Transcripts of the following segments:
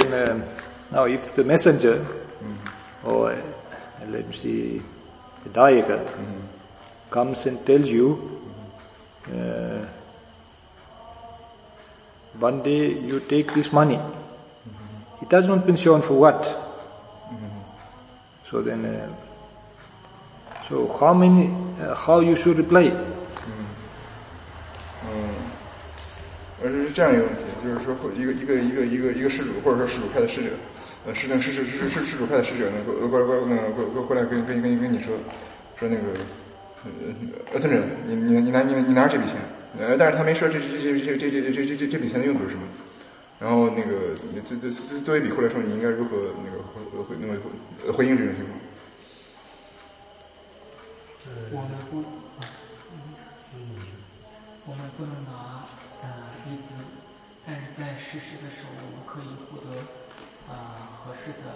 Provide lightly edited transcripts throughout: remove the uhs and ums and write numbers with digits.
then, now if the messenger, or let me see, the Dayaka, comes and tells you, one day you take this money. He does not mention for what. So then, so how you should reply? 是这样一个问题，就是说一个施主或者说施主派的使者，施主派的使者呢，过来跟你说那个村长，你拿着这笔钱，但是他没说这笔钱的用途是什么。然后那个作为比库来说，你应该如何回应这种情况？ 我们不能拿例子，但是在事实的时候，我们可以获得合适的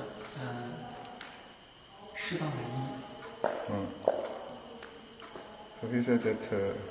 适当的意义。 So he said that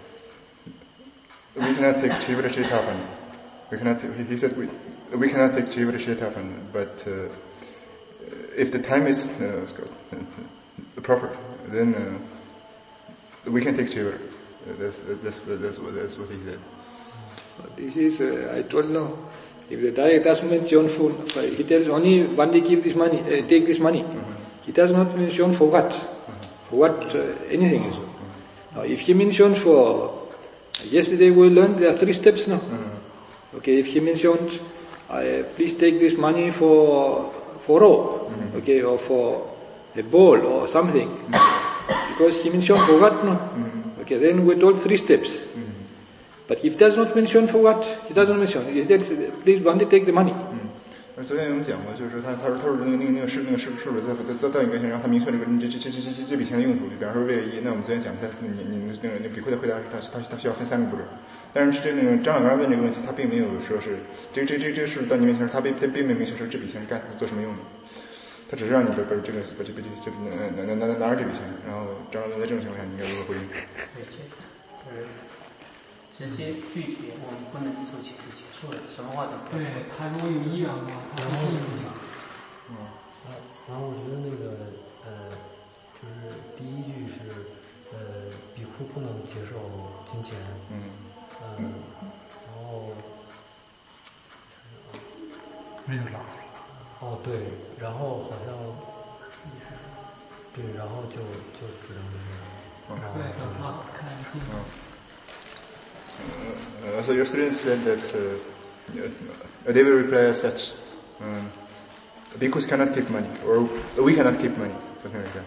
we cannot take Chivra Chaitapan. He said we cannot take Chivra Chaitapan, but if the time is proper, then we can take Chivra. That's what he said. This is, I don't know. If the Dayaka doesn't mention for, he tells only one day give this money, take this money. He does not mention for what. For what anything is. Now, if he mentions for, yesterday we learned there are 3 steps now. Okay, if he mentioned, please take this money for rope, okay, or for a ball or something. Because he mentioned for what, no? Okay, then we told 3 steps. But if he does not mention for what, he doesn't mention. He says, please one day take the money. 昨天我们讲过，就是他说那个施主在道理面前让他明确这笔钱的用途，比方说为了一，那我们昨天讲他你那个比库的回答是他需要分3个步骤，但是那个张老刚问这个问题，他并没有说是这个施主到你面前，他并没有明确说这笔钱做什么用的，他只是让你把这拿着这笔钱，然后张老刚在这种情况下你应该如何回应？ 直接拒绝，我们不能接受就结束了，什么话都不。对，他如果有意愿的话，他不进入。 然后我觉得那个就是第一句是比库不能接受金钱，然后没有啥。 对，然后好像对，然后就只能对，等他看进。 So your students said that they will reply as such. Bhikkhus cannot keep money, or we cannot keep money, something like that.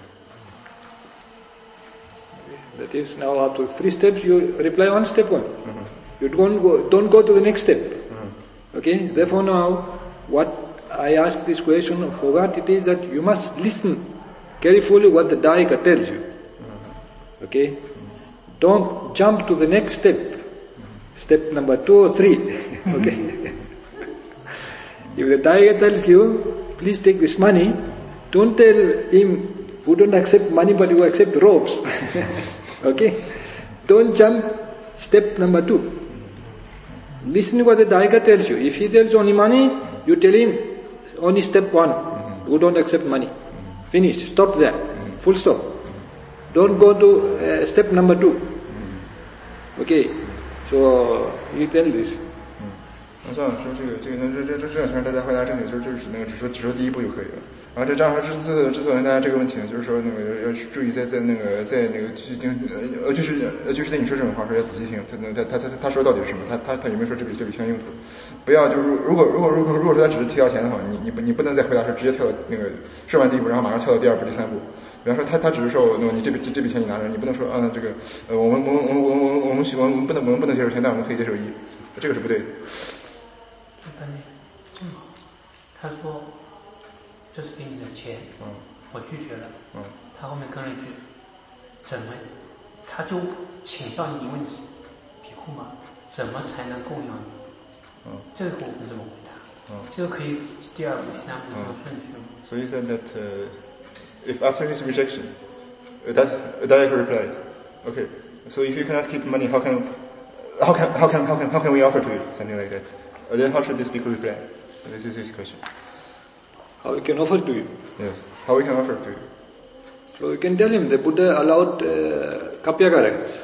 That is now after 3 steps you reply on step 1. You don't go to the next step. Okay, therefore now what I ask this question for what it is that you must listen carefully what the Dayaka tells you. Okay, don't jump to the next step. Step number 2 or 3. Okay. If the Dayaka tells you, please take this money, don't tell him who don't accept money but you accept ropes. Okay. Don't jump step number 2. Listen to what the Dayaka tells you. If he tells only money, you tell him only step 1. Who don't accept money. Finish. Stop there. Full stop. Don't go to step number 2. Okay. So you tell this. 算了，说这种情况大家回答正确，就是那个只说第一步就可以了。然后这张和之所问大家这个问题呢，就是说那个要注意在那个就是对你说这种话时候要仔细听，他说到底是什么，他有没有说这笔钱用途？不要就是如果说他只是提到钱的话，你不能在回答时直接跳到那个说完第一步，然后马上跳到第2步、第3步。比方说他只是说你这笔钱你拿着，你不能说这个我们不能接受钱，但我们可以接受1，这个是不对的。 正好，他说这是给你的钱，我拒绝了，他后面跟了一句，他就请教你问比库嘛，怎么才能供养你？这个我不这么回答，这个可以第2步、第3步这个顺序。 So he said that if after his rejection, Dayaka replied, okay, so if you cannot keep money, how can we offer to you something like that? Then how should this bhikkhu reply? This is his question. how we can offer to you. Yes, how we can offer to you. So you can tell him the Buddha allowed kapyakarakas.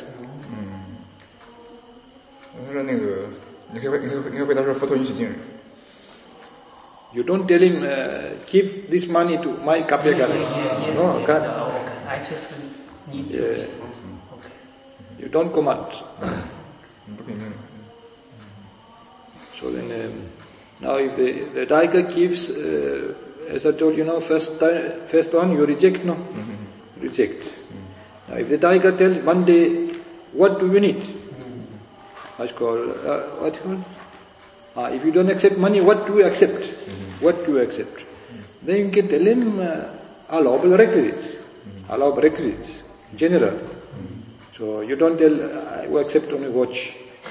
他说那个，你可以回答说佛陀允许敬人。 You don't tell him give this money to my kapyakaraka. Yes, No, yes, can't. okay. I just need to Yeah. this one. Okay. You don't command. 不可以命令。 So then, now if the Daiga gives, as I told you now, first one you reject, no? Reject. Now if the Daiga tells one day, what do you need? That's called, what you call? If you don't accept money, what do you accept? What do you accept? Then you can tell him allowable requisites. Allowable requisites, general. So you don't tell, I will accept only watch.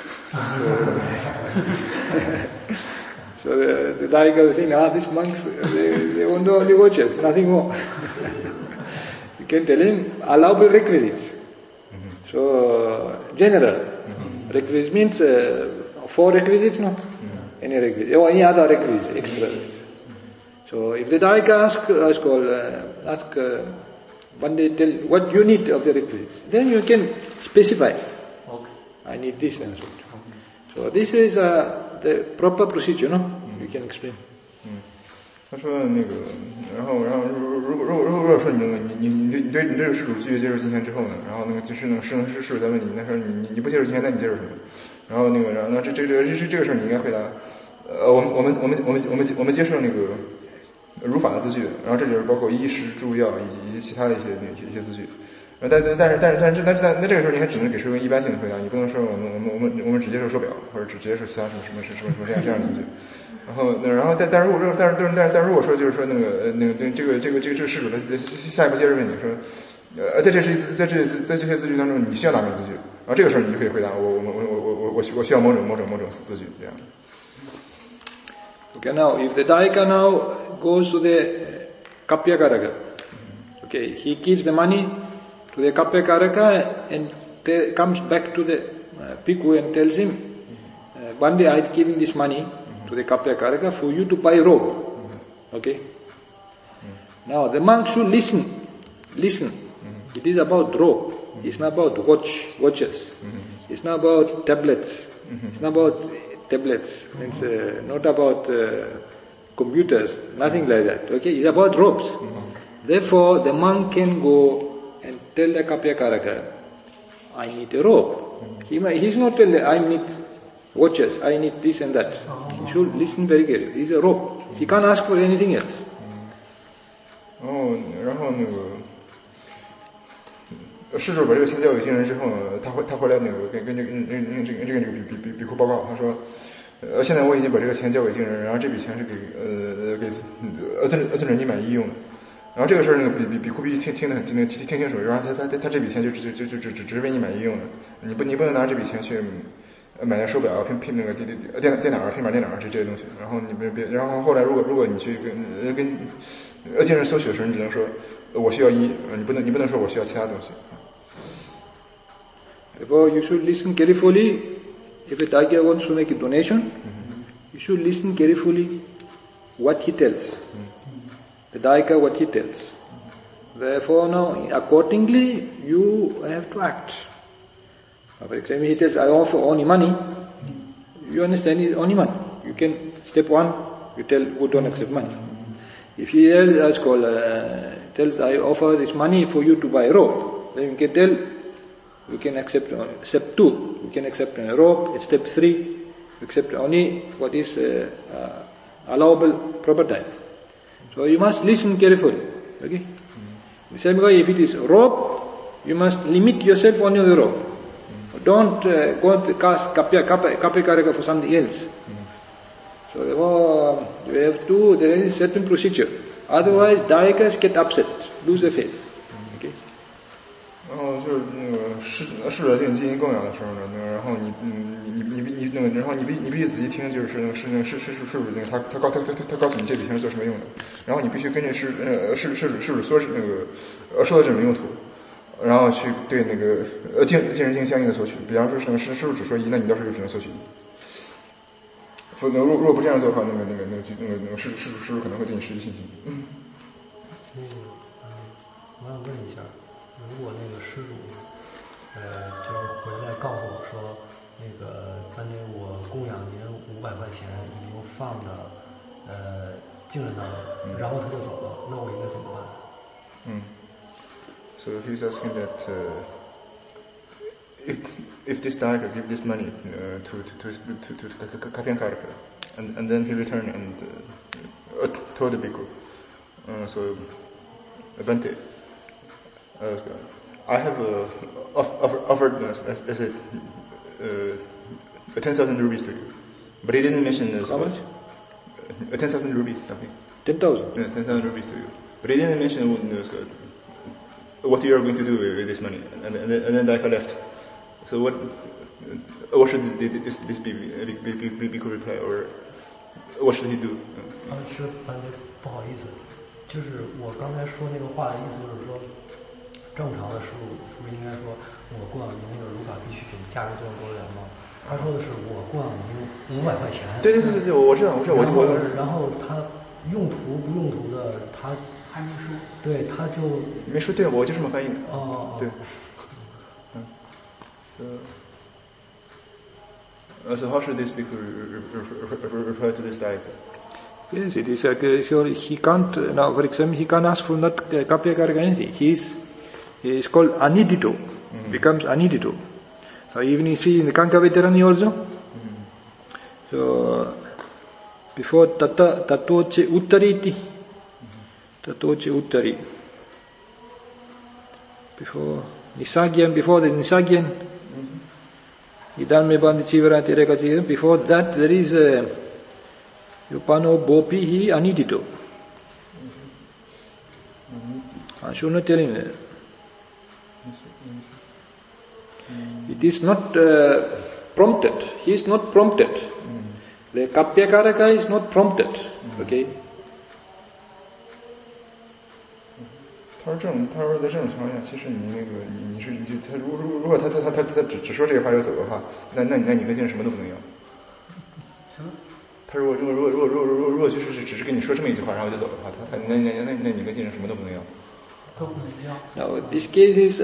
So the Daiga was saying, these monks, they want only watches, nothing more. You can tell him allowable requisites. So general. Requisites means 4 requisites, no? Any requisites, or any other requisites, extra. So if the Daiga ask one day, tell what you need of the requisites, then you can specify. Okay. I need this and so on. So this is the proper procedure, no? You can explain. 他说那个，然后如果说你对这个施主拒绝接受金钱之后呢，然后那个就是那个施主在问你，那时候你不接受金钱，那你接受什么？然后那个然后这个事儿你应该回答，我们接受那个如法的字句，然后这里边包括衣食住药以及其他的一些字句。但是那这个时候你还只能给出一个一般性的回答，你不能说我们只接受手表或者只接受其他什么这样的字句。然后但如果说就是说那个这个施主的下一步接着问你说，在这些字句当中你需要哪种字句？然后这个时候你就可以回答我需要某种字句这样。 Okay, now if the Daiga now goes to the kapyakaraka, okay, he gives the money to the kapyakaraka and comes back to the bhikkhu and tells him, one day I've given this money to the kapyakaraka for you to buy rope. Okay? Now the monk should listen. It is about rope. It's not about watches. It's not about tablets. It's not about tablets. It's not about computers. Nothing like that. Okay? It's about ropes. Therefore, the monk can go and tell the kapyakaraka, I need a rope. He's not telling, I need watches, I need this and that. He should listen very carefully. It's a rope. He can't ask for anything else. 然后那个施主把这个钱交给金人之后呢，他回来那个跟这个比库报告，他说，现在我已经把这个钱交给金人，然后这笔钱是给尊者你满意用的。然后这个事儿那个比库必须听清楚，然后他这笔钱就只为你满意用的，你不能拿这笔钱去买个手表、拼那个电脑、平板电脑这些东西。然后你别，然后后来如果你去跟金人索取的时候，你只能说我需要一，你不能说我需要其他东西。 Therefore, you should listen carefully. If a Daiga wants to make a donation, you should listen carefully what he tells. The Daiga what he tells. Therefore, now accordingly you have to act. For example, he tells, I offer only money. You understand it's only money. You can, step one, you tell who don't accept money. If he tells, I offer this money for you to buy a rope, then you can tell, you can accept step 2. You can accept a rope. Step 3, you accept only what is allowable proper time. So you must listen carefully. Okay? The same way, if it is rope, you must limit yourself only on the rope. Don't go to cast kapyakaraka for something else. So therefore, there is a certain procedure. Otherwise, Daigas get upset, lose their faith. Okay? 然后就是那个施主对你进行供养的时候呢，然后你然后你必须仔细听，就是那个施主那个他告诉你这笔钱是做什么用的，然后你必须根据施主说那个说的这种用途，然后去对那个进行相应的索取。比方说施主只说一，那你到时候就只能索取一。 否则如果不这样做的话，那个施主可能会对你失去信心。 我想问一下，如果那个施主就是回来告诉我说，那个当年我供养您500块钱已经放的进了那儿，然后他就走了，那我应该怎么办 ？So he's asking that if this Daika give this money to Kapyan Karaka, and then he returned and told the bhikkhu, so Bhante, I have offered as a 10,000 rupees to you, but he didn't mention how much? 10,000 rupees, something. 10,000. Yeah, 10,000 rupees to you, but he didn't mention what you are going to do with this money, and then Daika left. So what should this bhikkhu reply, or what should he do? 是不好意思，就是我刚才说那个话的意思就是说，正常的是不是应该说我供养您那个如法必须给价值多少多少元吗？他说的是我供养您500块钱。对， 我知道。 然后他用途不用途的，他还没说。 对，他就没说，对，我就这么翻译的。对。So how should this bhikkhu reply to this Daika? Yes, it is sure he can't now. For example, he can't ask from that Kapyakaraka anything. He is called anidito. Becomes anidito. So even you see in the Kankavetarani also. So before Tatoche Uttariti, before Nisagyan, before the Nisagyan. Idan Mebandi Chivarati Rekati. Before that there is Yupano Bopi he anidito. I should not tell him that. It is not prompted. He is not prompted. The Kapyakaraka is not prompted. Okay? 他说在这种情况下，其实他如果他只说这个话就走的话，那你跟先生什么都不能要。他如果就是只是跟你说这么一句话，然后就走的话，那你跟先生什么都不能要。 都不能要。 Now this case is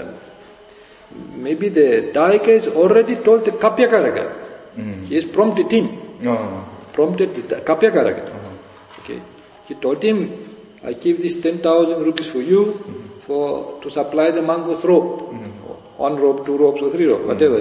maybe the Daika is already told the Kapyakaraka. He has prompted him. Prompted the Kapyakaraka. Okay. He told him, I give this 10,000 rupees for you to supply the monk with rope. 1 rope, 2 ropes or 3 ropes, whatever.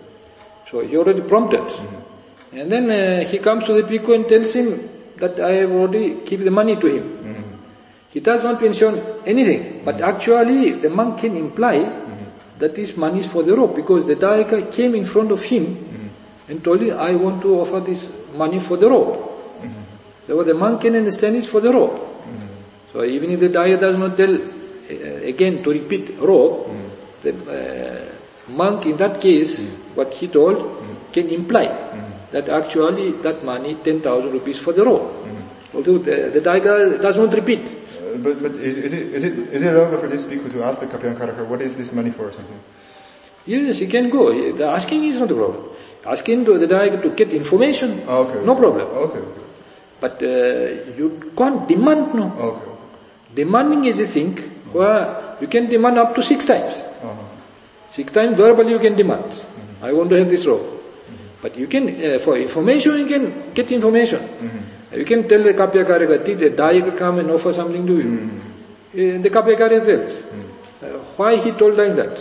So he already prompted. And then he comes to the bhikkhu and tells him that I have already given the money to him. He does not mention anything, but actually the monk can imply that this money is for the rope, because the Daika came in front of him and told him, I want to offer this money for the rope. So the monk can understand it's for the rope. So even if the Daika does not tell again to repeat rope, the monk in that case, what he told, can imply that actually that money, 10,000 rupees for the rope. Although the Daika does not repeat. But is it allowed for this bhikkhu to ask the Kapyakaraka, what is this money for or something? Yes, he can go. The asking is not a problem. Asking to the Daika to get information, no problem. Okay. But you can't demand, no. Okay. Demanding is a thing where you can demand up to 6 times. 6 times verbally you can demand. I want to have this robe. But you can, for information you can get information. You can tell the Kapyakaraka, the Daika come and offer something to you. The Kapyakaraka tells. Why he told like that?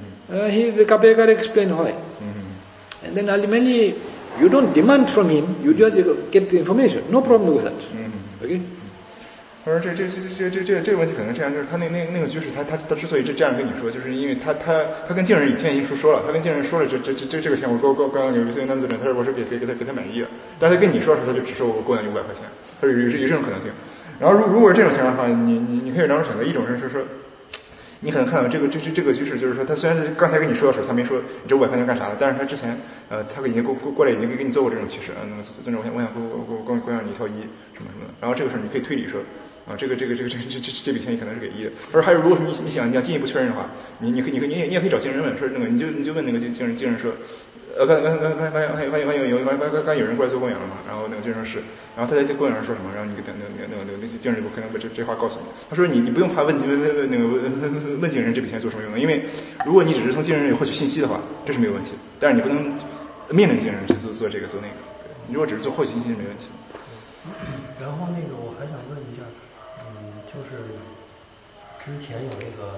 The Kapyakaraka explained why. And then ultimately, you don't demand from him, you just get the information. No problem with that. Okay? 他说这个问题可能这样，就是他那个居士他之所以这样跟你说，就是因为他跟敬人以前已经说了，他跟敬人说了这个钱我刚刚有一次男子人，他说我是给他满意的，但是他跟你说的时候他就只收我供养你500块钱，他说有这种可能性。然后如果是这种情况的话，你可以有两种选择，一种是说你可能看到这个居士，就是说他虽然是刚才跟你说的时候他没说你这500块钱干啥的，但是他之前他已经过来已经给你做过这种启示，那么尊者我想供养你一套衣什么什么的，然后这个时候你可以推理说。这笔钱可能是给一的。而还有，如果你想进一步确认的话，你也可以找经人问，说那个你就问那个经人说， 刚有人过来做供养了嘛，然后那个居士说是，然后他在供养上说什么，然后那个经人就可能把这话告诉你，他说你不用怕问经人这笔钱做什么用的，因为如果你只是从经人里获取信息的话，这是没有问题，但是你不能命令经人去做这个做那个，你如果只是做获取信息是没问题。 然后那个我还想问一下，就是之前有那个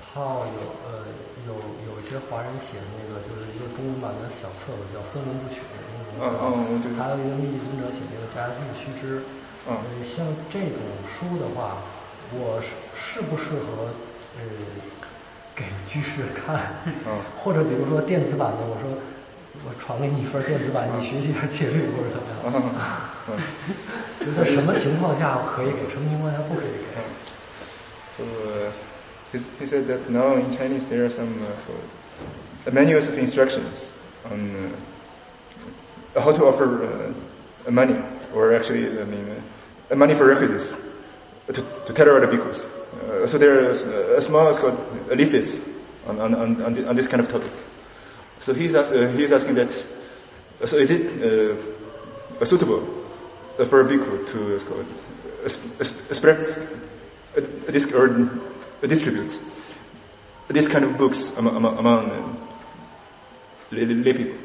有一些华人写的那个就是一个中文版的小册子叫《分文不取》， 对。 还有一个密集尊者写那个《迦叶须知》。像这种书的话，我适不适合给居士看？或者比如说电子版的，我说我传给你一份电子版，你学习一下戒律或者怎么样？就在什么情况下可以给，什么情况下不可以给 ？So he said that now in Chinese there are some manuals of instructions on how to offer money, or actually, money for requisites to Theravada bhikkhus. So there is a small called leaflets on this kind of topic. So he's asking that. So is it suitable for a bhikkhu to spread this or distribute this kind of books among lay people?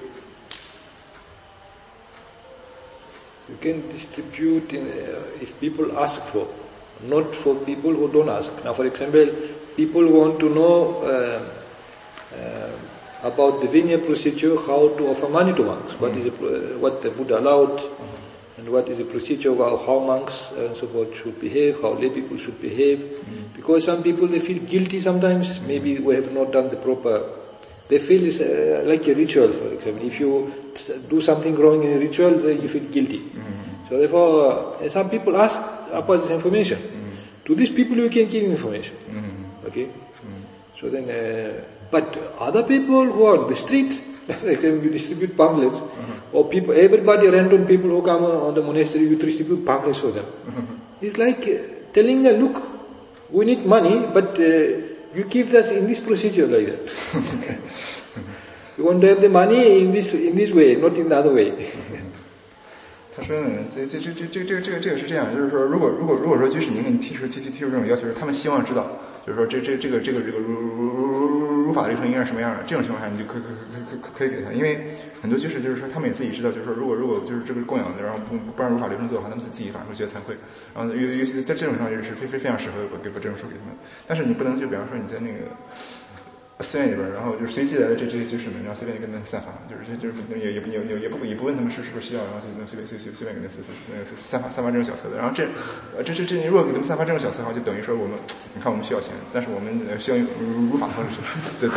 You can distribute if people ask for, not for people who don't ask. Now, for example, people want to know about the Vinaya procedure, how to offer money to monks. What the Buddha allowed, and what is the procedure of how monks and so forth should behave, how lay people should behave. Because some people, they feel guilty sometimes. Maybe we have not done the proper. They feel it's like a ritual, for example. If you do something wrong in a ritual, then you feel guilty. So therefore, some people ask about this information. To these people you can give information. Okay? So then, but other people who are on the street, like you distribute pamphlets, or people, everybody, random people who come on the monastery, you distribute pamphlets for them. It's like telling them, look, we need money, but you give us in this procedure like that. You want to have the money in this way, not in the other way. 他说呢，这个是这样，就是说，如果说居士您给你提出这种要求，他们希望知道，就是说这个如法的流程应该是什么样的，这种情况下你就可以给他，因为很多居士就是说他们也自己知道，就是说如果就是这个供养的，然后不按如法流程做的话，他们自己反而会觉得惭愧，然后尤其在这种情况下是非常适合把这种书给他们，但是你不能就比方说你在那个寺院里边，然后就是随机来的这些居士们，然后随便跟他们散发，就是也不问他们是不是需要，然后就随便给他们散发这种小册子，然后这你如果给他们散发这种小册的话，就等于说你看我们需要钱，但是我们需要用如法的方式对。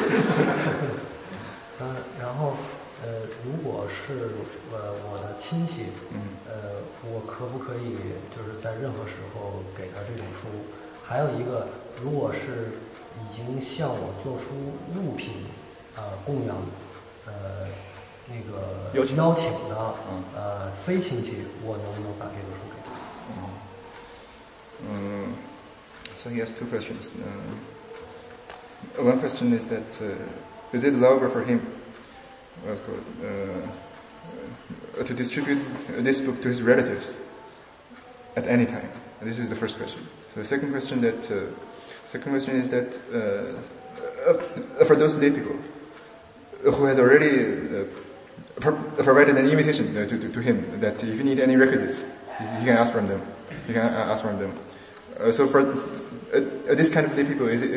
然后如果是我的亲戚，我可不可以就是在任何时候给他这种书？还有一个，如果是已经向我做出物品供养那个邀请的非亲戚，我能不能把这个书给他 ？So he has two questions. One question is that is it allowable for him to distribute this book to his relatives at any time? And this is the first question. So the second question is that for those lay people who has already provided an invitation to him that if you need any requisites, he can ask from them. So for this kind of lay people, is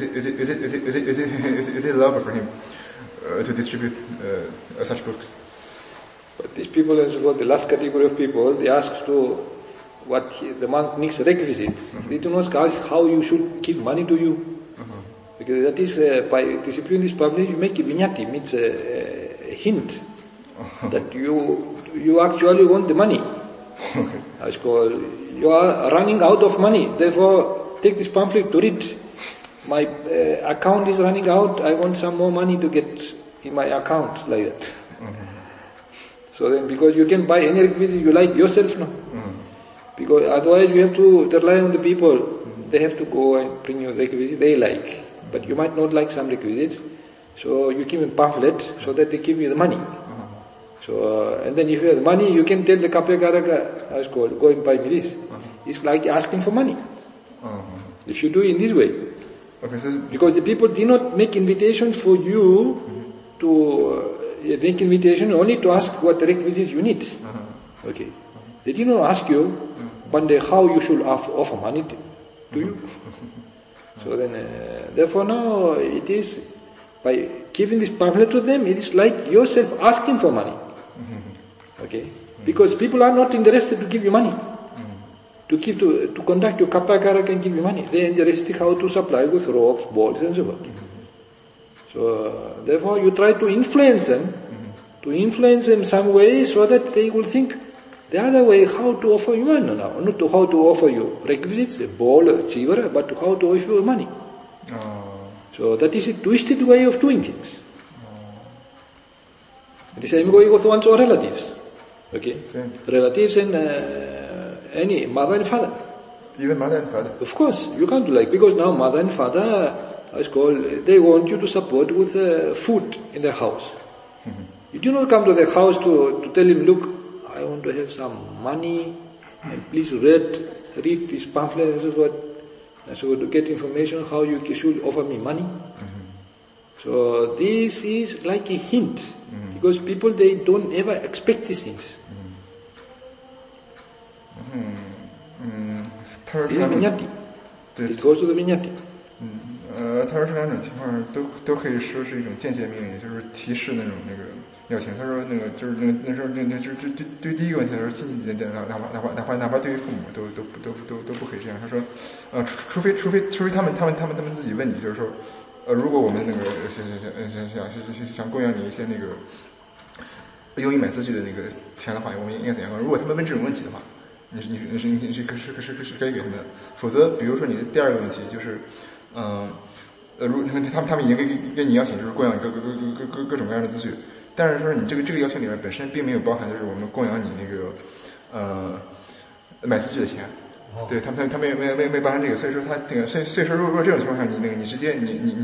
it allowable for him to distribute such books? But these people, the last category of people, they ask to what the monk needs requisites. They do not ask how you should give money to you. Because that is, by disciplining this public, you make a vignati, means a hint that you actually want the money. It's called, you are running out of money, therefore take this pamphlet to read. My account is running out, I want some more money to get in my account, like that. So then, because you can buy any requisite you like yourself now. Because otherwise you have to rely on the people. They have to go and bring you requisites they like. But you might not like some requisites. So you give him pamphlet so that they give you the money. So, and then if you have the money, you can tell the Kapyakaraka, as called, go and buy me this. It's like asking for money. If you do it in this way. Okay, so because the people did not make invitation for you to make invitation only to ask what requisites you need. Okay. They did not ask you, but how you should offer money to you. So then, therefore now it is, by giving this pamphlet to them, it is like yourself asking for money. Okay? Because people are not interested to give you money. To conduct your Kapyakaraka and give you money. They are interested how to supply with ropes, balls and so forth. So, therefore you try to influence them some way so that they will think the other way how to offer you money now. Not to how to offer you requisites, a ball, a chivara, but to how to offer you money. So that is a twisted way of doing things. The same way with one's own relatives. Okay? Relatives and any mother and father. Even mother and father? Of course, you can't do like, because now mother and father, they want you to support with food in their house. You do not come to their house to tell him, look, I want to have some money, and please read this pamphlet and so forth. So to get information how you should offer me money. So this is like a hint, because people, they don't ever expect these things. This is vinyati. It goes to the vinyati. 他说这两种情况都可以说是一种间接命令，就是提示那种要钱。他说就是那时候就是对第一个问题，他说亲戚间哪怕对于父母都不可以这样。他说除非他们自己问你，就是说如果我们想供养你一些用于买字据的钱的话，我们应该怎样？如果他们问这种问题的话，你是可以给他们的。否则比如说你的第二个问题就是如他们已经跟你邀请，就是供养各种各样的资讯，但是说你这个邀请里面本身并没有包含就是我们供养你买资讯的钱，对他没包含这个，所以说所以说如果这种情况下你直接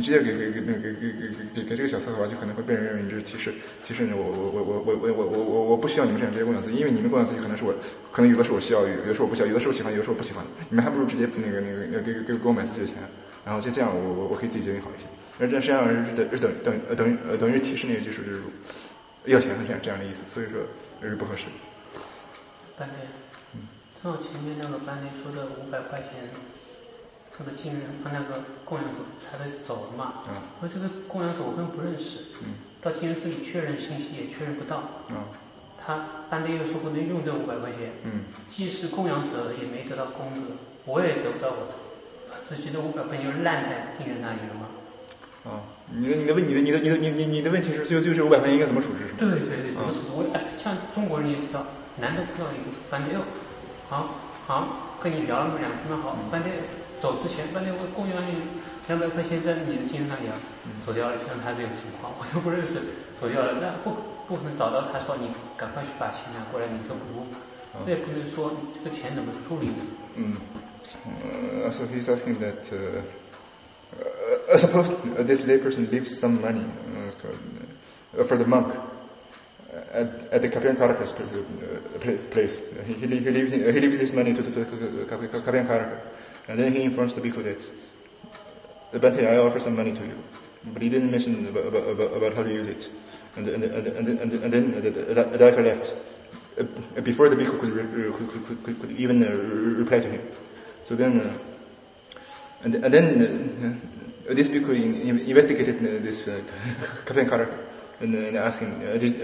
给这个小册的话，就可能会被人认为你这是提示你我不需要你们这样直接供养资金，因为你们供养资金可能有的是我需要，有的是我不需要，有的是我喜欢，有的是我不喜欢，你们还不如直接给我买资讯的钱。然后就这样，我可以自己决定好一些。而这样是等于提示那个技术就是要钱的这样的意思，所以说是不合适。 班内，正好前面那个班内说的500块钱，那个金人那个供养者才走了嘛。说这个供养者我根本不认识，到金人这里确认信息也确认不到。他班内又说不能用这500块钱，既是供养者也没得到功德，我也得不到我的。自己这500块钱就烂在金人那里了吗？ 你的问题是就这500块钱应该怎么处置？ 对，怎么处置？像中国人也知道，难得碰到一个班队，好，跟你聊了2天嘛，好，班队走之前，班队我供养你200块钱在你的金人那里啊，走掉了，就像他这种情况，我都不认识，走掉了，那不能找到他说你赶快去把钱拿过来，你这不如法，那也不能说你这个钱怎么处理呢？ So he's asking that suppose this layperson leaves some money for the monk at the Kapyakaraka's place. He leaves this money to the Kapyakaraka, and then he informs the bhikkhu that Bhante, I offer some money to you, but he didn't mention about how to use it, and then the Dayaka left before the bhikkhu could even reply to him. So then, and then this bhikkhu investigated this Kapyakaraka and asked him,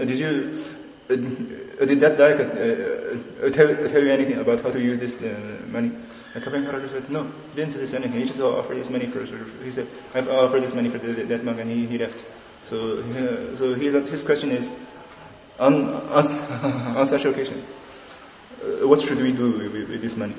did that Dayaka tell you anything about how to use this money? And Kapyakaraka said, no, he didn't say anything. He just offered this money for. He said, I've offered this money for that monk, and he left. So his question is, on such occasion, what should we do with this money?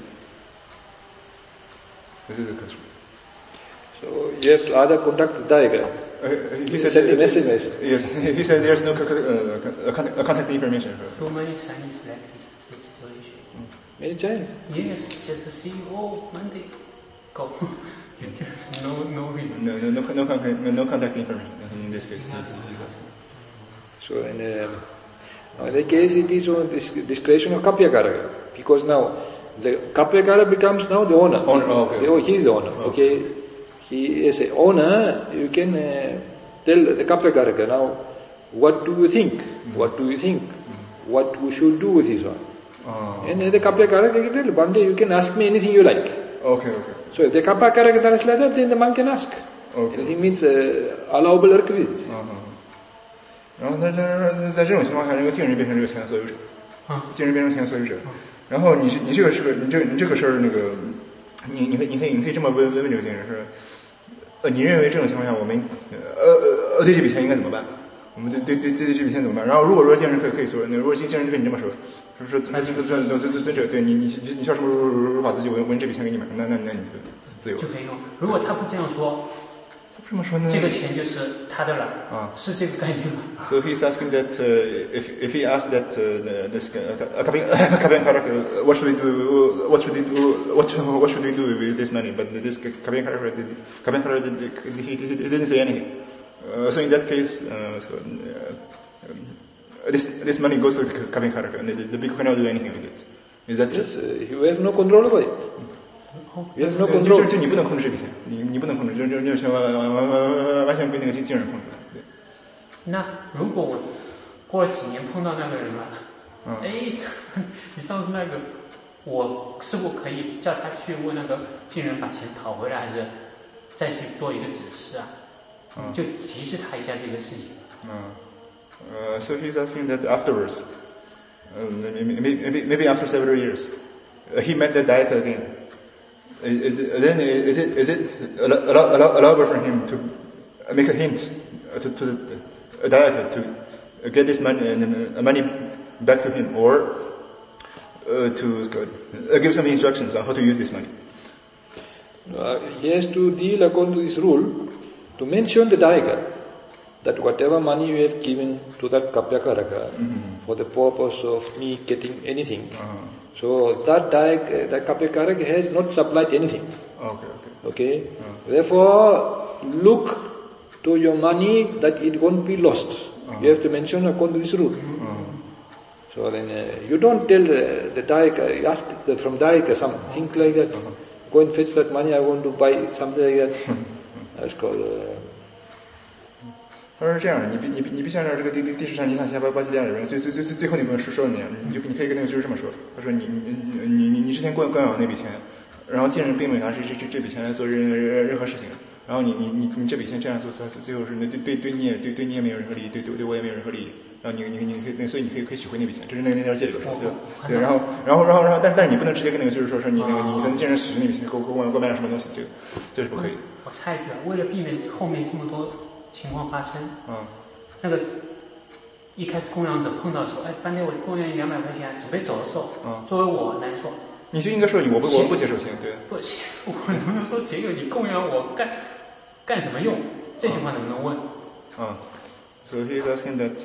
This is the question. So you have to either conduct the Dayaka. He said send him SMS. Yes, he said there's no contact information. So many Chinese like this situation. Many Chinese? Yes, just to see, Monday. Go. No reason. No contact information in this case. So in the case it is on this creation of Kapyakaraka, because now the Kapyakaraka becomes now the owner. Okay. He is the owner. Okay. He is an owner. You can tell the Kapyakaraka now. What do you think? What do you think? What we should do with this one? And the Kapyakaraka can tell, one day you can ask me anything you like. Okay. So if the Kapyakaraka is like that, then the monk can ask. Okay. Anything means allowable requisites. 然后在这种情况下，这个净人变成这个钱的所有者，净人变成钱的所有者。然后你这个事儿那个，你可以这么问这个净人是，你认为这种情况下我们对这笔钱应该怎么办？我们对这笔钱怎么办？然后如果说净人可以说，如果净人对你这么说尊者，对你需要什么如法自据，我这笔钱给你买，那你就自由就可以用。如果他不这样说。 这么说呢？ 这个钱就是他的了，是这个概念吗 So he's asking that if he asked that this Kapyakaraka, what should we do with this money? But this Kapyakaraka he didn't say anything. So in that case, this money goes to Kapyakaraka, and the bhikkhu cannot do anything with it. Is that yes? You have no control over it. You have no control. 就你不能控制这笔钱，你不能控制，这钱完全归那个净人控制。对。 那如果我过了几年碰到那个人了，你上次那个，我是否可以叫他去问那个净人把钱讨回来，还是再去做一个指示啊？就提示他一下这个事情。 So he's asking that afterwards, maybe after several years, he met the Dayaka again. Is it allowable for him to make a hint to the Dayaka to get this money back to him, or to give some instructions on how to use this money? He has to deal according to this rule, to mention the Dayaka, that whatever money you have given to that Kapyakaraka for the purpose of me getting anything, so that Kapyakaraka has not supplied anything. Okay. Therefore, look to your money that it won't be lost. You have to mention according to this rule. So then you don't tell the Dayaka, you ask from Dayaka something like that. Go and fetch that money, I want to buy something like that. That's called... 他说是这样，你必须按照这个第10章尼塔巴基利亚里面最后那本书说的那样，你可以跟那个居士这么说。他说你之前惯养那笔钱，然后净人并没有拿这笔钱来做任何事情，然后你这笔钱这样做，最后是对你也没有任何利益，对我也没有任何利益。然后你所以你可以取回那笔钱，这是那条戒里边说的，对。然后，但是你不能直接跟那个居士说你跟净人取那笔钱给我买点什么东西，这是不可以的。 我插一句啊，为了避免后面这么多情况发生，那个一开始供养者碰到的时候，半天我供养你200块钱，准备走的时候，作为我来说， 你就应该说我不接受钱，对。 不，我能不能说谁有你供养我干什么用？这句话能不能问 ？So he is asking that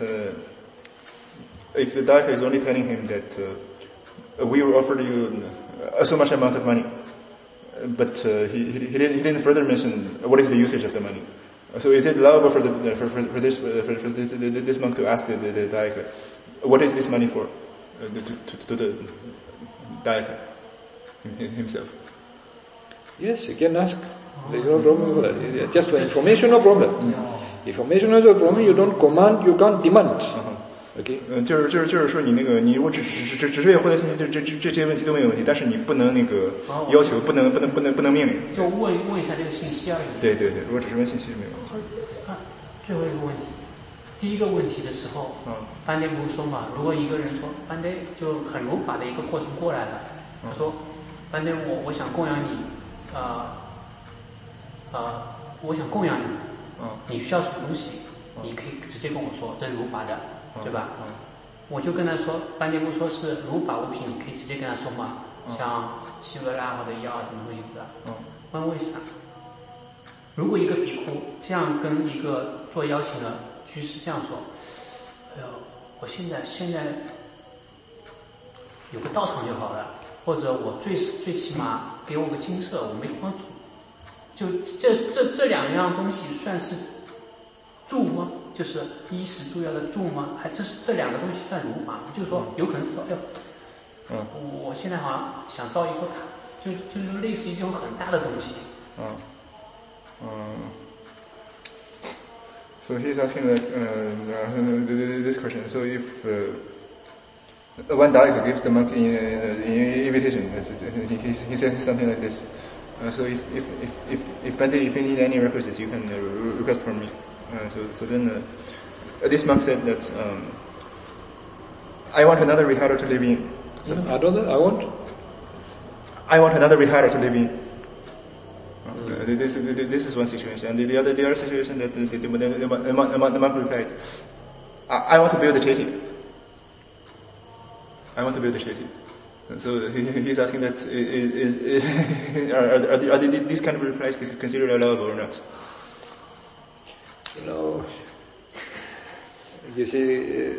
if the Dayaka is only telling him that we will offer you so much amount of money, but he didn't further mention what is the usage of the money. So is it allowable for this monk to ask the Dayaka, what is this money for, to the Dayaka himself? Yes, you can ask. There is no problem with that. Just for information, no problem. Information is a problem. You don't command, you can't demand. Okay. 就是说你如果只是为了获得信息，这些问题都没有问题，但是你不能要求，不能命令。 就问一下这个信息而已。 对，如果只是问信息没有问题。 最后一个问题，第一个问题的时候，班爹不是说嘛，如果一个人说班爹就很如法的一个过程过来了，他说班爹我想供养你，我想供养你，你需要什么东西，你可以直接跟我说，这是如法的。对吧？我就跟他说，班杰不说是如法物品，你可以直接跟他说嘛，像七味啦或者药什么东西的。问为啥？如果一个比库这样跟一个做邀请的居士这样说，哎呦，我现在有个道场就好了，或者我最起码给我个精舍，我没地方住， 就这两样东西算是助吗？就是衣食住要的助吗？还这两个东西算如法吗？就是说有可能说，哎呦，我现在好像想造一座塔，就是类似于这种很大的东西。 So he's asking that this question. So if one Daika gives the monk invitation, he says something like this. So if Bante, if you need any requisites, you can request from me. So then this monk said that I want another vihara to live in. I want another vihara to live in. This is one situation, and the other situation that the monk replied, I want to build a jetty. I want to build a jetty. So he's asking that are these kind of replies considered allowable or not? You see,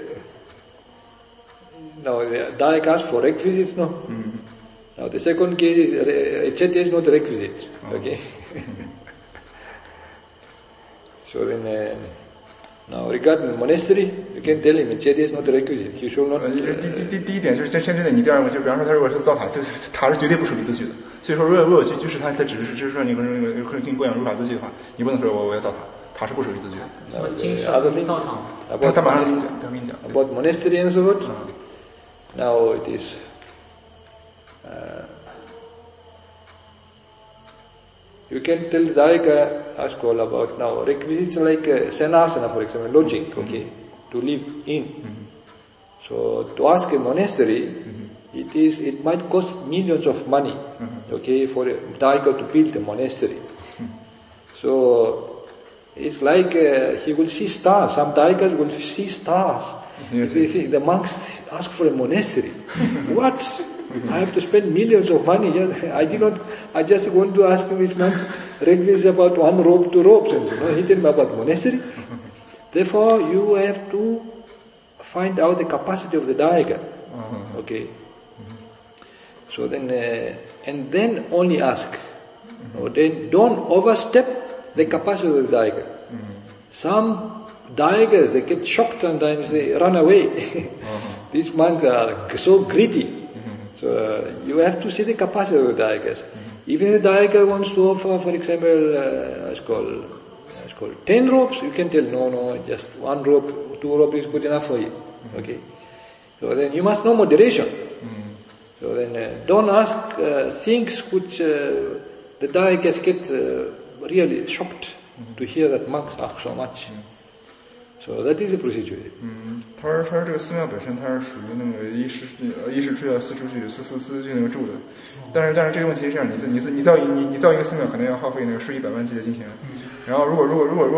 now the Dayak asked for requisites, no? Mm-hmm. Now the second case is a jetty is not a requisite. Okay. So then, now regarding monastery, you can tell him a jetty is not a requisite. He should not. 第一点就是针对你第二个问题，比方说他如果是造塔，塔是绝对不属于自序的。所以说，如果就是他只是说你跟你供养如法自序的话，你不能说我要造塔，塔是不属于自序的。 Other thing, 他马上跟你讲。 About monastery and so on. Now it is. You can tell the Daika ask all about now requisites like sanasana, for example, lodging, okay, to live in. Mm-hmm. So to ask a monastery, it might cost millions of money, okay, for a Daika to build a monastery. So it's like he will see stars. Some Daikas will see stars. They think the monks ask for a monastery. What? I have to spend millions of money. I just want to ask this man requisites about one rope, 2 ropes, and so on. He tell me about monastery. Therefore, you have to find out the capacity of the Daika. Okay. So then, and then only ask. Then don't overstep the capacity of the Daika. Some Daikas, they get shocked sometimes, they run away. These monks are so greedy. So you have to see the capacity of the Daikas. Even if the Daika wants to offer, for example, it's called 10 ropes, you can tell, no, just 1 rope, 2 ropes is good enough for you. Okay. So then you must know moderation. So then don't ask things which the Daikas get really shocked to hear that monks ask so much. So that is the procedure. 他说这个寺庙本身它是属于那个衣食住要四出去四句那个住的，但是这个问题是这样，你造一个寺庙可能要耗费那个数以百万计的金钱，然后如果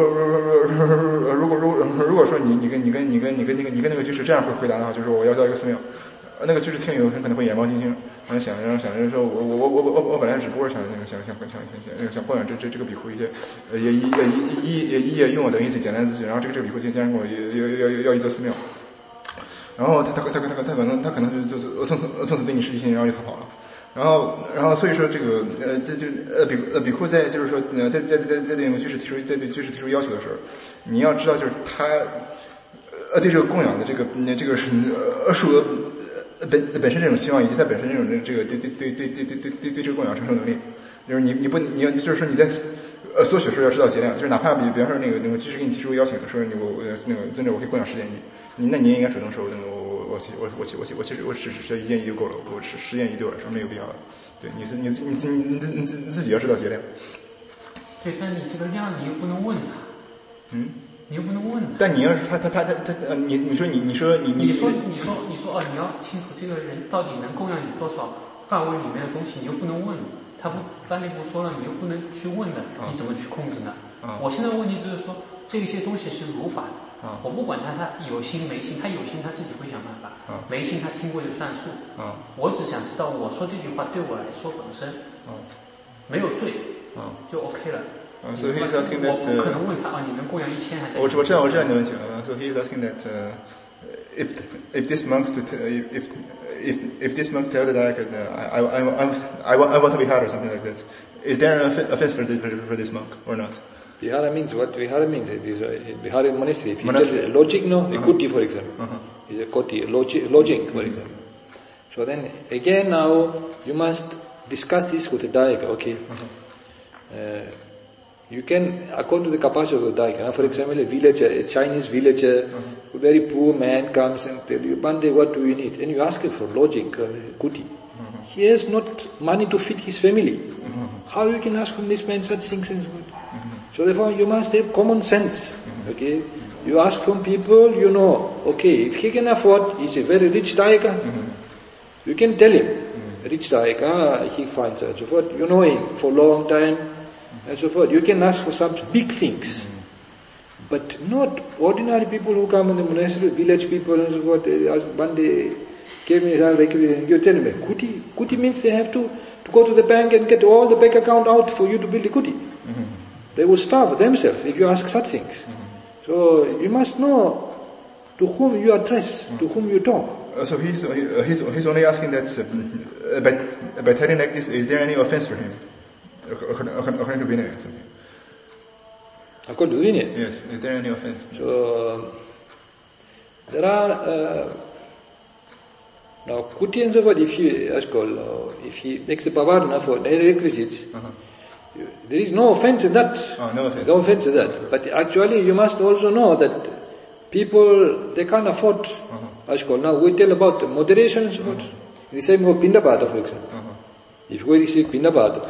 说你跟那个居士这样会回答的话，就是说我要造一个寺庙，那个居士听有可能会眼冒金星，然后想就是说我本来只不过想供养这个比胡一些也用我的意思简单自序，然后这个比胡竟然跟我要一座寺庙，然后他可能就从此对你失去信任，然后就逃跑了。然后所以说这个比库在就是说在对那个居士提出要求的时候，你要知道就是他对这个供养的这个是数额本身这种希望，以及他本身这种这个对这个供养承受能力，就是你就是说你在所学时候要知道节量，就是哪怕比方说那个居士给你提出邀请说我那个尊者我可以供养10件衣，那你也应该主动说那个我其实我只需要1件衣就够了，我10件衣对我来说没有必要了。对，你自己要知道节量。 对，但你这个量你又不能问他。你又不能问他。 但你要是他你说你说哦，你要清楚这个人到底能供养你多少范围里面的东西，你又不能问。他不班内部说了，你又不能去问的，你怎么去控制呢？我现在的问题就是说，这些东西是如法的，我不管他有心没心，他有心他自己会想办法，没心他听过就算数。我只想知道我说这句话对我来说本身没有罪，就 OK 了。 So he's asking that. 我不可能问他你能供养1000还是？ 我知道你的问题了。So he's asking that. if this monks if this monk tell the Dayaka, I want to be hard or something like that, is there an offense for this monk or not? Vihara means what? Vihara means it is Vihara monastery. If monastery. Lodging, no, a kuti, for example, is a koti, lodging, for example. So then again now you must discuss this with the Dayaka. Okay, you can, according to the capacity of the Dayaka. Now, for example, a villager, a Chinese villager, a very poor man comes and tells you, Bande, what do you need? And you ask him for lodging, kuti. He has not money to feed his family. How you can ask from this man such things and so on? So therefore you must have common sense. Okay? You ask from people, you know, okay, if he can afford, he's a very rich Dayaka, you can tell him, rich Dayaka, he finds and so forth, you know him for a long time, and so forth. You can ask for some big things. But not ordinary people who come in the monastery, village people and so forth, they ask, Bande, give me that, you tell me, kuti. Kuti means they have to go to the bank and get all the bank account out for you to build a kuti. They will starve themselves if you ask such things. So you must know to whom you address, to whom you talk. So he's only asking that by telling like this, is there any offense for him? According to Vinaya, something. According to Vinaya? Yes, is there any offense? So there are now kuti and so forth, if he makes the pavarna for electricity, there is no offense in that. No offense. No offense in that. But actually you must also know that people, they can't afford, now we tell about moderation and so forth. In the same way, Pindapata, for example. If we receive Pindapata,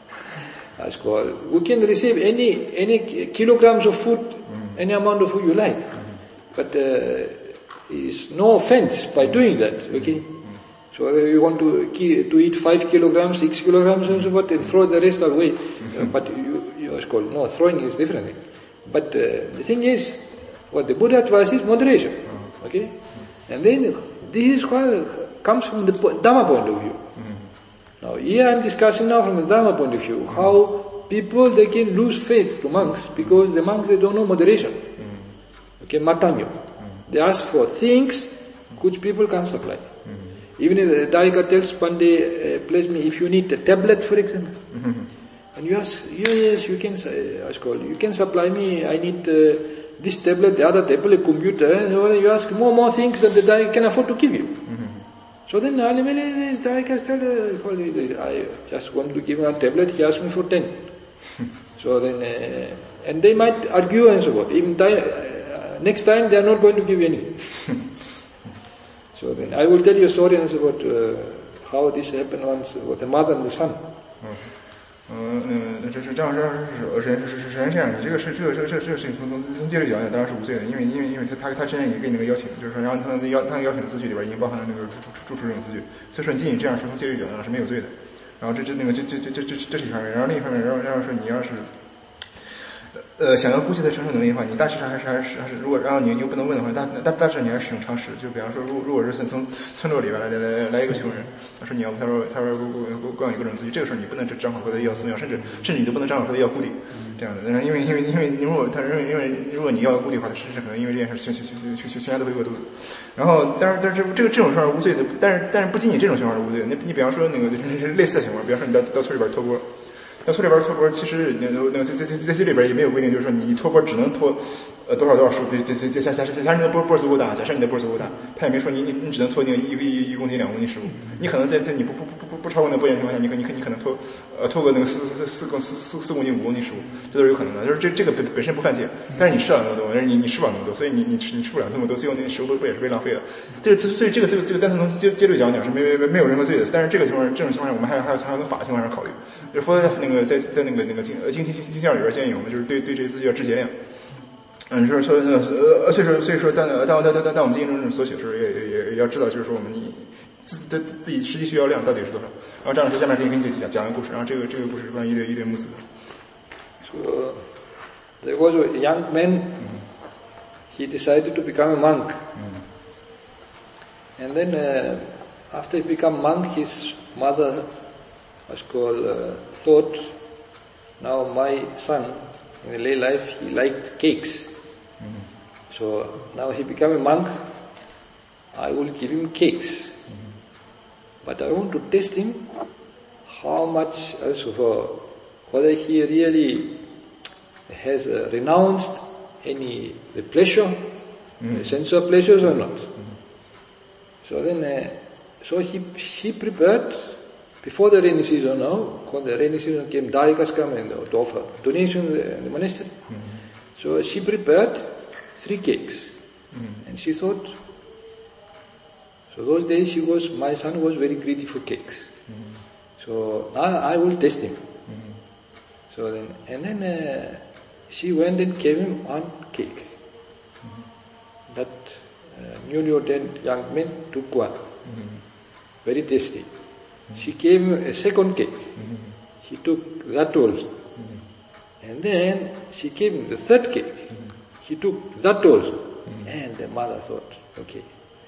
we can receive any kilograms of food, any amount of food you like. But is no offense by doing that, okay? So you want to eat 5 kilograms, 6 kilograms and so forth, and throw the rest away. But no, throwing is different. But the thing is, what the Buddha advises is moderation, okay? And then this is comes from the Dhamma point of view. Now here I am discussing now from the Dhamma point of view, how people, they can lose faith to monks, because the monks, they don't know moderation. Okay, matanyo. They ask for things which people can't supply. Even if the Dayaka tells Pande, place me, if you need a tablet, for example, and you ask, yes, you can supply me, I need this tablet, the other tablet, computer, and you ask more things that the Dayaka can afford to give you. So then the Dayaka tell, I just want to give him a tablet, he asked me for 10. So then, and they might argue and so forth. Even next time they are not going to give any. So then I will tell you a story about how this happened once with the mother and the son. 这是这样，首先这样，你这个事情从戒律角度当然是无罪的，因为他之前也给你那个邀请，就是说，然后他邀请的字句里边已经包含了那个住处这种字句，所以说你仅仅这样说从戒律角度上是没有罪的。然后这是一方面，然后另一方面，然后说你要是想要估计的承受能力的话，你大致上还是如果然后你又不能问的话，大致你还是使用常识。就比方说，如果是从村落里边来一个穷人，他说给我一个种字据，这个时候你不能张口和他要寺庙，甚至你都不能张口和他要孤顶这样的。因为如果你要孤顶的话，是可能因为这件事全家都会饿肚子。然后但是这种情况是无罪的，但是不仅仅这种情况是无罪的。你比方说那个类似的情况，比方说你到村里边托钵。到村里边托钵，其实在这里边也没有规定，就是说你托钵只能托多少数，假设你的钵足够大，他也没说你只能托那个1公斤2公斤食物，你可能在你不超过那个钵眼情况下，你可能托个那个4公斤5公斤食物，这都是有可能的。就是这个本身不犯戒，但是你吃了那么多，你吃不了那么多，所以你吃不了那么多，最后那个食物不也是被浪费了？所以这个单纯从戒律角度讲是没有任何罪的。但是这种情况下，我们还要从法情况上考虑。就佛在那个在那个经教里边建议我们就是对这字要知节量。就是说所以说当我们进行这种索取的时候，也要知道，就是说我们自己实际需要量到底是多少。然后这样说，下面可以跟你讲一个故事。然后这个故事是关于一对母子的。 So there was a young man. He decided to become a monk. And then after he became monk, his mother thought, now my son in lay life he liked cakes. So now he became a monk, I will give him cakes. But I want to test him how much, also whether he really has renounced the pleasure, the sense of pleasures or not. So then, she prepared, before the rainy season now, when the rainy season came, Dayakas come and to offer donation in the monastery. So she prepared 3 cakes. And she thought, so those days my son was very greedy for cakes. So I will test him. So then, she went and gave him 1 cake. That newly ordained young man took 1. Very tasty. She gave him a 2nd cake. He took that also. And then she gave him the 3rd cake. He took that also. And the mother thought, okay.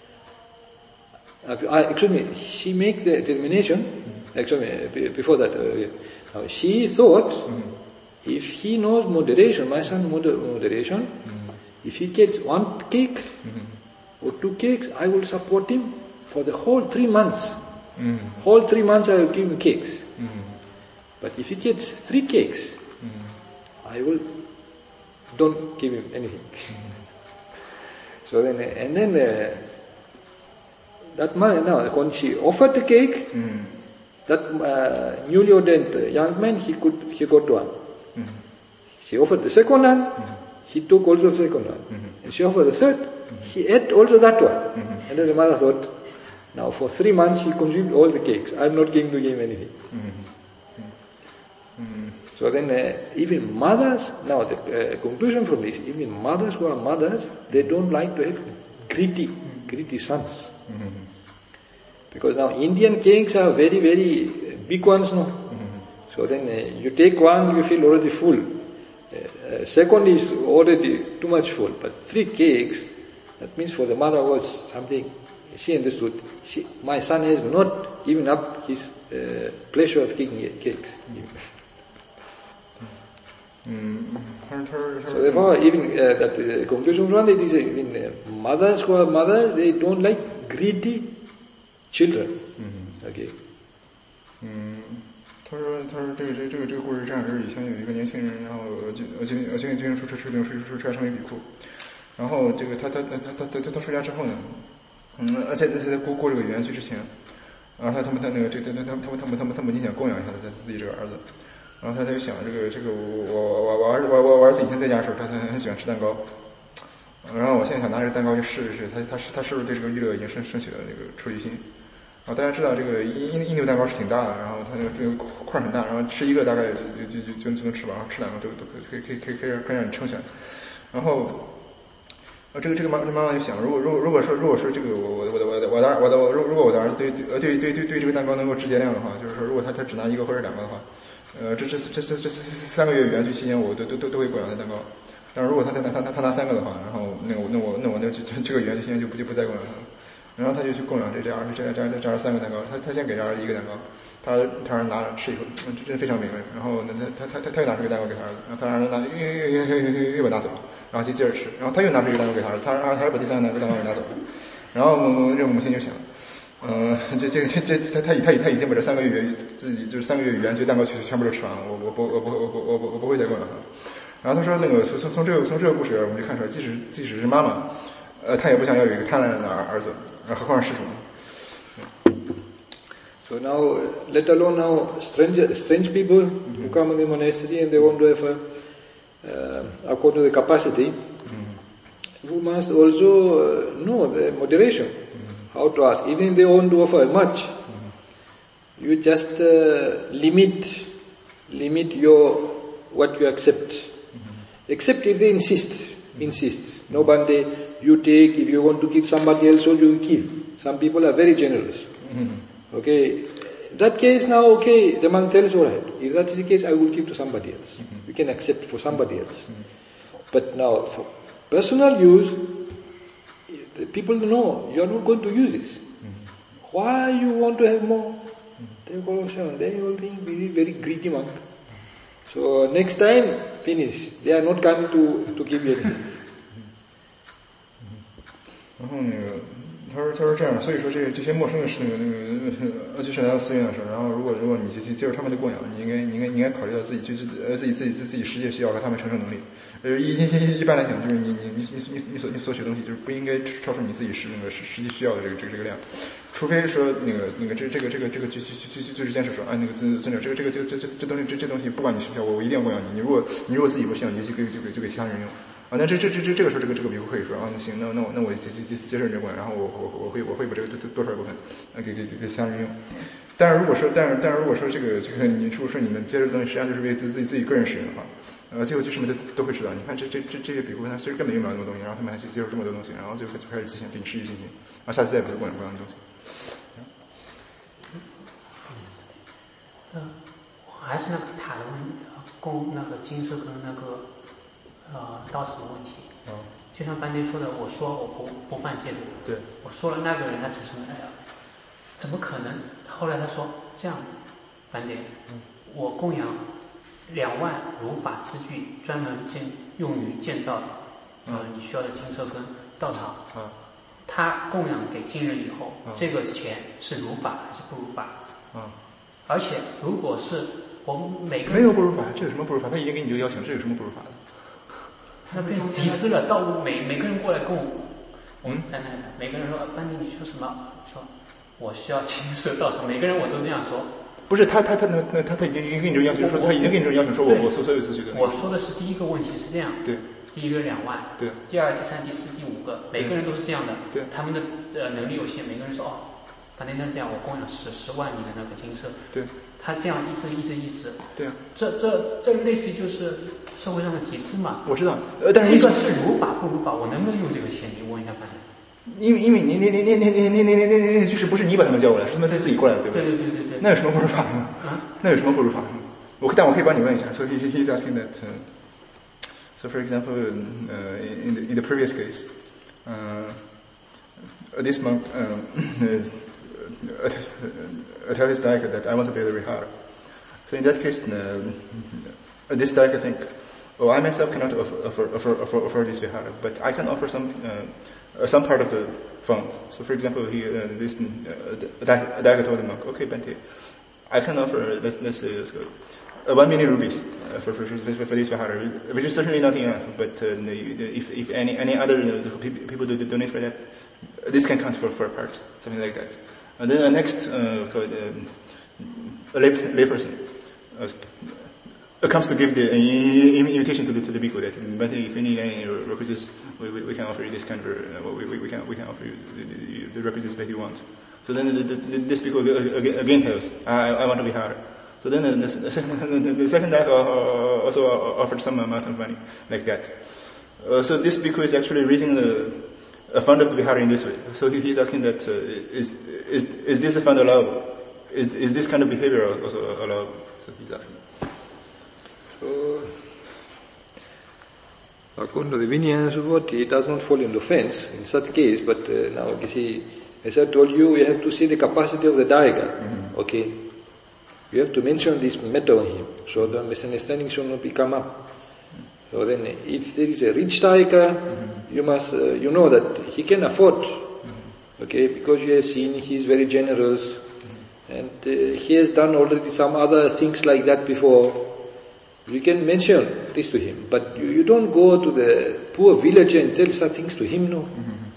She made the determination, before that, she thought, if he knows moderation, my son moderation, if he gets 1 cake or 2 cakes, I will support him for the whole 3 months. Whole 3 months I will give him cakes. But if he gets 3 cakes, I will don't give him anything. So then, that man, now when she offered the cake, that newly ordained young man, he got 1. She offered the 2nd one, he took also the 2nd one. And she offered the 3rd, he ate also that one. And then the mother thought, now for 3 months he consumed all the cakes, I'm not going to give him anything. So then even mothers, now the conclusion from this, even mothers who are mothers, they don't like to have greedy sons. Because now Indian cakes are very, very big ones, no? So then you take 1, you feel already full. 2nd is already too much full. But 3 cakes, that means for the mother was something, she understood. My son has not given up his pleasure of eating cakes. So therefore, even that conclusion from it is even mothers who are mothers, they don't like greedy children. Okay. 他说这个故事这样，就是以前有一个年轻人，然后我今天出家成为比库，然后这个他出家之后呢，在过这个园区之前，然后他母亲想供养一下他自己这个儿子，然后他就想这个我儿子以前在家的时候，他很喜欢吃蛋糕，然后我现在想拿这个蛋糕去试一试，他是不是对这个娱乐已经升起了这个出离心。大家知道这个印度蛋糕是挺大的，然后它那个块很大，然后吃一个大概就能吃完，然后吃2个都可以让你撑起来。然后这个妈妈就想，如果说这个如果我的儿子对这个蛋糕能够直接量的话，就是说如果他只拿1个或者2个的话，这3个月园区期间我都会供养他蛋糕。但是如果他拿3个的话，然后我这个园区期间就不再供养他了。然后他就去供养这3个蛋糕，他先给这儿子1个蛋糕，他儿子拿着吃一口，真非常美味。然后他又拿这个蛋糕给他儿子，然后他儿子又把拿走了，然后接着吃，然后他又拿这个蛋糕给他儿子，他儿子把第3个蛋糕给拿走了。然后这个母亲就想，他已经把这3个月自己就是3个月园区蛋糕全部都吃完了，我不会再供养他。然后他说那个从这个故事我们就看出来，即使是妈妈，他也不想要有一个贪婪的儿子。何况是施主。 So now, let alone now strange people who come in the monastery and they want to have, according to the capacity, who must also know the moderation, how to ask. Even if they want to offer much, you just limit what you accept. Except if they insist. Nobody, you take, if you want to give somebody else, so you give. Some people are very generous. Okay, in that case now, okay, the monk tells, alright, if that is the case, I will give to somebody else. You can accept for somebody else. But now, for personal use, the people know you are not going to use it. Why you want to have more? They will think this is very greedy monk. So next time, finish. They are not coming to give you anything. 然后那个他说这样，所以说这些陌生的是就是来到寺院的时候，然后如果你接受他们的供养，你应该考虑到自己自己实际需要和他们承受能力。一般来讲，就是你所学东西就是不应该超出你自己实际需要的这个量，除非说这就是坚持说那个尊者这东西不管你需不需要，我一定要供养你。你如果自己不需要，你就给其他人用。那这个时候这个比丘可以说那行，那我接受你这供养，然后我会把这个多出来部分给其他人用。但是如果说这个你如果说你们接受的东西实际上就是为自己个人使用的话，最后就什么都会知道。你看这些比丘他其实根本用不了那么多东西，然后他们还去接受这么多东西，然后最后就开始极限对你失去信心，然后下次再也不会供养的东西。 还是那个塔的供那个金色跟那个道场的问题。就像班迪说的，我说我不犯戒律， 对， 我说了那个人他产生了怎么可能？后来他说这样，班迪，我供养2万如法之具，专门用于建造你需要的金色跟道场。他供养给金人以后，这个钱是如法还是不如法？而且如果是我们每个人没有不如法，这有什么不如法？他已经给你这个邀请，这有什么不如法的？ 那变成集资了，到每个人过来跟我们谈，每个人说班迪你说什么？说我需要金色道场，每个人我都这样说。 不是他已经给你这个邀请，说他已经给你这个邀请，说我所有次序的。 我说的是第一个问题是这样， 对， 第一个2万， 对， 第二、第三、第四、第5个，每个人都是这样的， 对， 他们的能力有限，每个人说班迪那这样我供养10万你的那个金色， 对， 他这样一直， 对啊， 这类似于就是社会上的集资嘛。 我知道，但是这个是如法不如法，我能不能用这个钱？你问一下班迪。 因为你就是不是你把他们叫过来，是他们自己过来的，对不对？ 对。 那有什么不如法呢？那有什么不如法呢？但我可以帮你问一下。So he's asking that. So for example, in the previous case, this monk tell his Daika that I want to build a vihara. So in that case, this Daika think, I myself cannot offer this vihara, but I can offer some part of the fund. So for example, Daika told the monk, okay, Bente, I can offer, let's say, 1 million rupees for this vihara, which is certainly not enough, but if any other people donate for that, this can count for a part, something like that. And then the next a lay person comes to give the invitation to the bhikkhu that, but if you need any requisites, we can offer you this kind of we can offer you the requisites that you want. So then this bhikkhu again tells, I want to be vihara. So then the second guy also offered some amount of money like that. So this bhikkhu is actually raising a fund of the vihara in this way. So he's asking that is this a fund allowable? Is this kind of behavior also allowable? So he's asking. So, according to the Vinaya and so forth, he does not fall into offense in such case, but now you see, as I told you, you have to see the capacity of the Daika, okay? You have to mention this matter on him, so the misunderstanding should not become up. So then, if there is a rich Daika, you must, you know that he can afford, okay, because you have seen he is very generous, and he has done already some other things like that before. You can mention this to him, but you don't go to the poor villager and tell such things to him, no.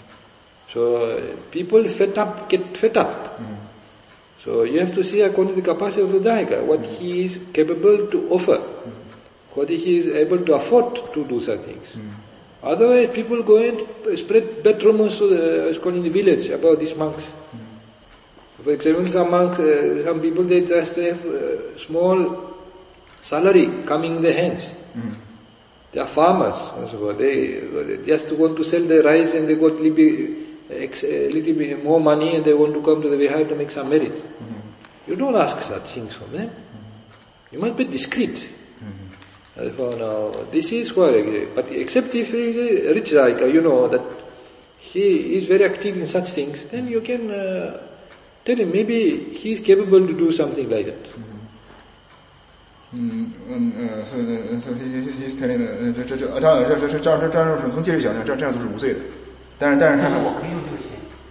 So people get fed up. So you have to see according to the capacity of the Daika, what he is capable to offer, whether he is able to afford to do such things. Otherwise people go and spread bad rumors in the village about these monks. For example, some people they just have small salary coming in their hands. They are farmers and so forth. They just want to sell their rice and they got a little bit more money and they want to come to the Vihara to make some merit. You don't ask such things from them. You must be discreet. Therefore now, this is correct. But except if he is a rich Daika, you know that he is very active in such things, then you can tell him maybe he is capable to do something like that. So he's telling 这样从戒律角度讲，这样做是无罪的。但是他我可以用这个钱。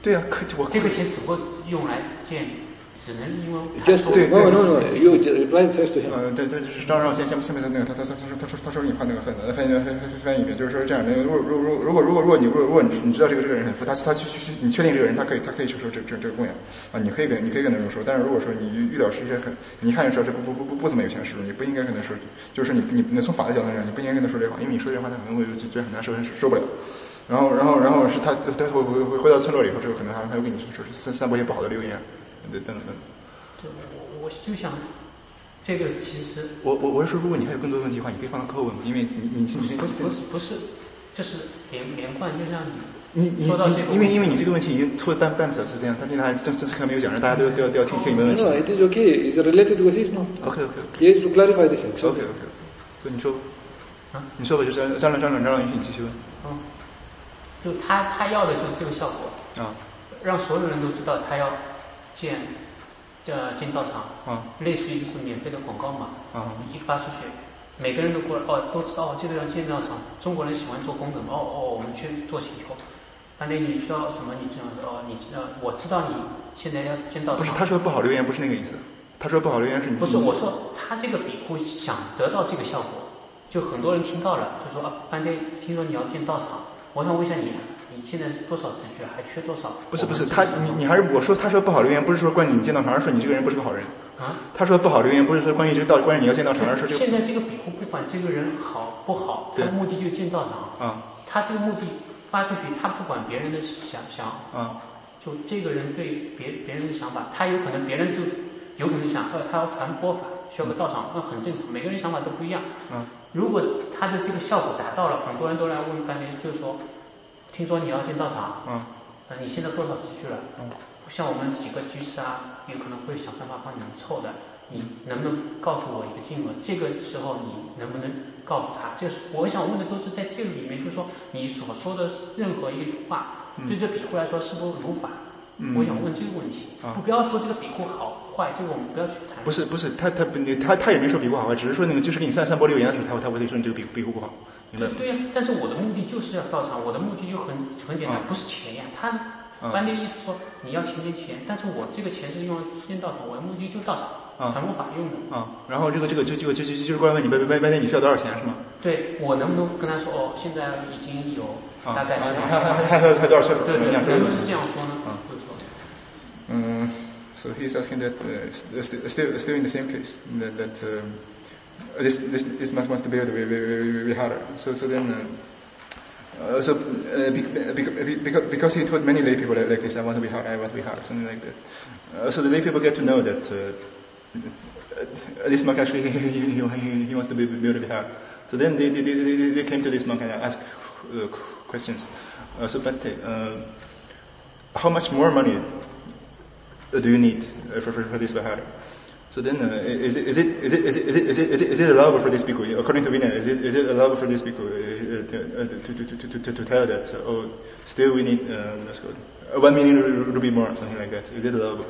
对啊，我这个钱只不过用来建，只能因为 Just no. You reply first to him. 对，就是张让先面的那个，他说你换那个翻译一遍，就是说这样的。如果你知道这个人很富，他你确定这个人他可以承受这个供养啊，你可以跟他这么说。但是如果说你遇到是一些你一看就知道这不怎么有钱的事，你不应该跟他说，就是说你从法律角度上，你不应该跟他说这话，因为你说这话他可能会觉得很难受，受不了。然后是他回到村落里以后，这个可能还会跟你说是散播一些不好的流言，等等。 对，我就想，这个其实我是说，如果你还有更多的问题的话，你可以放到课后问，因为你不是，就是连贯，就像你说到这个， 因为你这个问题已经拖了半个小时这样，他现在还这课没有讲，让大家都要听你们问题。 No, it is okay. It's related to this, no? Okay. He has to clarify this thing. Okay. 所以你说吧，你说吧，就张让允许你继续问。 就他要的就是这个效果啊，让所有人都知道他要建道场类似于就是免费的广告嘛一发出去，每个人都过来都知道这个要建道场，中国人喜欢做功德嘛我们去做祈求，你需要什么你这样说你知道我知道你现在要建道场。 不是他说不好留言不是那个意思，他说不好留言是你不是我说他这个比库想得到这个效果，就很多人听到了就说班队听说你要建道场，我想问一下你现在多少子虚还缺多少？ 不是你还是我说他说不好留言不是说关于你建道场，而是说你这个人不是个好人啊。他说不好留言不是说关于你要建道场，而是说这个现在这个比库不管这个人好不好，他的目的就是建道场啊。他这个目的发出去，他不管别人的想啊，就这个人对别人的想法，他有可能别人就有可能想他要传播法需要个道场，那很正常，每个人想法都不一样啊。如果他的这个效果达到了，很多人都来问班联，就是说听说你要建道场你现在多少子虚了像我们几个居士有可能会想办法帮你们凑的，你能不能告诉我一个金额？这个时候你能不能告诉他？就是我想问的都是在这个里面，就是说你所说的任何一句话对这比库来说是不是如法我想问这个问题不要说这个比库好坏，这个我们不要去谈。不是他也没说比库好坏，只是说那个就是给你散播流言的时候他会说你这个比库不好。 对呀，但是我的目的就是要道场，我的目的就很简单不是钱呀。他班的意思说你要钱，但是我这个钱是用来建道场，我的目的就道场传播法用的然后这个就是过来问你班内你需要多少钱是吗？ 对，我能不能跟他说现在已经有大概还多少钱？ 对，能不能这样说呢 So he's asking that still in the same case that this man wants to build a vihara. So then because he told many lay people like this, I want vihara, something like that. So the lay people get to know that this monk actually he wants to build a vihara. So then they came to this monk and asked questions. So Bhante, how much more money do you need for this vihara? So then, is it allowable for this bhikkhu, according to Vinaya, is it allowable for this bhikkhu to tell that still we need 1 million rupee more, something like that? Is it allowable?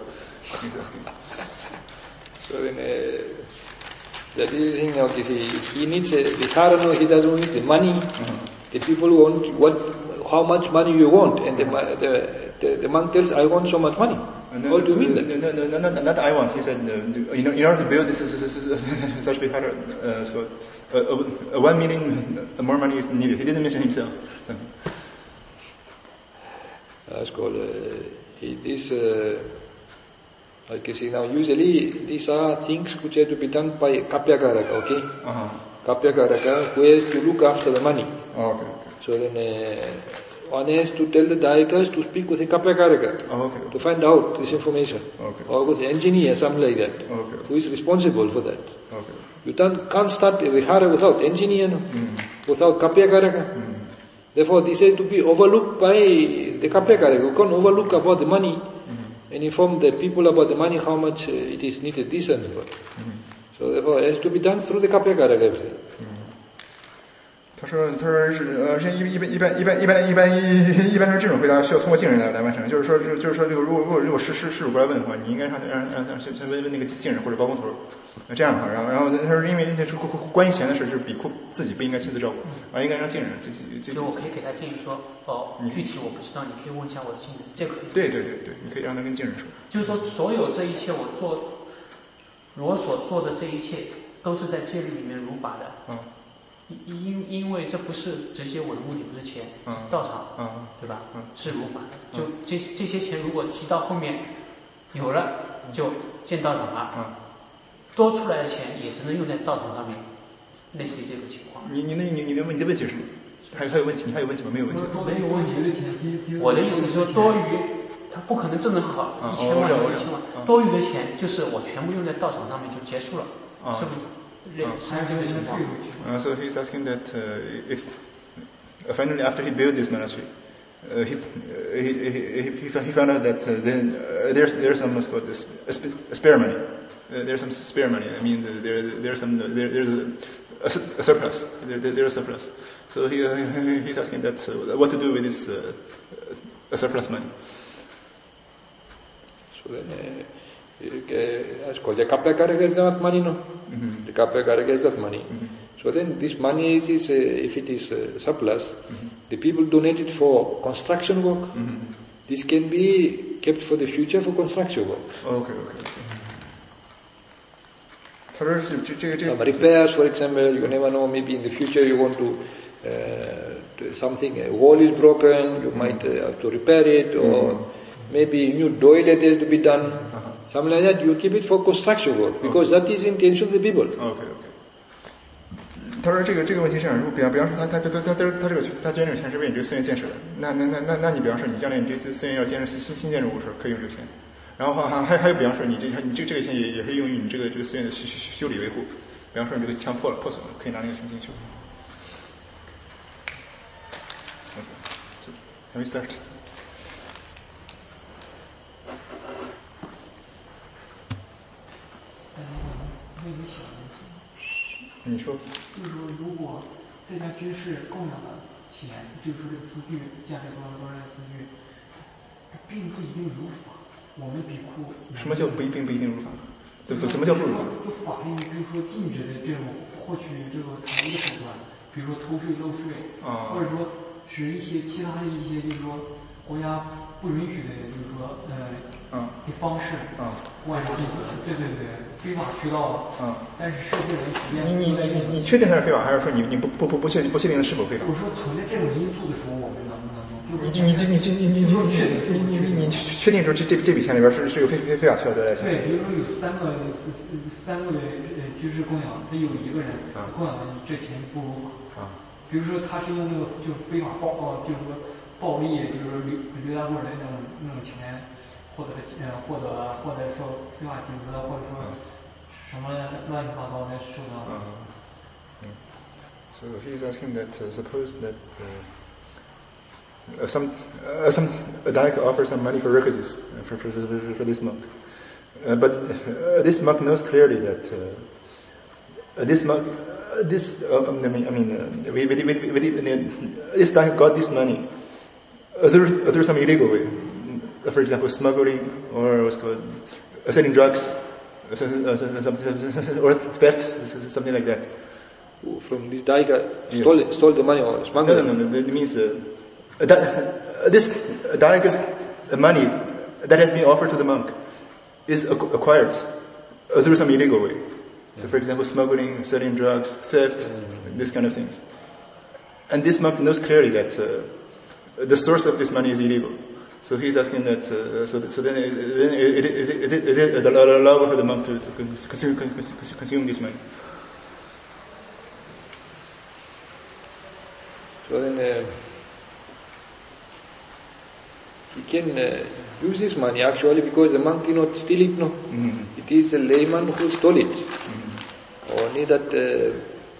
So then, that is the thing now. He needs a vihara. No, he doesn't need the money. The people want how much money you want, and the monk tells, I want so much money. What do you mean that? No, not I want. He said, in order to build this such vihara, 1 million more money is needed. He didn't mention himself. That's called, it is, like you see now, usually these are things which have to be done by Kapyakaraka, okay? Kapyakaraka, who has to look after the money. Okay. So then, one has to tell the Dayakas to speak with the Kapyakaraka to find out this information. Or with the engineer, something like that, who is responsible for that. You can't start a vihara without engineer, without Kapyakaraka. Therefore, this has to be overlooked by the Kapyakaraka. You can't overlook about the money and inform the people about the money, how much it is needed, this and that. So therefore, it has to be done through the Kapyakaraka, everything. 他说是一般是这种回答需要通过近人来完成，就是说这个如果施主过来问的话，你应该让先问那个近人或者包工头，这样的话，然后他说因为这关于钱的事是比库自己不应该亲自照顾，应该让近人就我可以给他建议说，具体我不知道，你可以问一下我的近人，这个可以。 对，你可以让他跟近人说。 就是说，所有这一切我所做的这一切都是在戒律里面如法的。因为这不是直接我的目的不是钱，是道场，对吧？是如法的。就这些钱如果提到后面有了，就建道场了。多出来的钱也只能用在道场上面，类似于这个情况。你的问题是什么？还有问题？你还有问题吗？没有问题。 没有问题。我的意思是说，多余，他不可能挣得好1000万1000万，多余的钱就是我全部用在道场上面就结束了，是不是？ So he's asking that if finally after he built this monastery, he found out that then there's some what's called spare money. There's some spare money. I mean, there's a surplus. There's a surplus. So he's asking that what to do with this surplus money. So then. The Kapekar gets that money, no? The Kapekar gets that money. So then this money is if it is surplus, the people donate it for construction work. This can be kept for the future for construction work. Okay. Some repairs, for example, you never know, maybe in the future you want to something, a wall is broken, you might have to repair it, or maybe new toilet has to be done. Something like that, you keep it for construction work, because that is the intention of the people. Okay. 他说这个问题是这样，如果比方说他捐这个钱是为你这个寺院建设的，那你比方说你将来你这次寺院要建设新建筑物时可以用这个钱，然后还有比方说你这个钱也可以用于你这个寺院的修理维护，比方说你这个墙破损了，可以拿那个钱进去修。Okay, so can we start? 你说， 就是说，如果这家居士供养的钱，就是说这个资具，家里多少的资具，并不一定如法。我们比库什么叫并不一定如法？什么叫不如法？ 就法律就是说禁止的这种获取这个财物的手段，比如说偷税漏税，或者说使一些其他的一些就是说国家不允许的，就是说的方式，外进行，对，非法渠道，但是社会人普遍。 你确定它是非法，还是说你不确定是否非法？ 我说存在这种因素的时候，我们能不能用？ 你确定说这笔钱里边是有非法渠道得来钱？ 对，比如说有三个居士供养，他有一个人供养的这钱不如法。比如说他是用那个就是非法就是说暴利，就是刘大贵的那种钱。获得说非法集资，或者说什么乱七八糟的手段。 So he's asking that suppose that a Daika offers some money for requisites for this monk, but this monk knows clearly that this Daika got this money through some illegal way. For example, smuggling, or what's called selling drugs, or theft, something like that. From this Daika stole the money or smuggled? No. It means that this Daika's money that has been offered to the monk is acquired through some illegal way. So, for example, smuggling, selling drugs, theft, this kind of things. And this monk knows clearly that the source of this money is illegal. So he's asking that. So then, is it allowable for the monk to consume this money? So then he can use this money actually because the monk did not steal it. No, it is a layman who stole it. Only that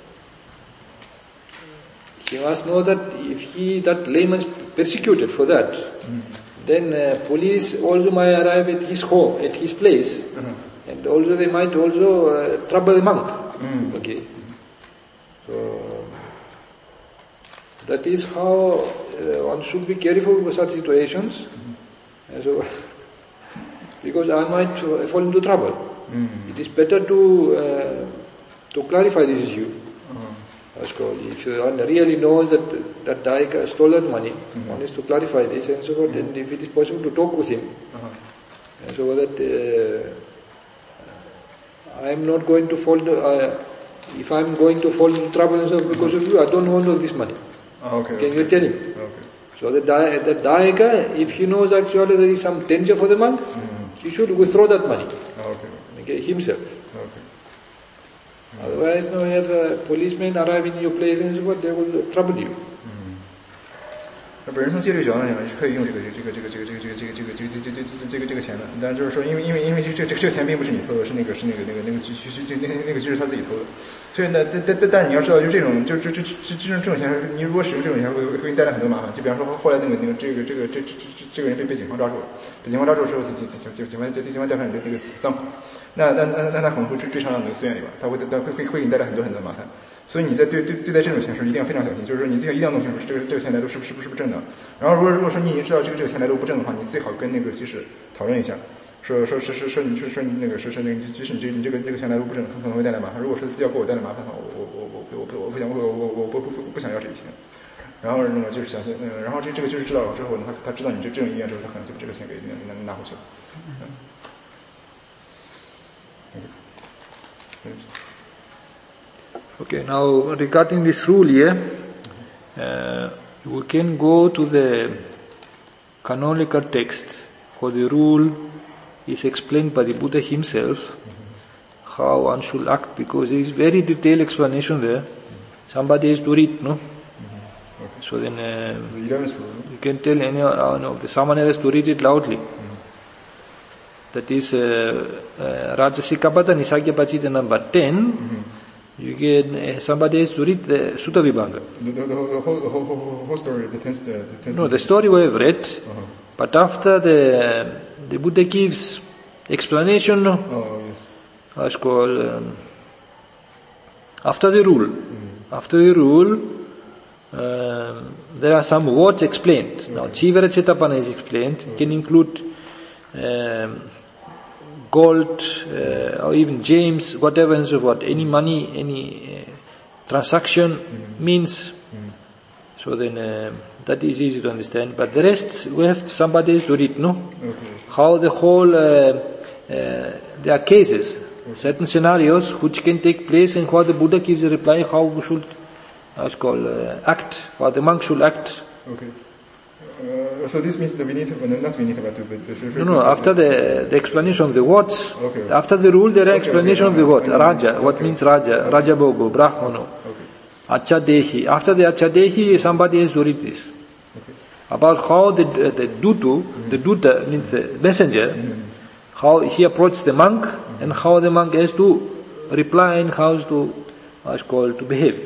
he must know that if that layman is persecuted for that. Then police also might arrive at his home, at his place, and also they might also trouble the monk. Okay, so that is how one should be careful for such situations. So, because I might fall into trouble. It is better to clarify this issue. If one really knows that Dayaka stole that money, one is to clarify this and so forth, and if it is possible to talk with him, so that I am not going to fall if I am going to fall into trouble and so because of you, I don't want all this money. Can you tell him? So the Dayaka, if he knows actually there is some danger for the monk, he should withdraw that money himself. Otherwise, now you have a policeman arrive in your place and so forth, they will trouble you. 本人从戒律角度上讲是可以用这个钱的，但就是说，因为这个钱并不是你偷的，是那个就是他自己偷的，所以呢，但是你要知道，就这种钱，你如果使用这种钱会给你带来很多麻烦。就比方说后来这个人被警方抓住了，被警方抓住的时候，警方调查你的这个赃款，那他可能会追上到那个寺院里边，他会给你带来很多麻烦。所以你在对待这种钱时一定要非常小心，就是说你自己一定要弄清楚这个钱来路是不是正当。然后如果说你已经知道这个钱来路不正的话，你最好跟那个居士讨论一下，说即使你这个钱来路不正，可能会带来麻烦。如果说要给我带来麻烦的话，我不想要这个钱。然后呢，就是想然后这个就是知道了之后呢，他知道你这种意愿之后，他可能就把这个钱给拿回去了。 Okay, now regarding this rule here, we can go to the canonical text, where the rule is explained by the Buddha himself, how one should act, because there is very detailed explanation there. Somebody has to read, no? So then you can tell any of the someone has to read it loudly. That is Rajasikapata Nisagya Pachita number 10. You can somebody has to read the Sutta Vibhanga. The whole story, the tenth. No, the story we have read, but after the Buddha gives explanation. It's called after the rule. After the rule, there are some words explained. Now, Chivara Chetapana is explained. It can include gold, or even gems, whatever and so forth. Any money, any transaction means. So then that is easy to understand. But the rest, we have somebody to read, no? How the whole, there are cases, certain scenarios which can take place, and how the Buddha gives a reply, how we should, act, how the monk should act. So this means the Vinita, not Vinita, but No, after the explanation of the words, after the rule there are explanation of the word, Raja, what means Raja, Rajabogo, Brahmano, Achadehi. After the Achadehi, somebody has to read this. About how the Dutta means the messenger, how he approached the monk, and how the monk has to reply and how to behave.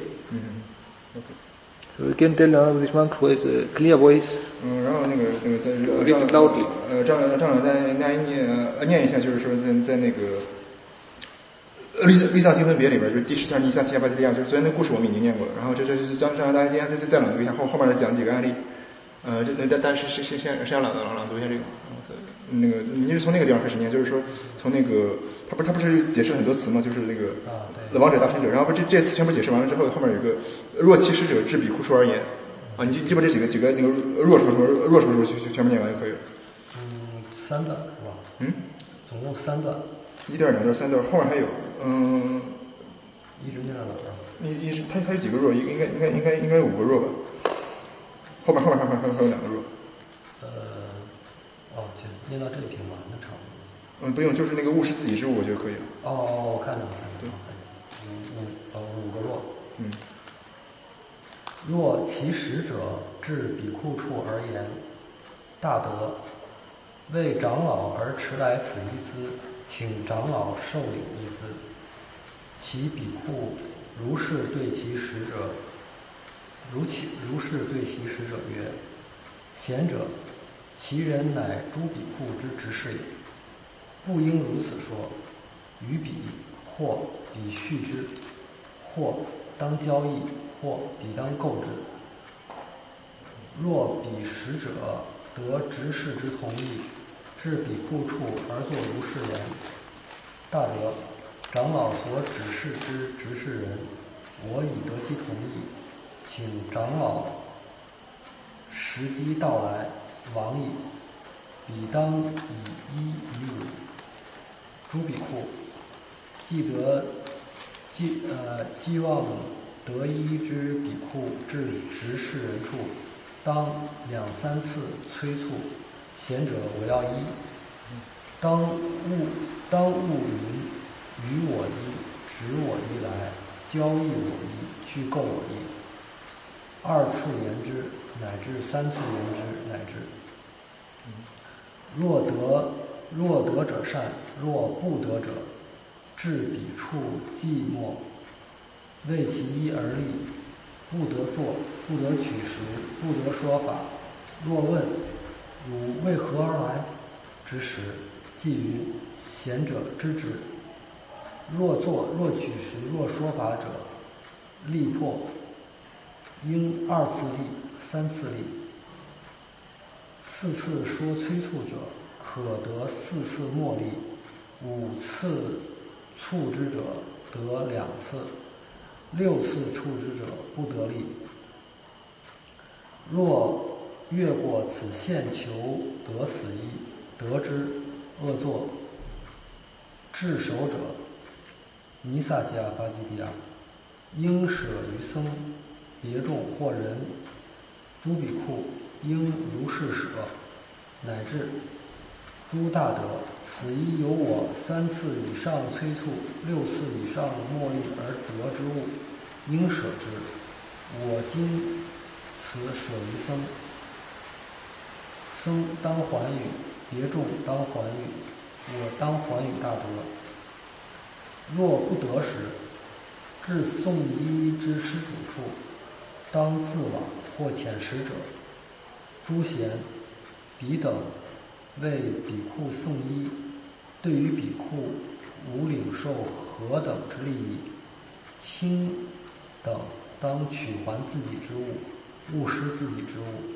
So we can tell this monk who has a clear voice. 然后那个 read it loudly. 张长再念一下，就是说在那个《离藏行分别》里边，就是第10条尼萨提亚巴吉利亚，就是昨天那故事我们已经念过了。然后这张大家今天再朗读一下，后面讲几个案例。但是先朗读一下这个。那个你是从那个地方开始念，就是说从那个他不是解释了很多词吗？就是那个王者大神者，然后这词全部解释完了之后，后面有一个若其使者至比库处而言啊，你就把这几个那个弱什么全部念完就可以了。 3段是吧？总共3段。 1段、2段、3段，后面还有一直念到哪儿？ 他有几个弱？应该有5个弱吧？后面还有2个弱。 行，念到这里停吧，那差不多。 不用，就是那个勿视自己之物，我觉得可以了。 我看到了。对，5个弱。若其使者至比库处而言，大德，为长老而迟来此一资，请长老受领一资。其比库如是对其使者，如是对其使者曰：贤者，其人乃诸比库之执事也，不应如此说。于彼或彼续之，或当交易，或彼当购之。 若彼使者得执事之同意，至彼库处而作如是言：大德，长老所指示之执事人，我已得其同意，请长老时机到来，往矣。彼当以一以五。诸比库，既望得一之比库至执事人处，当2、3次催促，贤者我要一。当勿云与我一，指我一来，交易我一，去购我一。2次言之，乃至3次言之，乃至。若得者善，若不得者，至彼处寂寞，为其一而立，不得坐，不得取食，不得说法。若问汝为何而来之时，即云贤者知之。若坐，若取食，若说法者，力破，应2次立，3次立。4次说催促者，可得4次默立；5次促之者，得2次；6次促之者，不得立。若越过此限求得死一，得之，恶作。至守者，弥撒迦巴基提亚，应舍于僧，别众或人，诸比库应如是舍，乃至诸大德，此一由我3次以上催促，6次以上默立而得之物，应舍之。我今此舍于僧，僧当还与，别众当还与，我当还与大德。若不得时，至送衣之施主处，当自往或遣使者。诸贤，彼等为比库送衣，对于比库无领受何等之利益，卿等当取还自己之物，勿失自己之物。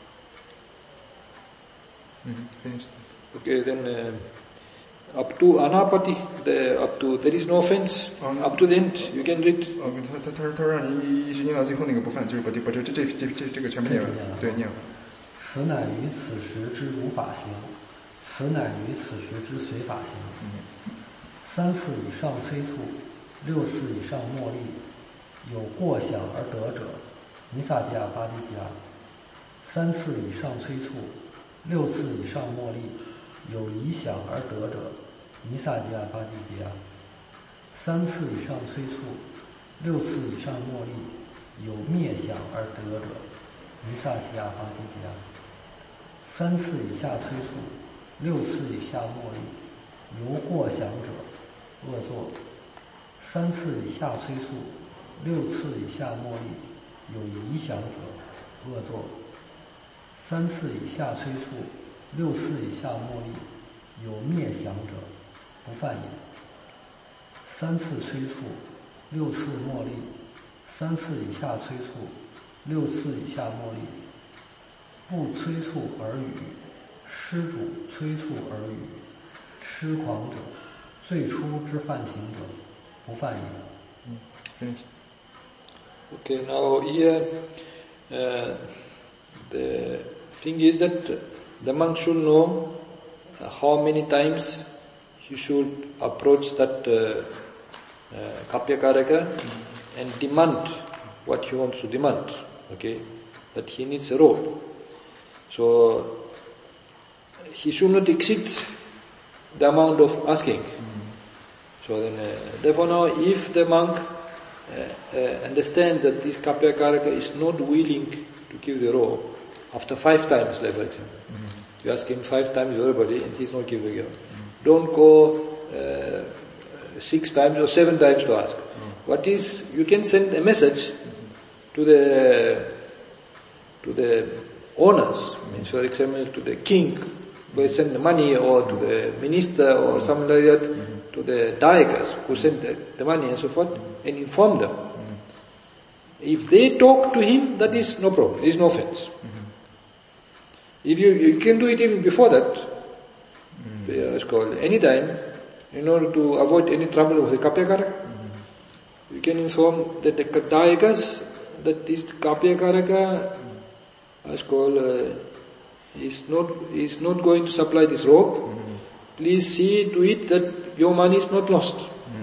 Okay, then up to Anapati, there is no offense. Up to the end, you can read. 他说让你一直念到最后那个部分，就是把这个全部念完，对，念完。 此乃于此时之如法行，此乃于此时之随法行。3次以上催促，6次以上默立，有过想而得者，弥撒迦巴提迦。3次以上催促，6次以上默立，有疑想而得者，弥撒迦巴提迦。3次以上催促，6次以上默立，有灭想而得者，弥撒迦巴提迦。3次以下催促，6次以下默立，由过想者，恶作。3次以下催促，6次以下默立，有疑想者，恶作。3次以下催促，6次以下默立，有灭想者，不犯也。3次催促，6次默立；3次以下催促，6次以下默立。不催促而语，施主催促而语，痴狂者，最初之犯行者，不犯也。 Okay, now here the thing is that the monk should know how many times he should approach that Kapyakaraka and demand what he wants to demand. Okay, that he needs a robe. So he should not exceed the amount of asking. So then, therefore now, if the monk understands that this Kapyakaraka is not willing to give the robe, after 5 times, like for example, you ask him 5 times everybody and he's not giving it. Don't go 6 times or 7 times to ask. What is, you can send a message to the owners, means for example to the king, who send the money, or to the minister or something like that, to the dayakas who send the money and so forth, and inform them. If they talk to him, that is no problem, there is no offense. If you can do it even before that, it's called any time, in order to avoid any trouble with the Kapyakaraka. You can inform that the Dayakas, that this Kapyakaraka, is called, is not going to supply this rope. Please see to it that your money is not lost.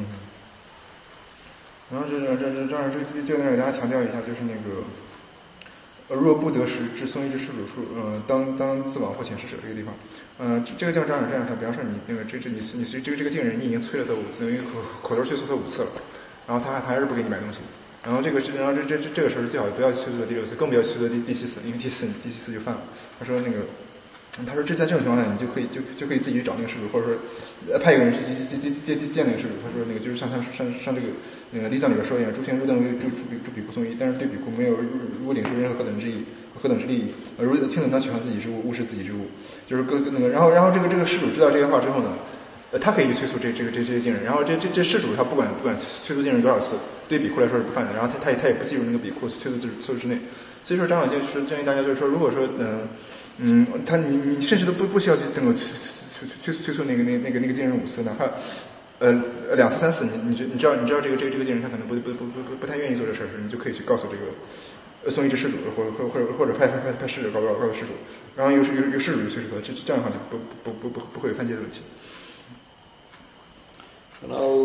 然后这个呢，给大家强调一下，就是那个，若不得时，至送一之施主处，当自往或遣使者这个地方，这个叫这样，比方说你那个这个贱人，你已经催了他5次，因为口头催促他5次了，然后他还是不给你买东西，然后这个时候最好不要催促到第6次，更不要催促到第7次，因为第7次就犯了。他说这在这种情况下，你就可以自己去找那个施主，或者说派一个人去见那个施主。他说那个就是像这个礼藏里边说一样，诸贤入邓为诸比库送衣，但是对比库没有如领受任何何等之利益，如轻等他取还自己之物，误失自己之物，就是然后这个施主知道这些话之后呢，他可以去催促这些贱人，然后这施主他不管催促贱人多少次，对比库来说是不犯的，然后他也不计入那个比库催促之内。所以说张小仙是建议大家就是说，如果说你甚至都不需要去那个催促那个贱人5次，哪怕2次3次，你知道这个贱人他可能不太愿意做这事儿，你就可以去告诉这个送一之施主，或者派使者告诉施主，然后由施主去催促他，这样的话就不会有犯戒的问题。 Now,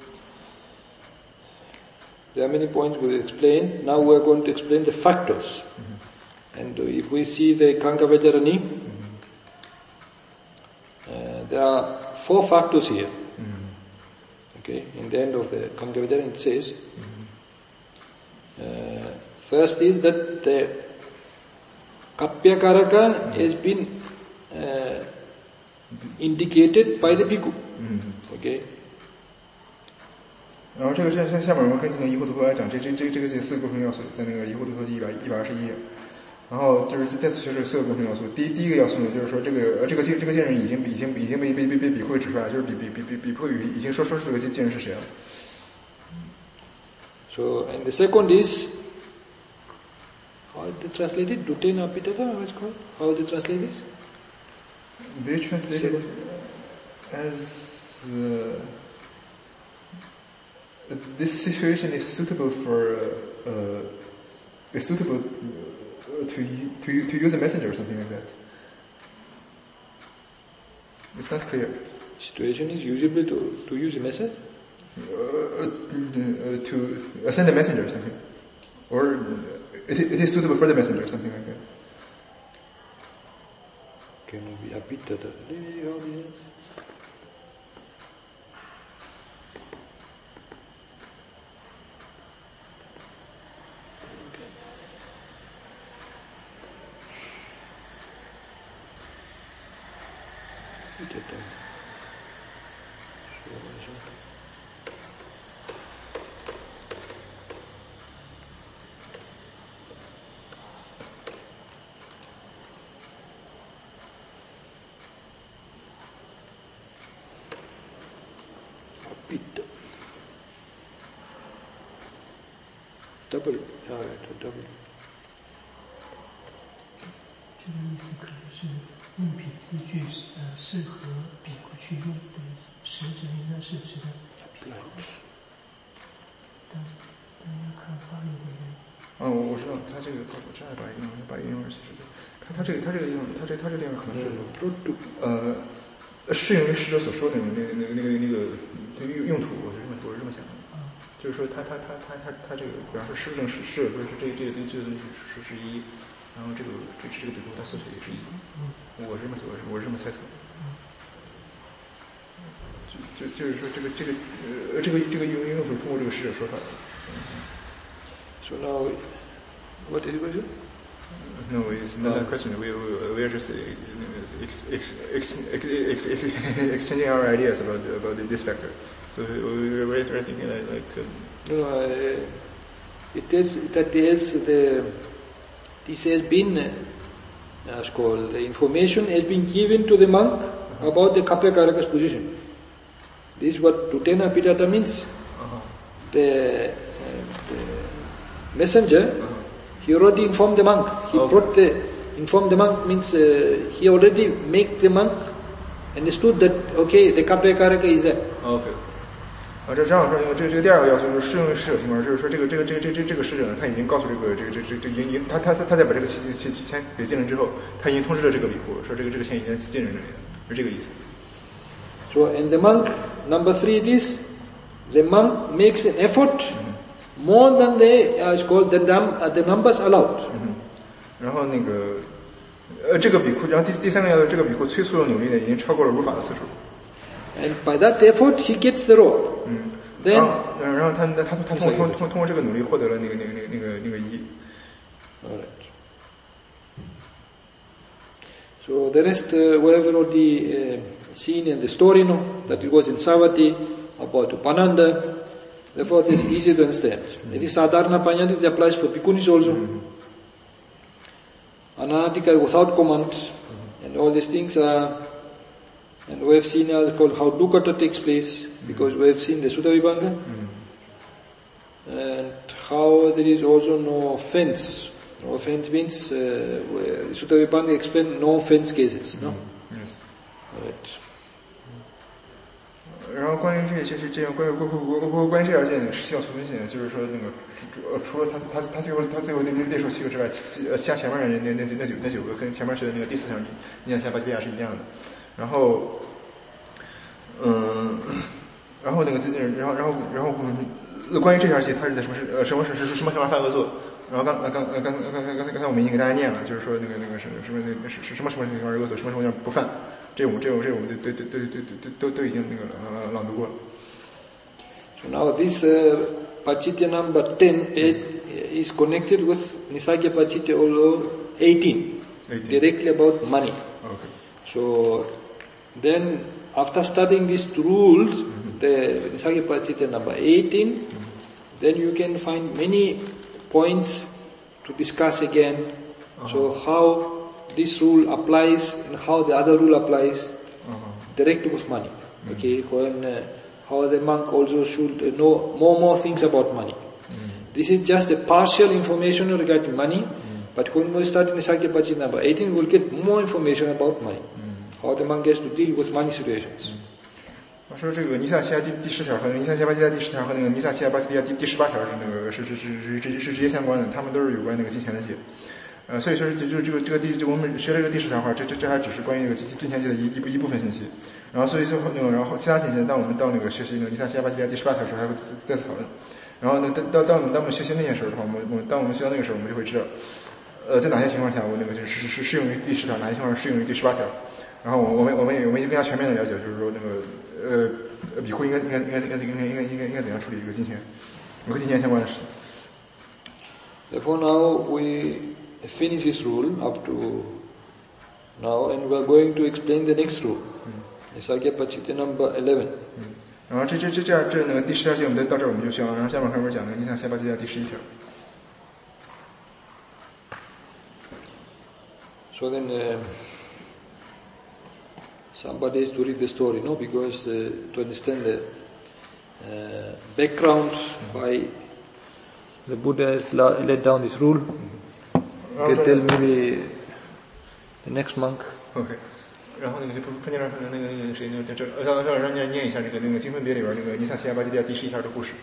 there are many points we explained. Now we are going to explain the factors. And if we see the Kankavejarani, there are 4 factors here. Okay, in the end of the Kankavejarani it says, first is that the Kapyakaraka has been indicated by the bhikkhu. Okay. 然后这个下面我们根据那个疑惑图来讲，这4个构成要素，在那个疑惑图第121页。然后就是再次学这4个构成要素。第一个要素呢，就是说这个贱人已经被比库指出来了，就是比库已经说出这个贱人是谁了。 So and the second is how they translate it? Dutena Pitata, how it's called? How they translate it? They translate it as this situation is suitable for to use a messenger or something like that. It's not clear. Situation is usable to use a message? To send a messenger or something. Or it is suitable for the messenger or something like that. Can we repeat that? Double, alright, double. 这个意思可能是用比字句适合比库去用的意思，实质应该是指的比库。但要看法律规定。 我知道，他这个我这还把应用其实他这个地方，他这个地方可能是适用于使者所说的那个用途，我是这么想的。就是说他这个，比方说施者说是这个东西是1，然后这个比库他所写也是1，我是这么猜测。就是说这个用途通过这个使者说法。 So now, what is the question? No, it's not a question. We are just exchanging our ideas about this factor. So we were thinking this has been called, the information has been given to the monk about the Kapyakaraka's position. This is what Dutena Pitata means. The messenger, he already informed the monk. He brought the inform the monk means he already make the monk understood that okay, the Kapya Karaka is there. OK。这样说，这个第二个要求就是适用于使者情况，就是说这个使者呢，他已经告诉他在把这个钱给进人之后，他已经通知了这个比库，说这个钱已经进人这里了，是这个意思。 So and the monk number 3 it is the monk makes an effort more than the called the numbers allowed. 然后那个这个比库，然后第三个要求，这个比库催促的努力呢，已经超过了如法的次数。 And by that effort, he gets the reward. Then, 然后他通过这个努力获得了那个一。 Alright. So the rest, we have already seen in the story, no, that it was in Savatthi about Upananda. Therefore, this is easy to understand. It is Sadharana Panyati, it applies for Bhikkhunis also. Anatika without command, and all these things are. And we have seen called how Dukkata takes place, because we have seen the Sutta Vibhanga, and how there is also no offense. No offense means, Sutta Vibhanga explains no offense cases, no? Yes. Right. 然后关于这些是这样，关于这2件呢，是需要存心的，就是说那个除了他最后列出7个之外，其他前面人那9个跟前面学的那个第4条尼萨夏巴基利亚是一样的。然后那个关于这条题，它是在什么情况犯恶作？然后刚才我们已经给大家念了，就是说那个什么情况恶作，什么情况不犯，这我们都已经那个朗读过了。 So now this Pachitya number 10 is connected with Nisagya Pachitya 18, directly about money. Okay. So then after studying these rules, the Nisagya Pachitya number 18, then you can find many points to discuss again. So how this rule applies and how the other rule applies directly with money. Okay, when how the monk also should know more things about money. This is just a partial information regarding money, but when we start in the Nisagya Pachitya number 18, we'll get more information about money. How the monk has to deal with money situations. 我说这个尼萨西亚第10条和尼萨西亚巴基利亚第10条和那个尼萨西亚巴基利亚第18条是那个是直接相关的，他们都是有关那个金钱的解。所以说就我们学了这个第10条的话，这还只是关于那个金钱界的一部分信息。然后所以说然后其他信息，当我们到那个学习那个尼萨西亚巴基利亚第18条的时候，还会再次讨论。然后呢，当我们学习那件事的话，当我们学到那个时候，我们就会知道，在哪些情况下我那个就是适用于第10条，哪些情况适用于第18条。然后我们也更加全面的了解，就是说那个比库应该怎样处理这个金钱和金钱相关的事情。 Therefore now we finish this rule up to now, and we are going to explain the next rule. Nisagya Pachitya number 11. 然后这那个第10条节我们到这儿我们就学完，然后下面开始讲那个尼萨西亚巴基利亚第11条。 So then somebody has to read the story, no? Because to understand the background why the Buddha has laid down this rule, you can tell maybe the next monk. Okay. 然后那个潘先生那个谁呢？让念一下这个那个经分别里边那个尼萨西亚巴基利亚第11条的故事。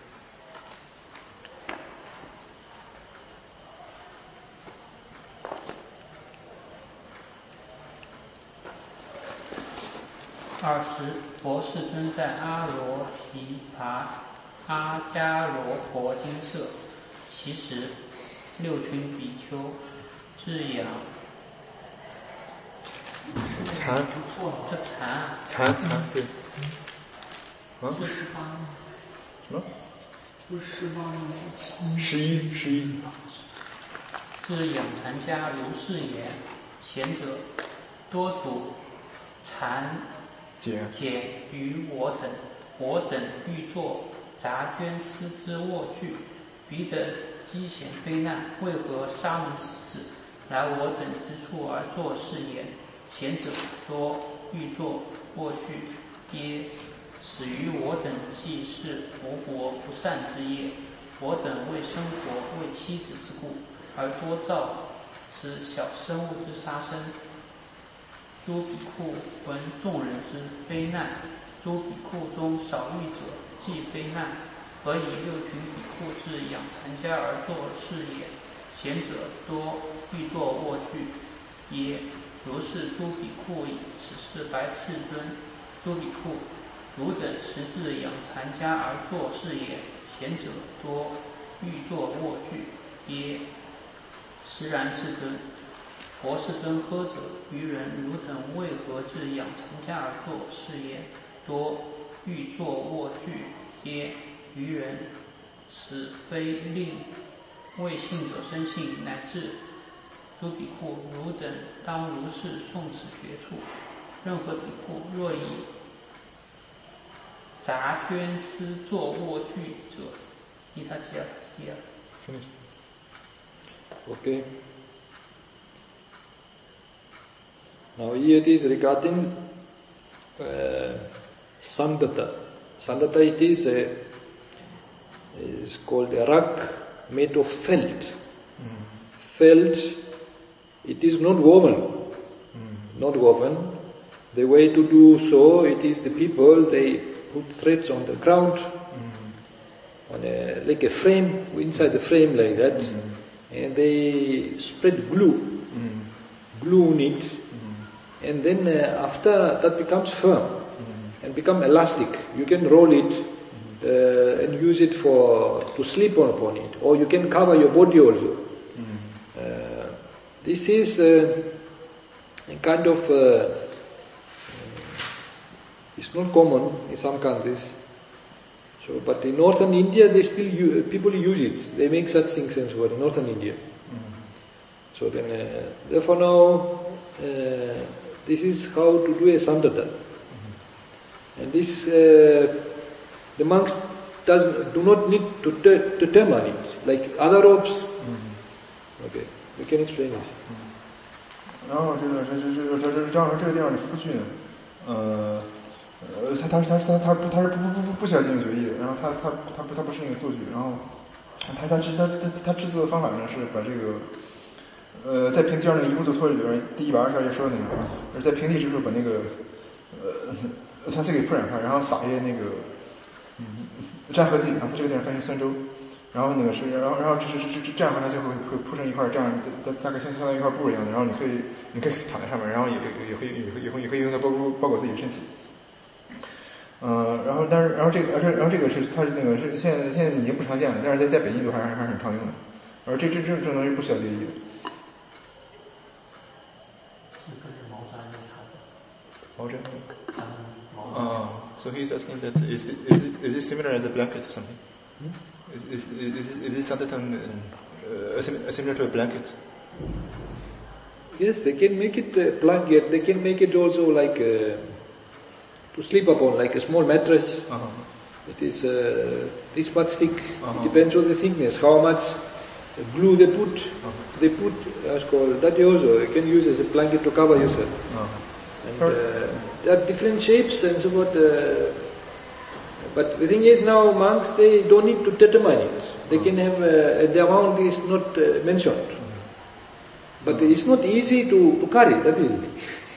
20佛世尊在阿罗提爬阿迦罗婆精舍，其时6群比丘至养。 蚕， 这蚕对。啊？ 是18吗？ 什么？ 不是18吗 ？11。 至养蚕家如是言：贤者，多主蚕茧于我等欲作杂捐丝之卧具，彼等积险非难，为何沙门使之来我等之处而作是言？贤者多欲作卧具，耶！始于我等既是福薄不善之业，我等为生活为妻子之故，而多造此小生物之杀生。诸比库闻众人之非难，诸比库中少欲者即非难，何以六群比库至养蚕家而作是也？贤者多欲作卧具也。如是诸比库以此事白世尊：诸比库，汝等实至养蚕家而作是也。贤者多欲作卧具耶。实然世尊。佛世尊呵者，愚人汝等为何至养蚕家而作是也？多欲作卧具耶。愚人，此非令未信者生信，乃至诸比库，汝等当如是诵此绝处。任何比库若以杂绢丝作卧具者，伊萨吉尔第二。 Okay. Now here it is regarding sandata. Sandata it is called a rug made of felt. Felt, it is not woven. Not woven. The way to do so, it is the people, they put threads on the ground, on like a frame, inside the frame like that, and they spread glue on it, and then after that becomes firm and become elastic. You can roll it and use it to sleep upon it, or you can cover your body also. This is a kind of it's not common in some countries. So, but in northern India, they still people use it. They make such things and so on in northern India. So then, therefore now, this is how to do a sandata. And this, the monks do not need to determine it, like other robes. Okay, we can explain it. 然后这个地方的夫婿呢，他是不小心决议的，然后他不是那个做剧，然后他制作的方法呢是把这个在平地上那个一部度脱里边第122页说的那个，而在平地之处把那个蚕丝给铺展开，然后撒一些那个粘合剂，然后它这个地方翻成酸粥，然后那个是然后这样的话就会铺成一块，这样大概相当于一块布一样的，然后你可以躺在上面，然后也可以用它包裹自己的身体。然后这个是它是那个是现在已经不常见了，但是在北印度还是很常用的，而这东西是不需要决议的。毛毡。So he's asking that is it similar as a blanket or something? Is it something similar to a blanket? Yes, they can make it a blanket. They can make it also like to sleep upon, like a small mattress. It is this much thick. It depends on the thickness, how much glue they put. They put, as called that also. You can use as a blanket to cover yourself. And there are different shapes and so forth. But the thing is now monks, they don't need to determine it. They can have, the amount is not mentioned. But it's not easy to carry, that is easy.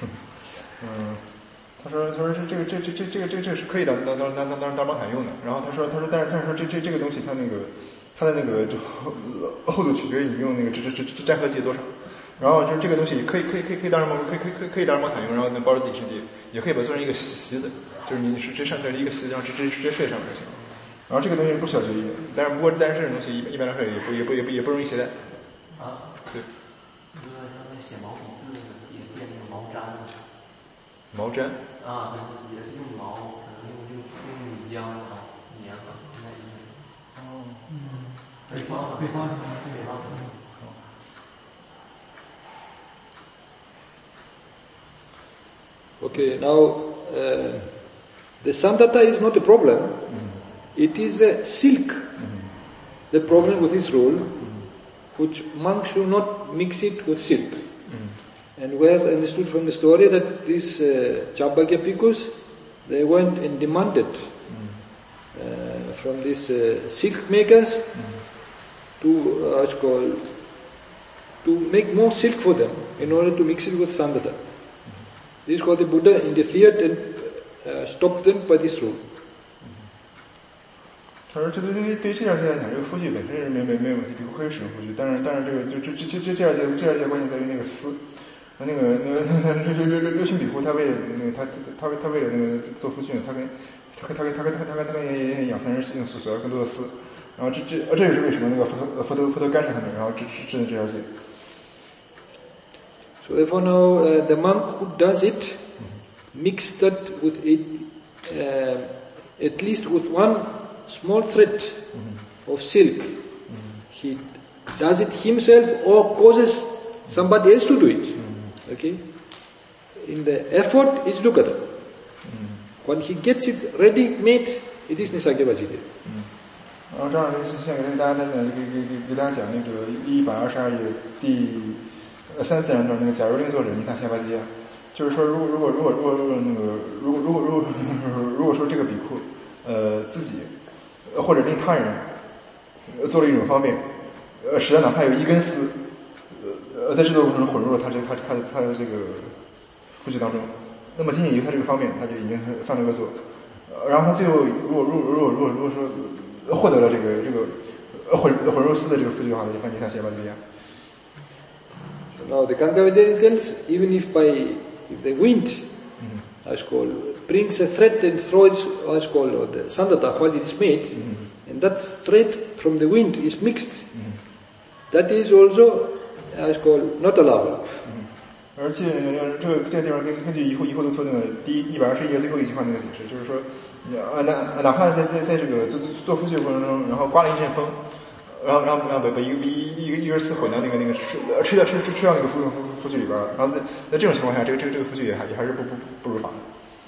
他说这个是可以当毛毯用的。然后他说但是这个东西它的那个厚度取决于你用那个粘合剂多少。然后就是这个东西可以当毛毯用，然后能包着自己身体，也可以把它做成一个席子，就是你直上这一个席子，然后直接睡上面就行了。然后这个东西不需要决议的，但是这种东西一般来说也不容易携带。对。 你说那写毛笔字也变成毛毡了。 毛毡。 也是用毛，可能用米浆啊粘合在一起。北方。 Okay, now the sandata is not a problem. It is a silk. The problem with this rule, which monks should not mix it with silk. And we have understood from the story that these Chambakya bhikkhus, they went and demanded from these silk makers to to make more silk for them in order to mix it with sandata. This is called the Buddha interfered and stopped them by this rule. 他说：“对于这件事来讲，这个夫婿本身是没有问题，比如可以使用夫婿，但是这个这二件关键在于那个丝，那个六旬比丘他为了那个他为了那个做夫婿，他跟养蚕人用所要更多的丝，然后这也是为什么那个佛陀干涉他们，然后制定这条戒。” So therefore now the monk who does it, mix that with it, at least with one small thread of silk. He does it himself or causes somebody else to do it. Okay? In the effort is Dukkhata. When he gets it ready made, it is Nisagya Vajite. 然后这样现在给大家讲那个122页第3自然段那个假如令作者尼萨切巴基亚，就是说如果说这个比库自己或者令他人做了一种方便，使得哪怕有一根丝在制作过程中混入了他的这个夫婿当中，那么仅仅由他这个方便，他就已经犯了恶作。然后他最后如果说获得了这个混入丝的这个夫婿的话，就犯尼萨切巴基亚。 Now the Gangavadari tells, even if the wind, as called, brings a thread and throws, as called, the sandata while it's made, and that thread from the wind is mixed, that is also, as called, not allowable. 而且这个地方根据以后的说那个第121页最后一句话那个解释，就是说，哪怕在这个做夫婿过程中，然后刮了一阵风。然后把一根丝混到那个吹到那个夫婿里边，然后在这种情况下，这个夫婿也还是不如法的。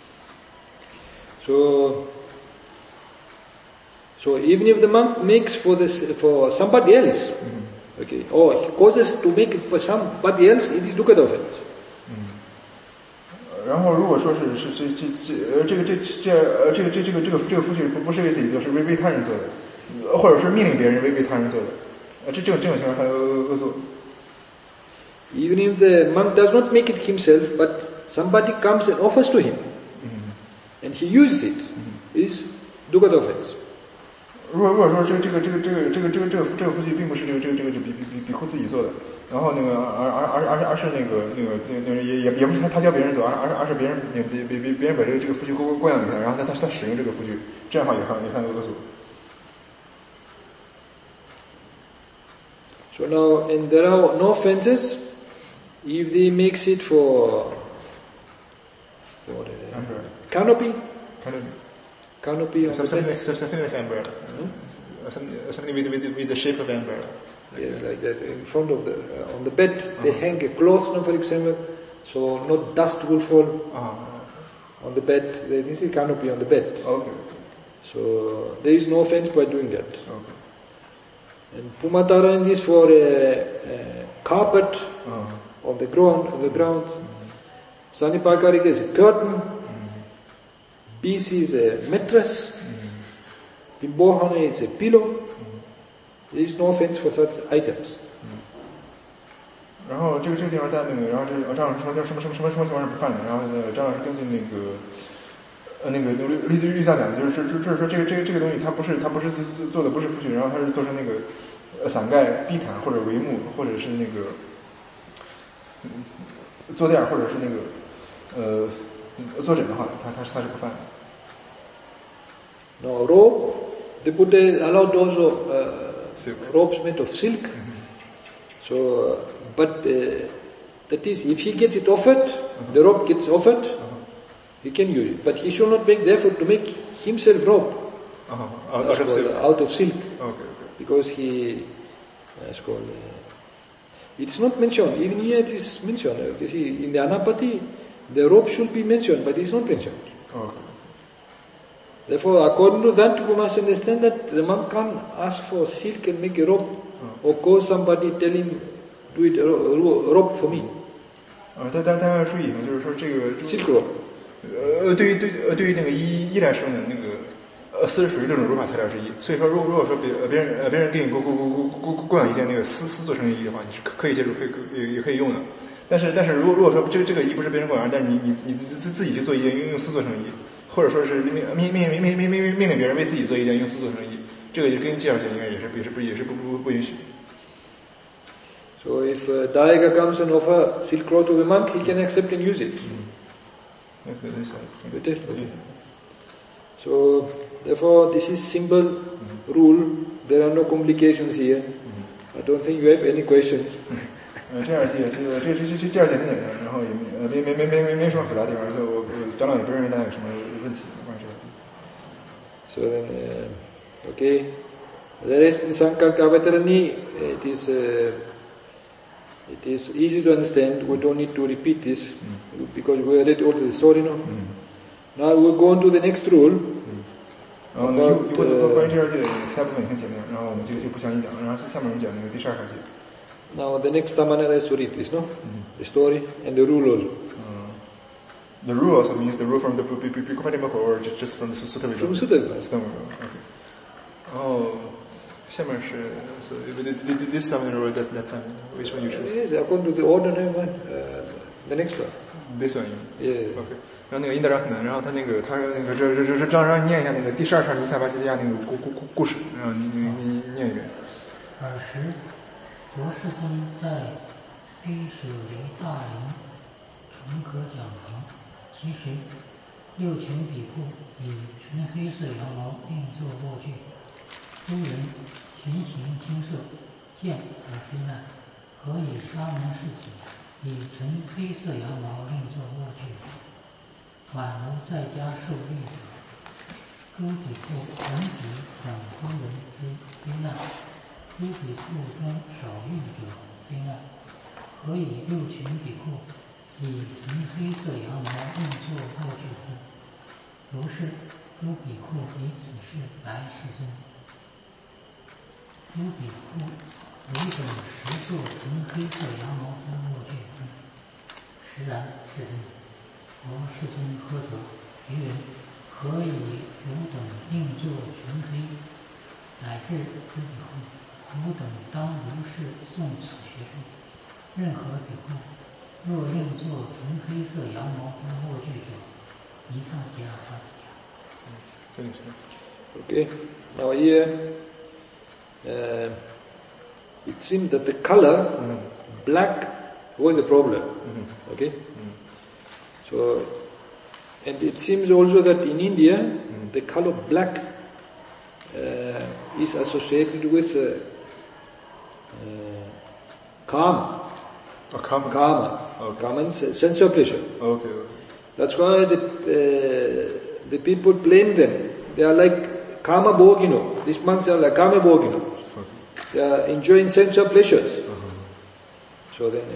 So even if the monk makes for somebody else, okay, or he causes to make it for somebody else, it is Dukkha offense. 然后如果说是这个夫婿不是为自己做，是为他人做的。或者是命令别人为他人做的，这种情况还有恶作。 Even if the monk does not make it himself, but somebody comes and offers to him, and he uses it, is Dukkha offense. 如果说这个夫婿并不是这个比库自己做的，然后那个而是那个也不是他教别人做，而是别人把这个夫婿供养给他，然后他使用这个夫婿，这样的话也犯恶作。 So now, and there are no offenses if they makes it for canopy on the bed. Something like umbrella. Something with the shape of umbrella. Yeah, like that. In front of on the bed, they hang a cloth, for example, so no dust will fall on the bed. This is canopy on the bed. Okay. So there is no offense by doing that. Okay. And Pumataran is for a carpet on the ground. Sanipakarika is a curtain. BC is a mattress. Bimbohana is a pillow. There is no offense for such items. 然后这个地方在那个，然后张老师说叫什么情况是不犯的，然后张老师根据那个律家讲的，就是说这个东西它不是做的不是夫婿，然后它是做成那个伞盖、地毯或者帷幕，或者是那个坐垫，或者是那个坐枕的话，它是不犯的。 No robe, the Buddha allowed also robes made of silk. So, but that is, if he gets it offered, the robe gets offered. He can use it, but he should not make the effort to make himself robe out of silk, because he, it's not mentioned. Even here it is mentioned. You see, in the Anapati, the robe should be mentioned, but it's not mentioned. Okay. Therefore, according to that, we must understand that the monk can't ask for silk and make a robe, or cause somebody tell him, do it a robe for me. 大家要注意，就是说这个 silk robe. 对于那个衣来说呢，那个丝是属于这种如法材料之一。所以说，如果说别人给你供养一件那个丝做成的衣的话，你是可以接受，也可以用的。但是如果说这个衣不是别人供养，但是你自己去做一件用丝做成的衣，或者说是命令别人为自己做一件用丝做成的衣，这个就跟这样讲应该也是不允许。 So if Daiga comes and offer silk robe to a monk, he can accept and use it. Yes, that is Okay. So therefore, this is simple rule. There are no complications here. I don't think you have any questions. 这二届很简单，然后也没什么复杂地方，所以我长老也不认为大家有什么问题关于这个。 So then, okay. The rest in Sankakavattarani, it is easy to understand. We don't need to repeat this because we read all the story now. Now we'll go on to the next rule. 然后呢，关于这二届的猜部分也很简单，然后我们就不详细讲，然后下面我们讲那个第12条节。 Now the next Samanera has to read this, no? The story and the rule also. The rule also means the rule from the Bhikkhu or just from the Sutta Vijaya? From Sutta Vijaya. Okay. 然后下面是 this Samanera or that Samanera? Which one you choose? Yes, according to the order, the next one. This one. Yeah. Okay. 然后那个因德然很难，然后他这让你念一下那个第12条尼萨巴西利亚那个故事，然后你念一遍。 尔时，佛世尊在黑舍离大林纯可讲堂，其时六群比库以纯黑色羊毛另作卧具，诸人群行精舍，见而非难，何以沙门世子以纯黑色羊毛另作卧具？宛如在家受律者，诸比库人比等诸人之非难，诸比库中少欲者非难，何以六群比库以纯黑色羊毛另作卧具乎？如是，诸比库以此事白世尊。诸比库汝等实作纯黑色羊毛之卧具乎？实然，世尊。佛世尊呵责，于人何以汝等另作纯黑？乃至诸比库，汝等当如是诵此学说。任何比库，若另作纯黑色羊毛之卧具者，一上家发家。 Okay. Now here, it seems that the color black was a problem. Okay. So, and it seems also that in India, the color black is associated with karma. Karma. Okay. Karma and sense of pleasure. Okay. That's why the people blame them. They are like karma bhogino. These monks are like karma bhogino. Okay. They are enjoying sense of pleasures. So then,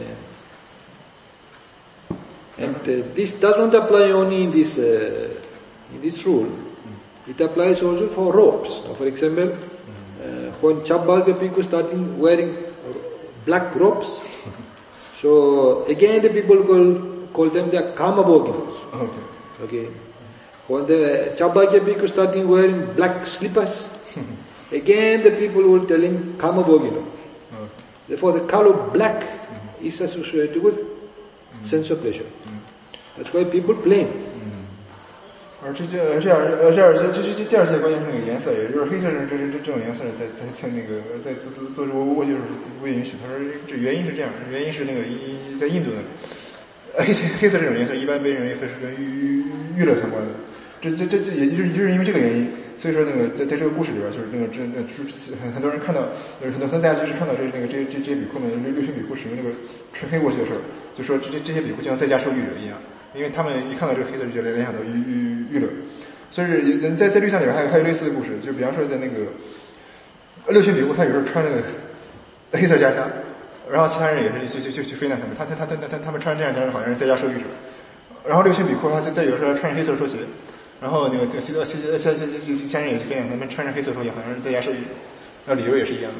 and this does not apply only in this rule. It applies also for robes. Now, for example, when Chabbalga people started wearing black robes, so again the people call them the karma bhoginos. Okay. When the Chabbalga people started wearing black slippers, again the people will tell him karma bhogino. Therefore, the color black is associated with sense of pleasure. That's why people blame. 而这二届关键是那个颜色，也就是黑色这种颜色在那个在做这个卧具是不允许。他说这原因是这样，原因是那个在印度呢，黑色这种颜色一般被认为会是跟娱乐相关的。这也就是因为这个原因，所以说那个在这个故事里边，就是那个很多人看到，很多大家就是看到这些比库们六群比库使用这个纯黑过去的时候，就说这些比库就像在家受欲者一样，因为他们一看到这个黑色就联想到娱乐。所以在律藏里边还有类似的故事，就比方说在那个六群比库，他有时候穿那个黑色袈裟，然后其他人也是去非难他们，他们穿这样袈裟好像是在家受欲者，然后六群比库他在有时候穿黑色拖鞋。然后那个其他人也是非常，他们穿上黑色拖鞋，好像是在家受欲，那理由也是一样的。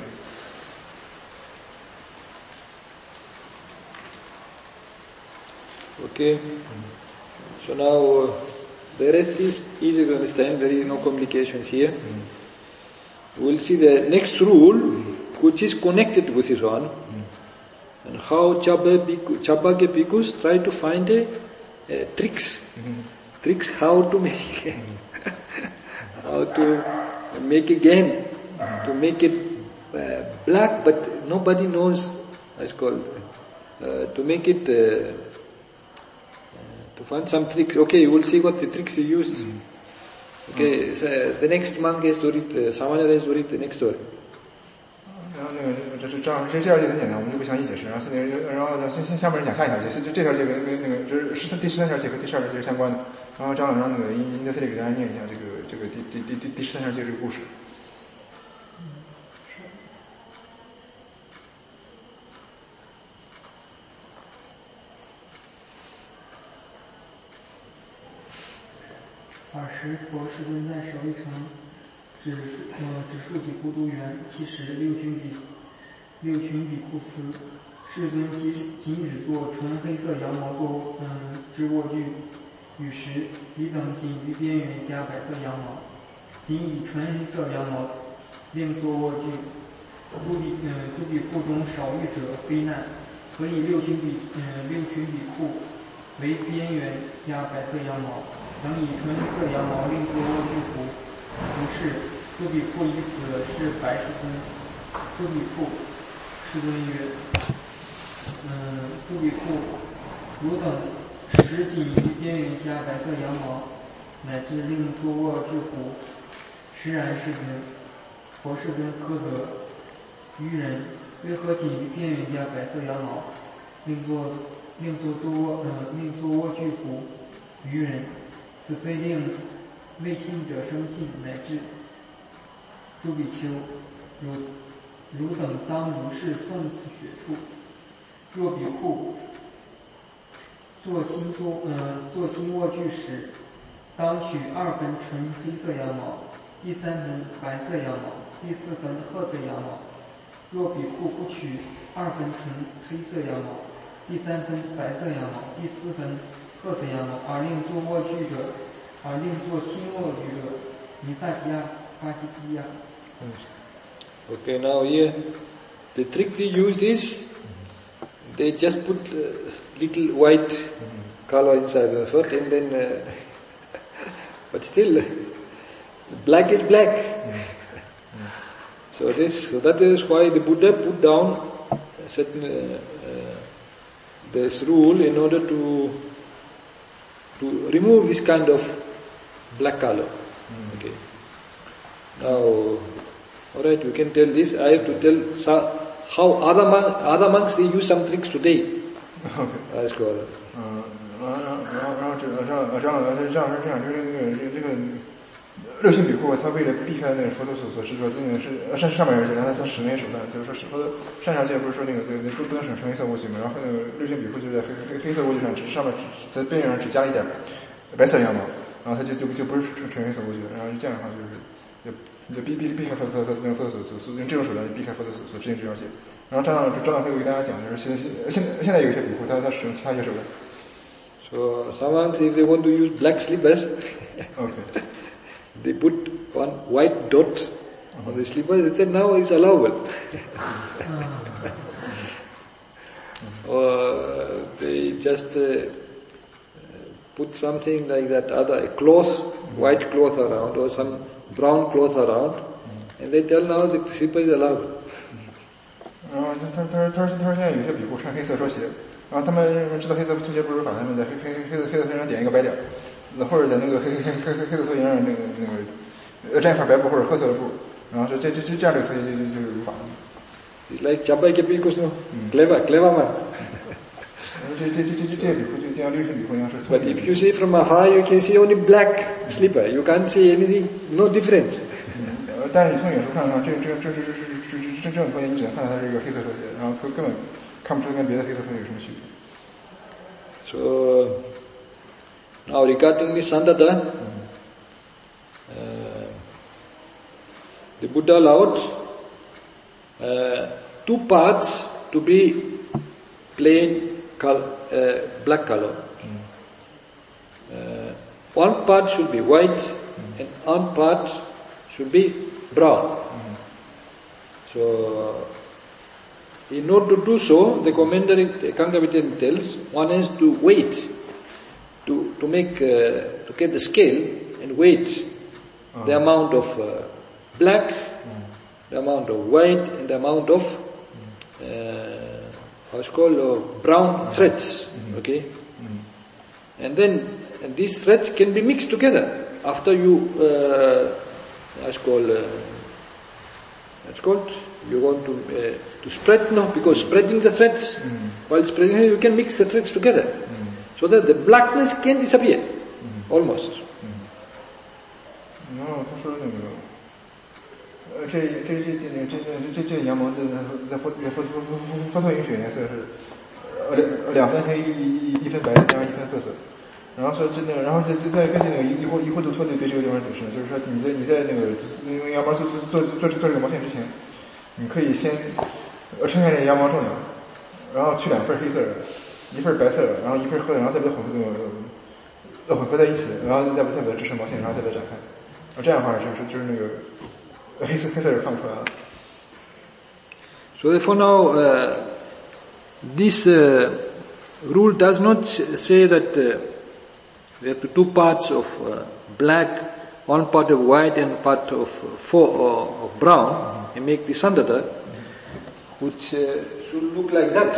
Okay. So now The rest is easy to understand, there is no complications here. We'll see the next rule, which is connected with this one, and how Chabagya bhikkhus try to find tricks how to make how to make again, to make it black, but nobody knows. It's called to make it to find some tricks. Okay, you will see what the tricks he used. Okay, so the next monk has to read, Samanya has to read the next story. 然后这样这条戒很简单，我们就不详细解释。然后先下面人讲下一条戒，这条戒跟那个这是第13条戒和第12条戒是相关的。然后张老让那个应该这里给大家念一下这个第13条戒这个故事。 尔时，佛世尊在舍卫城只述己孤独园，其实六群比库斯。世尊仅只做纯黑色羊毛做之卧具，与时彼等仅于边缘加白色羊毛，仅以纯黑色羊毛另做卧具。诸比库中少欲者非难，可以六群比库为边缘加白色羊毛，能以纯黑色羊毛另做卧具服。不是，诸比库以此是白世尊。诸比库，世尊曰：诸比库，汝等实仅于边缘加白色羊毛，乃至另做卧具服。实然，世尊。佛世尊苛责愚人，为何仅于边缘加白色羊毛，另做卧具服？愚人，此非令未信者生信，乃至诸比丘，汝等当如是诵此学处。若比库做新卧具时，当取2分纯黑色羊毛，第3分白色羊毛，第4分褐色羊毛。若比库不取2分纯黑色羊毛，第3分白色羊毛，第4分褐色羊毛，而另做新卧具者，弥萨吉亚巴吉提亚。 Okay, now here the trick they used is they just put little white color inside the fur, and then but still black is black. So that is why the Buddha put down certain this rule in order to remove this kind of black color. Okay. Now, all right, we can tell this. I have to tell how other monks they use some tricks today. Okay. That's called. 然后这样，就是这个六旬比库，他为了避开那个佛陀所执着的是上面有讲，他使那手段，就是说佛陀上条戒不是说那个不能使纯黑色卧具嘛，然后那个六旬比库就在黑色卧具上上面在边缘上只加一点白色羊毛，然后他就不是纯黑色卧具了，然后这样的话就避开佛陀所用这种手段就避开佛陀所制定这条戒。然后张导会给大家讲，就是现在有一些比库他使用其他一些手段。 So someone if they want to use black slippers, okay. They put one white dot on the slippers. They said now it's allowable. Or they just put something like that, other cloth, white cloth around, or some brown cloth around, and they tell now the slipper is allowed. 然后他说现在有些比库穿黑色拖鞋，然后他们知道黑色拖鞋不是法，他们在黑色拖鞋上点一个白点，或者在那个黑色拖鞋上那个沾一块白布或者褐色的布，然后说这样这个拖鞋就如法。 It's like Chabagya bhikkhus, no? Clever man. 这比库就像六旬比库一样是。 But if you see from afar, you can see only black slipper. You can't see anything, no difference. 但是你从远处看的话，这种拖鞋你只能看到它是一个黑色拖鞋，然后根本看不出跟别的黑色拖鞋有什么区别。 So now regarding the Sandata, the Buddha allowed 2 parts to be plain black color. one part should be white and one part should be brown. So, in order to do so, the commentary Kangavitan tells one has to wait to get the scale and weight the amount of black, the amount of white, and the amount of brown threads. Okay, and then these threads can be mixed together after you you want to spread, because spreading the threads, while spreading you can mix the threads together, so that the blackness can disappear, almost. 然后他说那个，这羊毛在佛陀允许颜色是2分黑1分白加上1分褐色。然后说然后再根据那个一或度托对这个地方解释呢，就是说你在那个用羊毛做这个毛线之前，你可以先称下这个羊毛重量，然后取2份黑色的，1份白色的，然后1份褐的，然后再把它混合在一起，然后再把它织成毛线，然后再把它展开。这样的话就是那个黑色就看不出来了。 So therefore now this rule does not say that we have 2 parts of black, 1 part of white and part of brown, and make the sandata, which should look like that.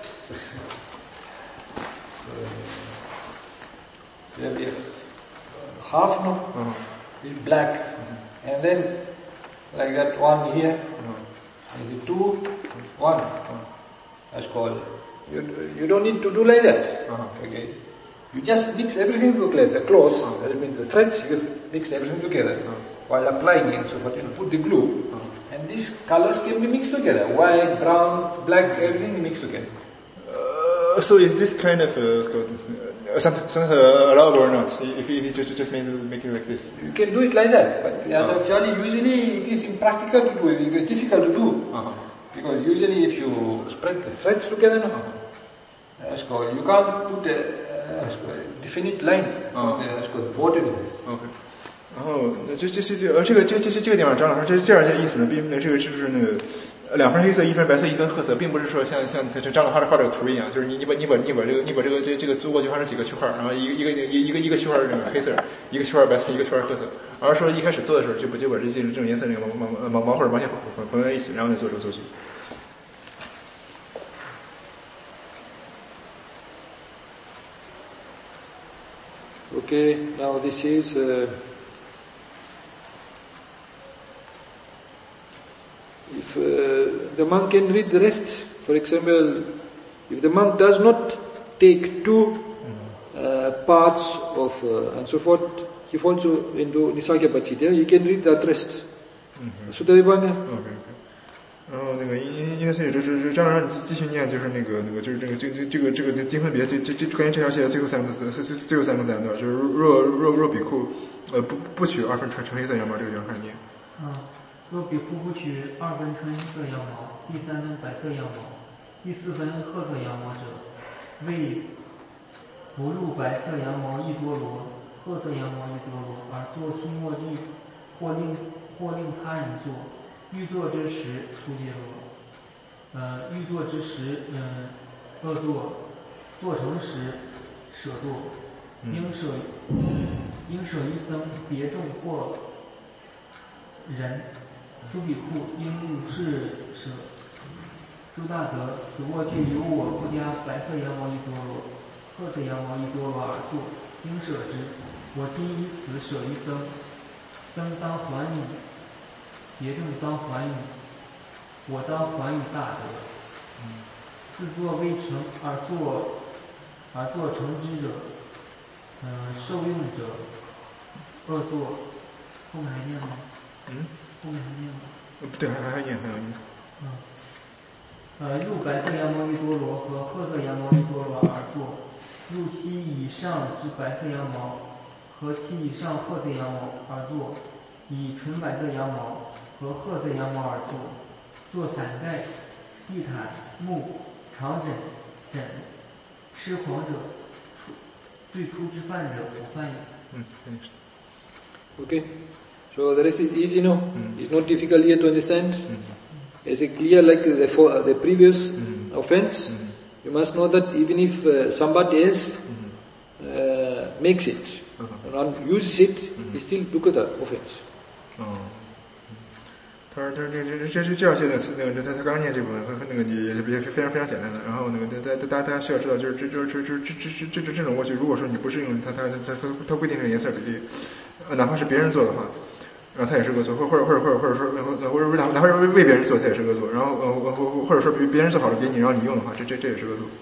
There be half is black, and then like that one here, and the 2, 1. That's called. You don't need to do like that. Okay. You just mix everything together. The cloth, that means the threads, you mix everything together. While applying it, so what you put the glue, and these colors can be mixed together. White, brown, black, everything mixed together. So is this kind of something allowable or not? If you just make it like this? You can do it like that, but actually usually it is impractical to do it because it's difficult to do. Because usually if you spread the threads together, you can't put a definite line. Border in this. Okay. 然后这个地方张老师这样一些意思呢，并这个就是那个2份黑色1份白色1份褐色，并不是说像张老师画这个图一样，就是你把这个租过去画成几个区块，然后一个区块这个黑色，一个区块白色，一个区块褐色，而是说一开始做的时候就把这种颜色那个毛或者毛线混在一起，然后再做这个做具。 Okay, now this is if the monk can read the rest. For example, if the monk does not take 2 parts of and so forth, he falls into Nisagya Pachitya, you can read that rest. Sutta Vibhanga. Okay. 然后那个因为所以这张让你继续念，就是那个就是这个经分别这关于这条线的最后3个字段，就是若比库不取2份纯黑色羊毛，这个地方开始念。 若比库不取2份纯黑色羊毛，第3分白色羊毛，第4分褐色羊毛者，为不入白色羊毛1多罗，褐色羊毛1多罗，而作新墨具，或令他人做。欲作之时出界罗，欲作之时恶作，做成时舍作，应舍于僧别众或人，诸比库应入是舍。诸大德，此卧具由我不加白色羊毛1多罗，褐色羊毛1多罗而作，应舍之。我今以此舍于僧，僧当还以。别众当还以，我当还以大德。自作未成而作成之者，受用者，恶作。后面还念吗？后面还念吗？ 不对，还要念。 入白色羊毛1多罗和褐色羊毛1多罗而作，入7以上之白色羊毛和7以上褐色羊毛而作，以纯白色羊毛和褐色羊毛而做伞盖、地毯、木、长枕、吃狂者、最初之犯者不犯也。 Finished. Okay? So the rest is easy now. It's not difficult here to understand. Is it clear like the previous offense? You must know that even if somebody else makes it, and uses it, he still took the offense. 他说这样写的他刚刚念这部分和那个也非常非常简单的。然后那个大家需要知道，就是这种过去，如果说你不是用它规定这个颜色比例，哪怕是别人做的话，然后他也是恶作，或者说哪怕是为别人做，他也是恶作。然后或者说别人做好了给你，然后你用的话，这也是恶作。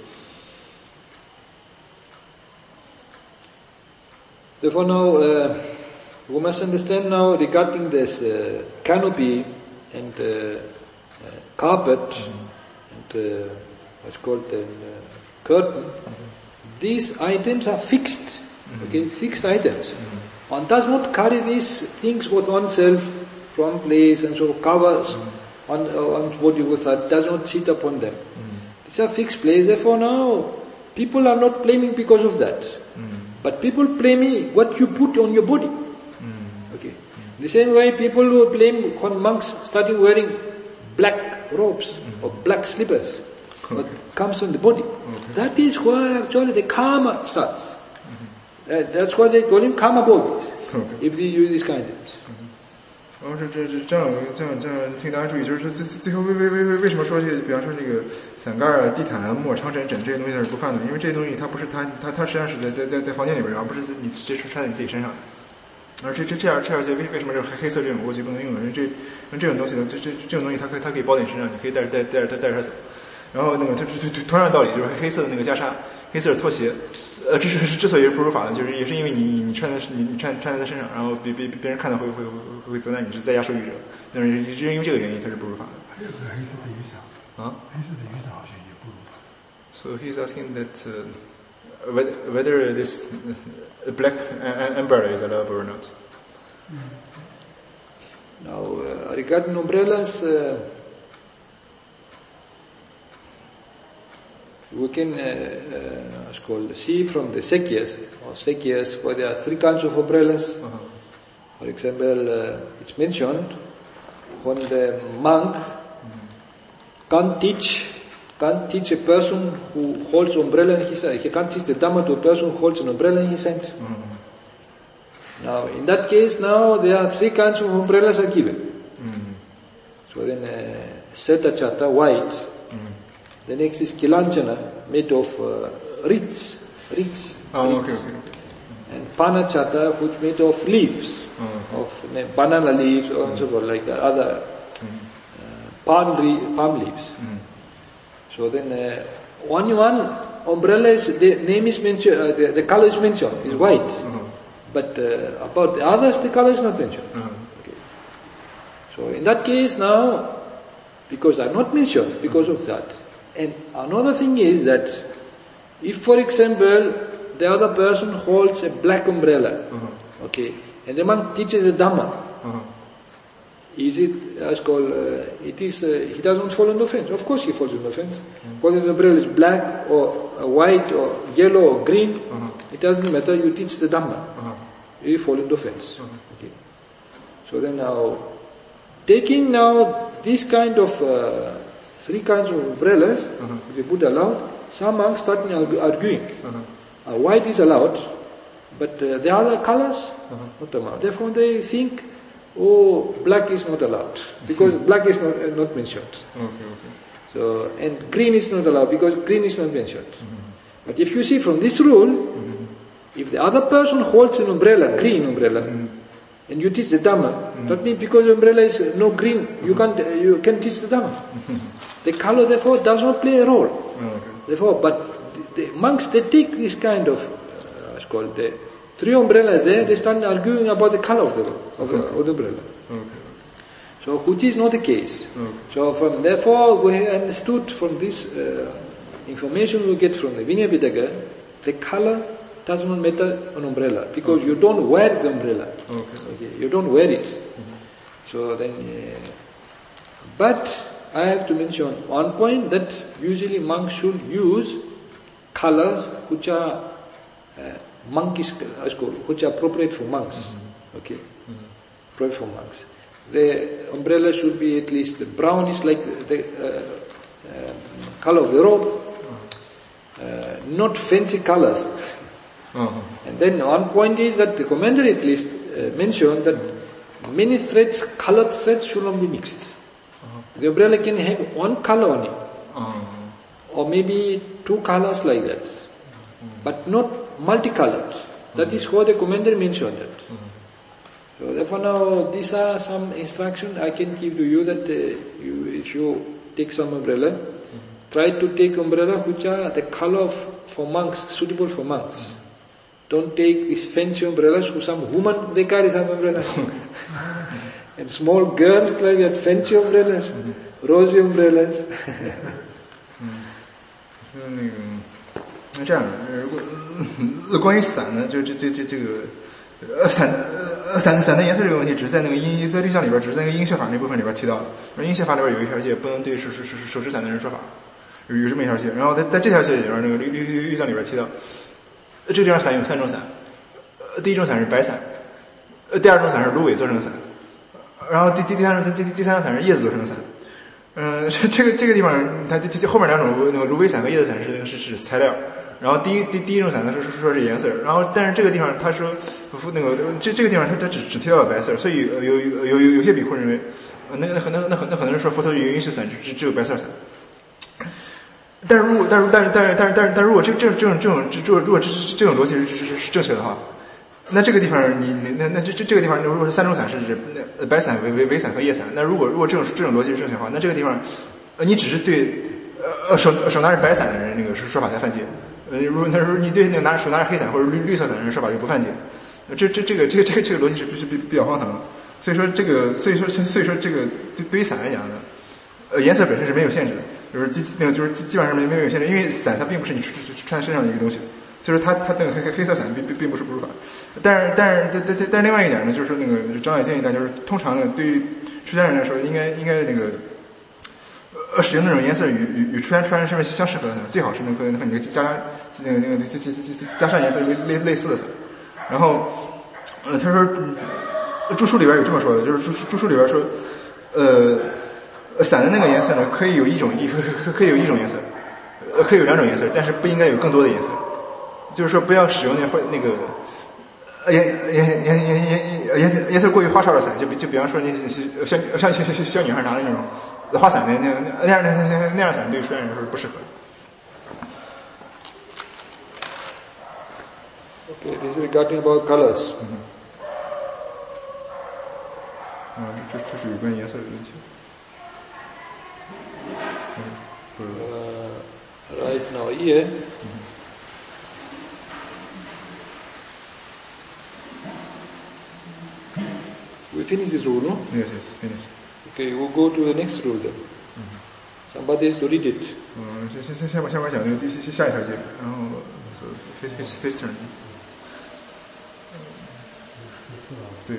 Therefore now, we must understand now regarding this canopy and carpet and what's called curtain. These items are fixed, okay, fixed items. One does not carry these things with oneself from place and so covers one's body with that, does not sit upon them. These are fixed place, therefore now people are not blaming because of that. But people blame what you put on your body. Okay. The same way people will blame monks starting wearing black robes or black slippers. What comes on the body. That is where actually the karma starts. That's why they call him karma bodies. If they use these kind of things. 然后这样请大家注意，就是说最后为什么说这个，比方说这个伞盖啊、地毯啊、木长枕这些东西是不犯的，因为这些东西它不是它实际上是在房间里边，而不是你直接穿在你自己身上的。而这样些为什么这黑色这种过去不能用呢？这种东西呢，这种东西它可以包在你身上，你可以带着走。然后那个它同样的道理，就是黑色的那个袈裟、黑色的拖鞋，之所以不如法的，就是也是因为你穿在他身上，然后别人看到会责难你是在家受欲者，但是就是因为这个原因，它是不如法的。 还有个黑色的雨伞啊，黑色的雨伞好像也不如法。 So he's asking that whether this black umbrella is allowable or not. Now regarding umbrellas. We can see from the Sakyas, where there are three kinds of umbrellas. For example, it's mentioned when the monk can't teach a person who holds umbrella in his hand. He can't teach the Dhamma to a person who holds an umbrella in his hand. Now, in that case, now there are three kinds of umbrellas are given. So then, Seta Chata, white. The next is Kilanchana, made of reeds. Okay. And Panachata, which made of leaves, of banana leaves or so forth, like other palm leaves. So then, one umbrella is, the name is mentioned, the color is mentioned, is white. But about the others, the color is not mentioned. Okay. So in that case now, because I'm not mentioned, because of that. And another thing is that, if for example, the other person holds a black umbrella, okay, and the monk teaches the Dhamma, is it, as called, he doesn't fall into offense. Of course he falls into offense. Whether the umbrella is black or white or yellow or green, it doesn't matter, you teach the Dhamma. You fall into offense. Okay. So then now, taking now this kind of three kinds of umbrellas, the Buddha allowed, some monks started arguing. White is allowed, but the other colors, not allowed. Therefore they think, black is not allowed, because black is not mentioned. So, and green is not allowed, because green is not mentioned. But if you see from this rule, if the other person holds an umbrella, green umbrella, and you teach the Dhamma, that means because the umbrella is no green, you can teach the Dhamma. The color therefore does not play a role. Therefore, but the monks, they take this kind of, it's called the three umbrellas there, they start arguing about the color of the umbrella. So, which is not the case. So therefore we understood from this information we get from the Vinaya Pitaka, the color does not matter on umbrella, because you don't wear the umbrella. Okay. You don't wear it. So then, but I have to mention one point, that usually monks should use colors which are monkish school, which are appropriate for monks. Okay, appropriate for monks. The umbrella should be at least brown, is like the color of the robe, not fancy colors. And then one point is that the commentary at least mentioned that many threads, colored threads should not be mixed. The umbrella can have one color on it, or maybe 2 colors like that, but not multicolored. That is what the commentary mentioned that. So therefore now these are some instructions I can give to you that if you take some umbrella, try to take umbrella which are the color for monks, suitable for monks. Don't take these fancy umbrellas who some women, they carry some umbrellas. And small girls like that, fancy umbrellas, rosy umbrellas. 那这样，关于伞呢，就这个伞的颜色这个问题，只是在那个在律象里边，只是在那个音学法那部分里边提到。音学法里边有一条界，不能对手持伞的人说法，有这么一条界。然后在这条界里边，那个律象里边提到，这地方伞有3种伞，第一种伞是白伞，第二种伞是芦苇做成的伞，然后第三种伞是叶子做成的伞。这个地方，它后面2种那个芦苇伞和叶子伞是材料。然后第一种伞呢说是颜色，然后但是这个地方他说那个这个地方他只提到了白色，所以有些比库认为，那可能说佛陀允许伞只有白色伞。但如果这种逻辑是正确的话，那这个地方这个地方如果是3种伞是指白伞、苇伞和叶伞，那如果这种逻辑是正确的话，那这个地方你只是对手拿着白伞的人那个说法才犯戒。如果你对那个手拿着黑伞或者绿色伞的人说法就不犯戒，这个逻辑是比较荒唐的。所以说这个对于伞来讲呢，颜色本身是没有限制的，就是基本上没有限制，因为伞它并不是你穿在身上的一个东西，所以说它那个黑色伞并不是不入法。但是另外一点呢，就是说那个长老建议大家就是通常呢对于出家人来说，应该那个。使用那种颜色与出家人身份相适合的伞，最好是那个你加上颜色类似的伞。然后，他说，注疏里边有这么说的，就是注疏里边说，伞的那个颜色呢，可以有一种颜色，可以有2种颜色，但是不应该有更多的颜色。就是说，不要使用那个颜色过于花哨的伞，就比方说你像小女孩拿的那种。花伞那样伞对出家人是不适合的。 Okay, this is regarding about colors. 这是有关颜色的问题。 Right now here. We finish this rule, no? Yes, finish. Okay, we'll go to the next rule then. Somebody has to read it. 下面讲那个下一条界，然后 his turn。对。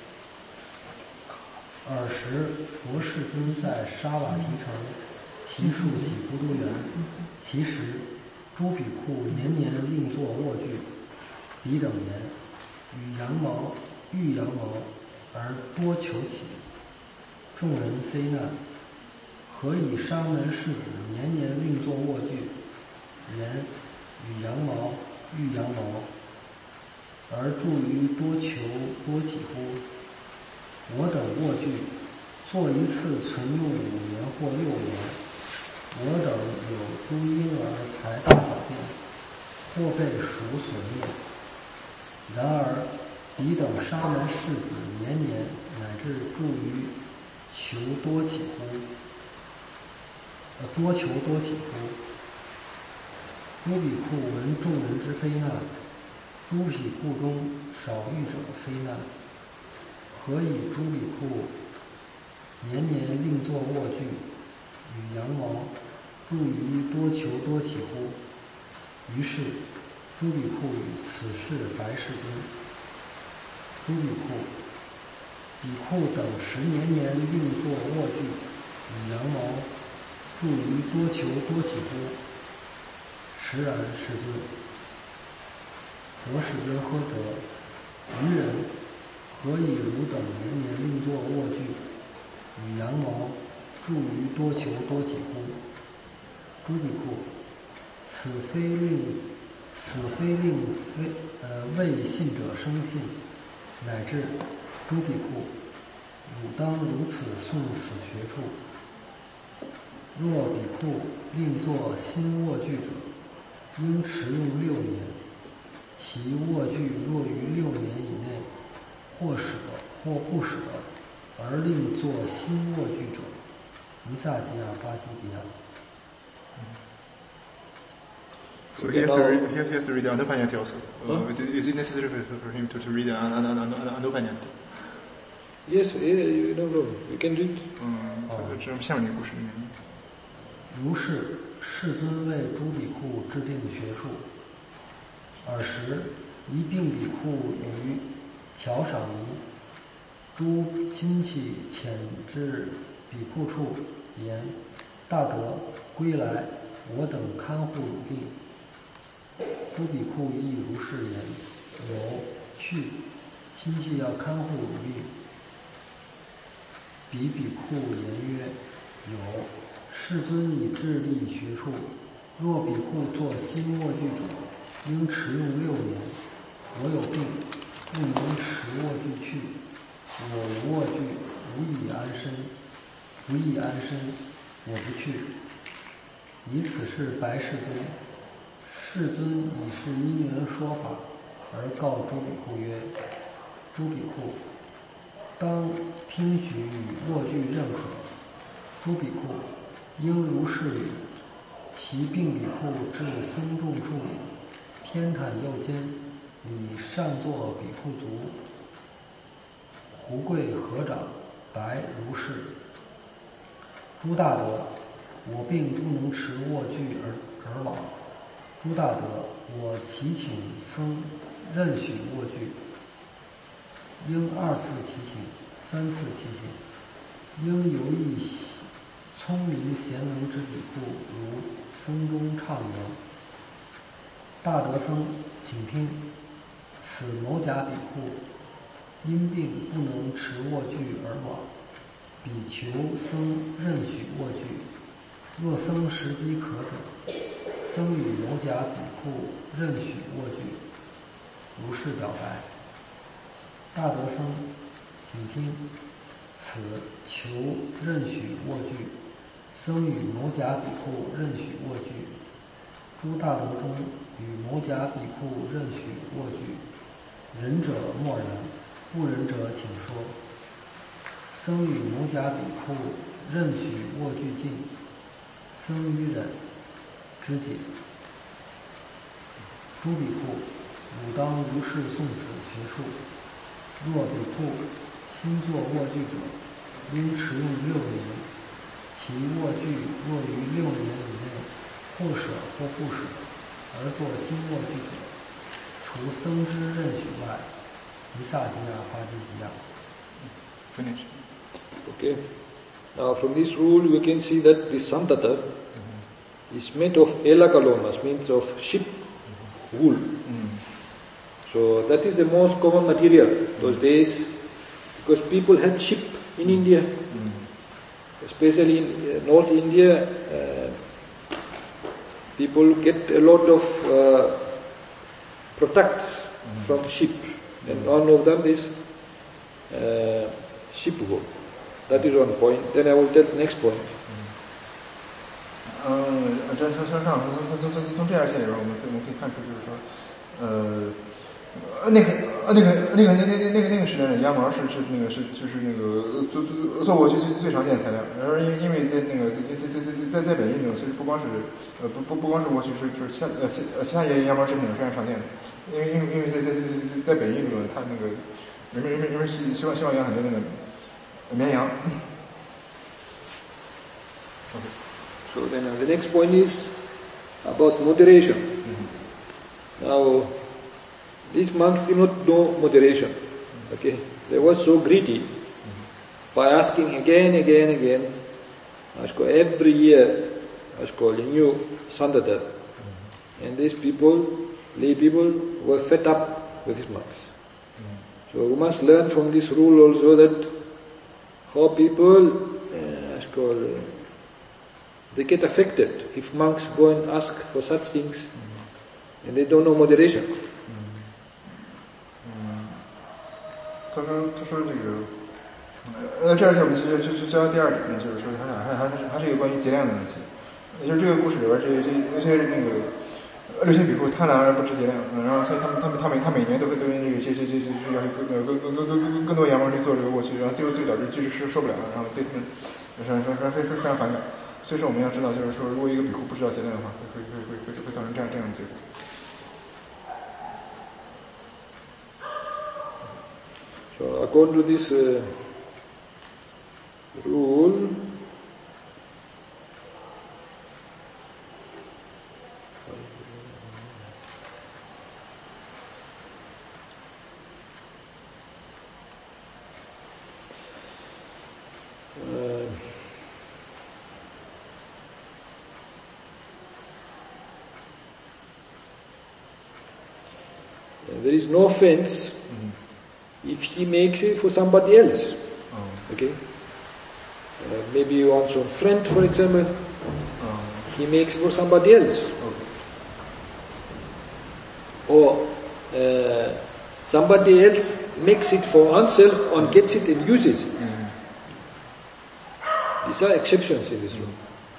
尔时，佛世尊在沙瓦提城其树起孤独园，其时，诸比库年年另作卧具，彼等言：欲羊毛而多求起。众人非难，何以沙门世子年年另作卧具？人与羊毛，欲羊毛，而助于多求多起乎？我等卧具，做一次存用5年或6年。我等有诸婴儿排大小便，或被鼠所灭。然而彼等沙门世子年年乃至助于求多起乎？多求多起乎？诸比库闻众人之非难，诸比库中少欲者非难。何以诸比库年年另作卧具，与羊毛，助于多求多起乎？于是诸比库与此事白世尊。诸比库，比库等10年年另作卧具，与羊毛，助于多求多起乎？实然，世尊。 佛世尊呵责，愚人，何以汝等年年另作卧具，与羊毛著于多求多己乎？诸比库，此非令未信者生信，乃至诸比库，汝当如此诵此学处。若比库另作新卧具者，应持用6年，其卧具若于6年以内，或舍或不舍，而另作新卧具者，弥萨吉亚巴基比亚。 So he has to read the Anupanyati also. Is it necessary for him to read the Anupanyati? Yes, no problem. You can read. 这下面的故事里面。 如是，世尊为诸比库制定学处。尔时，一并比库于调赏尼，诸亲戚遣至比库处，言：大德归来，我等看护汝病。诸比库亦如是言：有，去，亲戚要看护汝病。比库言曰：有，世尊已致力学处，若比库作新卧具者，应持用6年。我有病，不能持卧具去，我无卧具，无以安身，我不去。以此事白世尊，世尊以是因缘说法，而告诸比库曰：诸比库，当听许与卧具认可。诸比库，应如是语。其并比库至僧众处，偏袒右肩，以上座比库足，胡跪合掌，白如是。诸大德，我并不能持卧具而往。诸大德，我祈请僧任许卧具。应2次祈请，3次祈请。应由一聪明贤能之比库，如僧中唱言：大德僧，请听，此某甲比库因病不能持卧具而往，比求僧任许卧具。若僧时机可者，僧与某甲比库任许卧具。如是表白。大德僧，请听，此求任许卧具。僧与某甲比库任许卧具。诸大德中，与某甲比库任许卧具。仁者默然，不仁者请说。僧与某甲比库任许卧具尽，僧于忍，知解。诸比库，汝当如是诵此学处。若比库新作卧具者，应持用6年。其卧具若于6年以内，或舍或不舍，而作新卧具者，除僧之任许外，弥萨吉亚巴基吉亚。 Finish. Okay. Now from this rule we can see that this sandata is made of elakalomas, means of sheep wool. So that is the most common material those days, because people had sheep in India, especially in North India. People get a lot of products from sheep, and one of them is sheep wool. That is one point. Then I will tell the next point. 这从这样线里边，我们可以看出，就是说，那个时代的羊毛是做过最常见的材料。然后因为在那个在北印度，其实不光是过去就是其他羊毛制品非常常见的。因为在北印度，它那个人们希望养很多那个绵羊。 So then the next point is about moderation. Now, these monks did not know moderation. Okay, they were so greedy by asking again. Every year, a new sandata, and these people lay people were fed up with these monks. So we must learn from this rule also that how people they get affected if monks go and ask for such things and they don't know moderation. 他说这个，这而且我们就教第二点呢，就是说还是一个关于节量的问题。也就是这个故事里边这些那个6千比库贪婪而不知节量，然后所以他每年都会对这要更多羊毛去做这个过去，然后最后导致居士受不了了，然后对他们非常反感。所以说我们要知道，就是说如果一个比库不知道节量的话，会造成这样的结果。 So according to this rule, there is no offense if he makes it for somebody else. Okay? Maybe one's own friend, for example, he makes it for somebody else. Or somebody else makes it for oneself and gets it and uses it. These are exceptions in this law.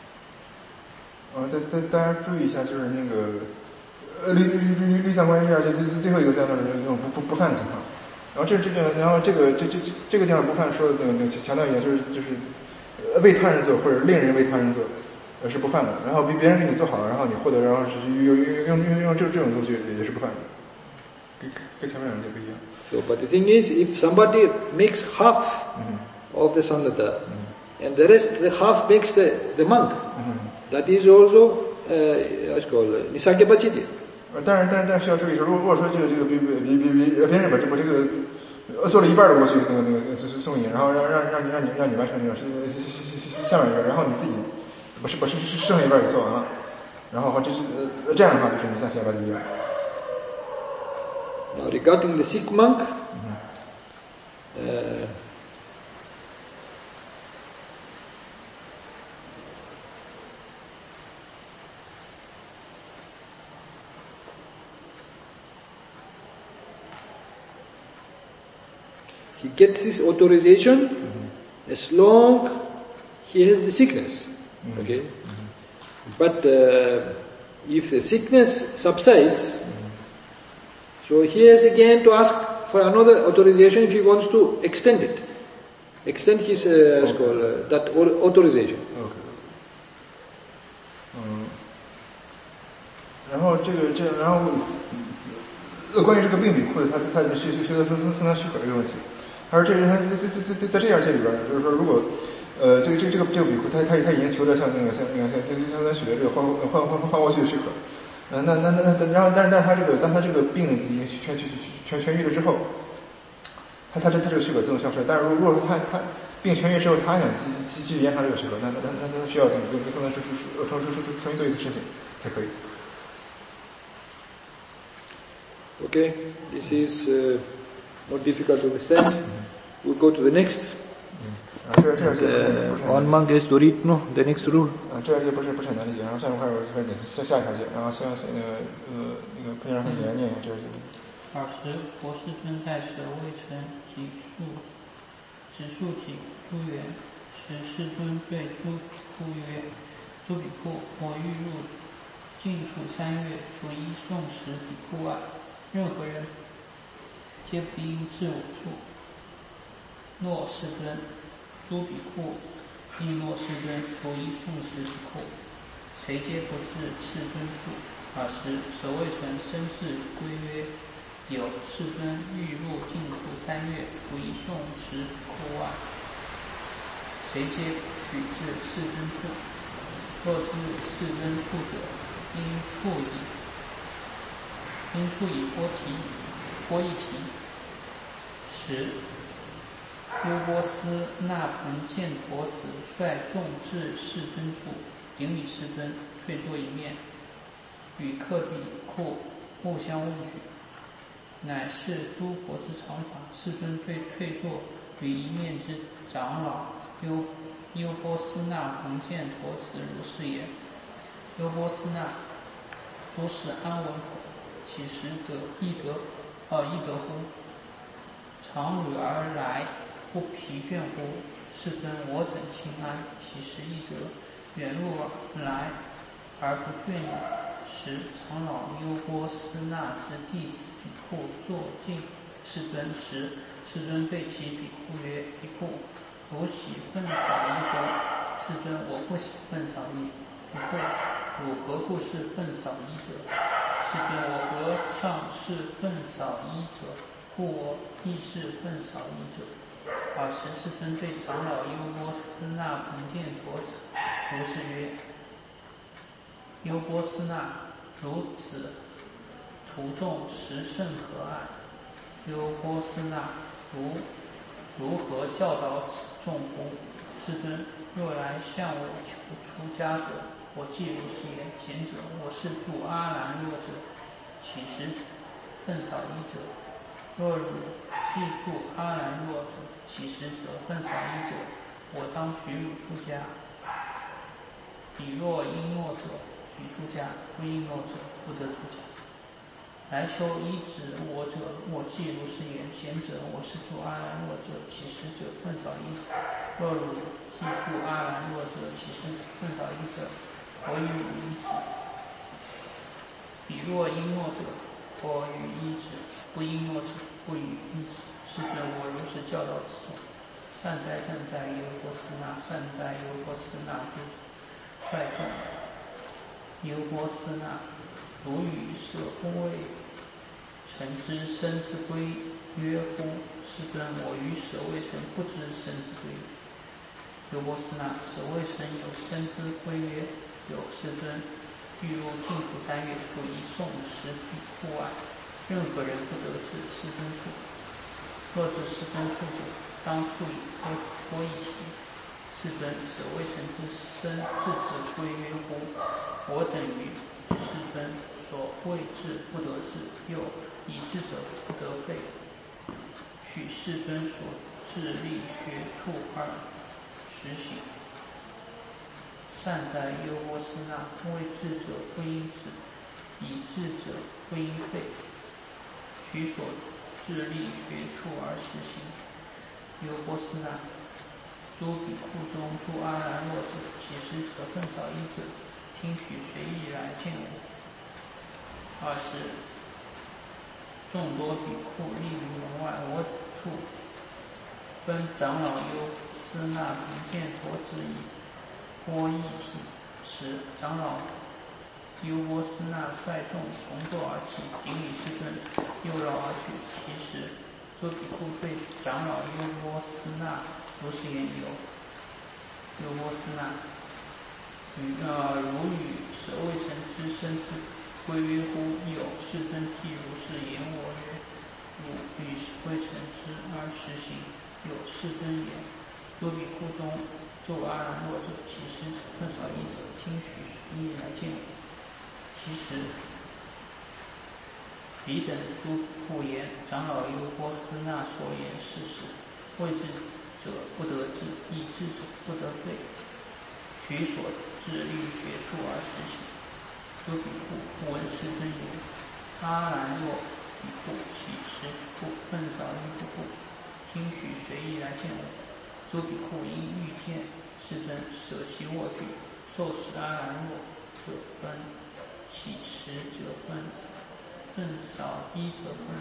大家注意一下，就是那个律藏关系啊，这最后一个讲到是那种不犯的情况。然后这个地方不犯说的强调一下，就是为他人做或者令人为他人做，是不犯的。然后别人给你做好了，然后你获得，然后是用这种做去也是不犯的，跟前面两节不一样。 So, but the thing is, if somebody makes half of the sandata, and the rest, the half makes the monk, that is also what's called nisagya pachitya. 但是需要注意说，如果说这个别人把这个做了一半的过去那个送你，然后让你完成那个下面一个，然后你自己把剩下一半给做完了，然后这样的话就是你37 8 9 1。 Now regarding the Sikh monk, he gets his authorization as long he has the sickness. Okay? But if the sickness subsides, so he has again to ask for another authorization if he wants to extend it. Extend his that authorization. Okay. 然后关于这个病比库的，他修的僧堂许可这个问题。而这人他在这样界里边，就是说，如果这个比库他已经求得像他许的这个换过去的许可，然后但是当他这个病已经痊愈了之后，他这个许可自动消失。但是如果说他病痊愈之后，他想继续延长这个许可，那需要跟僧堂重新做一次申请才可以。 Okay, this is not difficult to understand. We'll go to the next. One monk has to read the next rule. 这二节不是很难理解，然后下面开始下一条节，然后希望那个佩让他给他念一下这二节。 20佛世尊在舍卫城植树己诸园，时世尊对诸库曰：诸比库，我欲入净处3月，除一诵10比库外，任何人皆不应至我处。若世尊，诸比库应若世尊，除一诵10比库，谁皆不至世尊处。时舍卫城生事归曰：有世尊欲入净处3月，除一诵10比库外，谁皆许至世尊处。若至世尊处者，应处以波一提。时优波斯那彭犍陀子率众至世尊处，顶礼世尊，退坐一面，与克比库互相问询，乃是诸佛之常法。世尊对退坐于一面之长老优波斯那旁见陀子如是言：优波斯那，诸事安稳否？其实亦得乎？常旅而来，不疲倦乎？世尊，我等清安，其实亦得。远路而来而不倦矣。时长老优波斯那之弟子比库坐近世尊时，世尊对其比库曰：比库，汝喜粪扫衣乎？世尊，我不喜粪扫衣。比库，汝何故是粪扫衣者？世尊，我何尝是粪扫衣者？故我亦是粪扫衣者。尔时世尊对长老优波斯那旁见陀子如是曰：优波斯那，如此徒众实甚可爱。优波斯那，如何教导此众乎？世尊，若来向我求出家者，我既如是言：贤者，我是住阿兰若者，乞食者，粪扫衣者。若汝既住阿兰若者，乞食者，粪扫衣者，我当许汝出家。彼若应诺者，许出家；不应诺者，不得出家。来求依止我者，我既如是言：贤者，我是住阿兰若者，乞食者，粪扫衣者。若汝既住阿兰若者，乞食者，粪扫衣者，我与汝依止。彼若应诺者，我与依止；不应诺者，不与依止。世尊，我如是教导此众。善哉善哉，优波斯那！善哉优波斯那之率众！优波斯那，汝与舍不为臣之身之规约乎？世尊，我与舍卫臣不知身之规。优波斯那，舍卫臣有身之规约。有。世尊，欲入净土三月，处一诵10比库外，任何人不得至世尊处。若至世尊处者，当处以脱衣席。世尊，舍卫臣之身自之规约乎？我等于世尊所谓智不得智，又以智者不得废。取世尊所致力学处而实行。善哉优波斯那！为智者不应止，以智者不应废。取所致力学处而实行。优波斯那，诸比库中诸阿兰若者，乞食者，粪扫衣者，听许随意来见我。尔时众多比库立于门外我处，分长老优斯那旁见陀子以波一体时，长老优波斯那率众从座而起，顶礼世尊，又绕而去。其实诸比库对长老优波斯那如是言：优波斯那，如与舍卫臣之身之规约乎？有。世尊既如是言我曰：汝与舍卫臣之而实行。有。世尊言：诸比库中作阿兰若者，乞食者，粪扫衣者，听许随意来见我。其实彼等诸库言：长老优波斯那所言是实。为智者不得智，以智者不得废。取所致力学处而实行。诸比库闻世尊言：阿兰若比库，乞食比库，粪扫衣比库，听许随意来见我。诸比库因欲见世尊，舍其卧具，受持阿兰若者分，乞食者分，粪扫衣者分。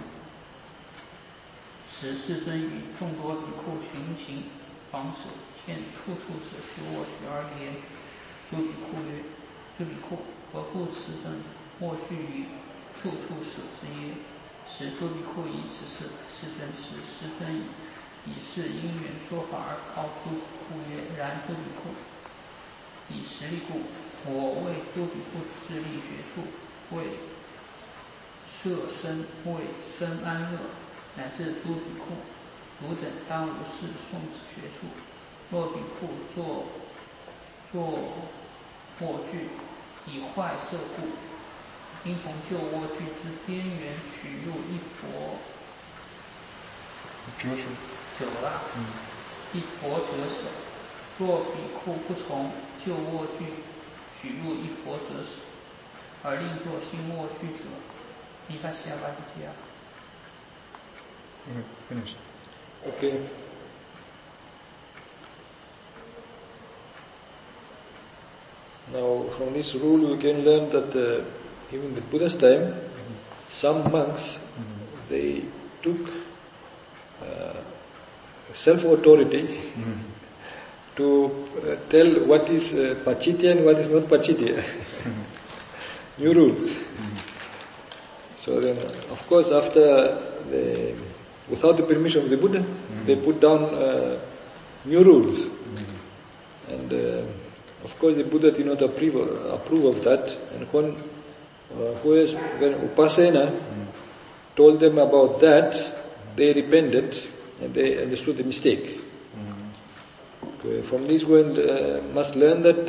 时世尊与众多比库巡行房舍，见处处舍其卧具而言：诸比库曰：诸比库，何故此等卧具与处处舍之耶？时诸比库以此事世尊时，世尊以是因缘说法而告诸比库曰：然诸比库，以实力故，我为诸比库致力学处，为摄身，为身安乐，乃至诸比库，汝等当如是诵此学处。若比库坐卧具以坏色故， 应从旧莴苣之边缘取入一钵折手。 一钵折手。若比库不从旧莴苣取入一钵折手，而另作新莴苣者，伊萨西亚巴提亚。 finish. Okay. Now, from this rule, we can learn that even in the Buddha's time, some monks they took self-authority to tell what is Pachitya and what is not Pachitya. New rules. So then, of course, without the permission of the Buddha, they put down new rules. And of course the Buddha did not approve of that. And when Upasena told them about that, they repented and they understood the mistake. Okay, from this we must learn that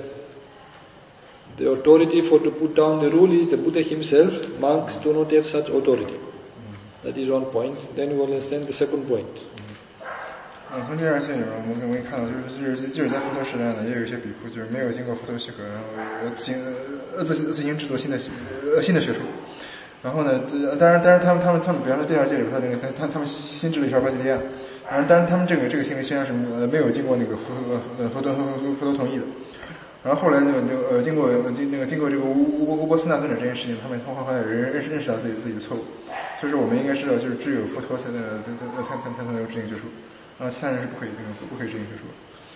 the authority for to put down the rule is the Buddha himself. Monks do not have such authority. That is one point. Then we will understand the second point. 从这样现里面，我们可以看到，即使在佛陀时代呢，也有一些比丘就是没有经过佛陀许可，然后自行制作新的学术。然后呢，当然他们，比方说第二届里边，他们新制了一条巴西利亚，当然他们这个行为实际上是没有经过那个佛陀同意的。然后后来经过这个乌波斯那尊者这件事情，他们后来认识到自己的错误。所以说，我们应该知道，就是只有佛陀才能有制定学术。其他人是不可以制定学术。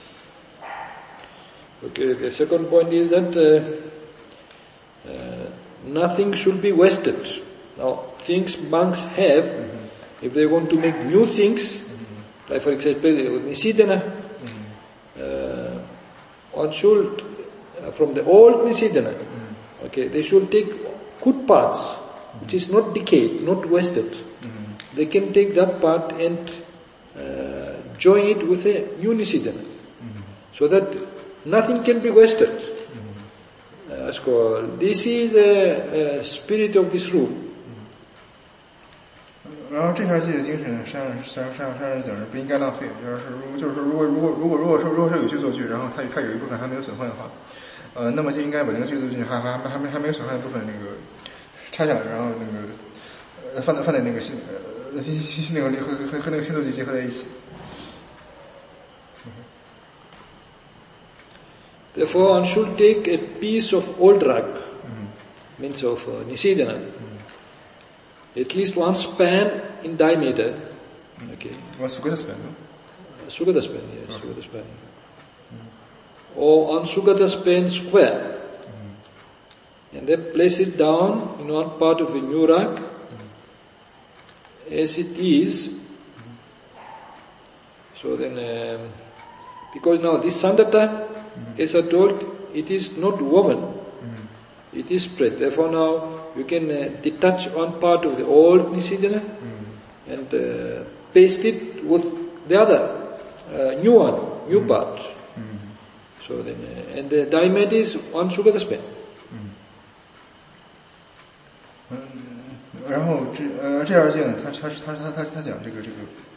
Okay, the second point is that nothing should be wasted. Now, things monks have, if they want to make new things, like for example, Nisidana, one should, from the old Nisidana, okay, they should take good parts, which is not decayed, not wasted. They can take that part and join it with a new Nisidana, so that nothing can be wasted. This is a spirit of this rule. 然后这条戒的精神，实际上讲是不应该浪费。如果说有剧作剧，然后它有一部分还没有损坏的话，那么就应该把那个剧作剧还没有损坏的部分那个拆下来，然后那个放在那个新那个和那个新作剧结合在一起。 Therefore, one should take a piece of old rag, means of Nisidana, at least one span in diameter. Okay. Sugata span, no? Sugata span, yes, Sugata span. Or on Sugata span square. And then place it down in one part of the new rag, as it is. So then, because now this Sandata, as I told, it is not woven, it is spread. Therefore now you can detach one part of the old Nisidana and paste it with the other new one, new part. So then, and the diameter is one Sugata span. 然后这二戒呢，他讲这个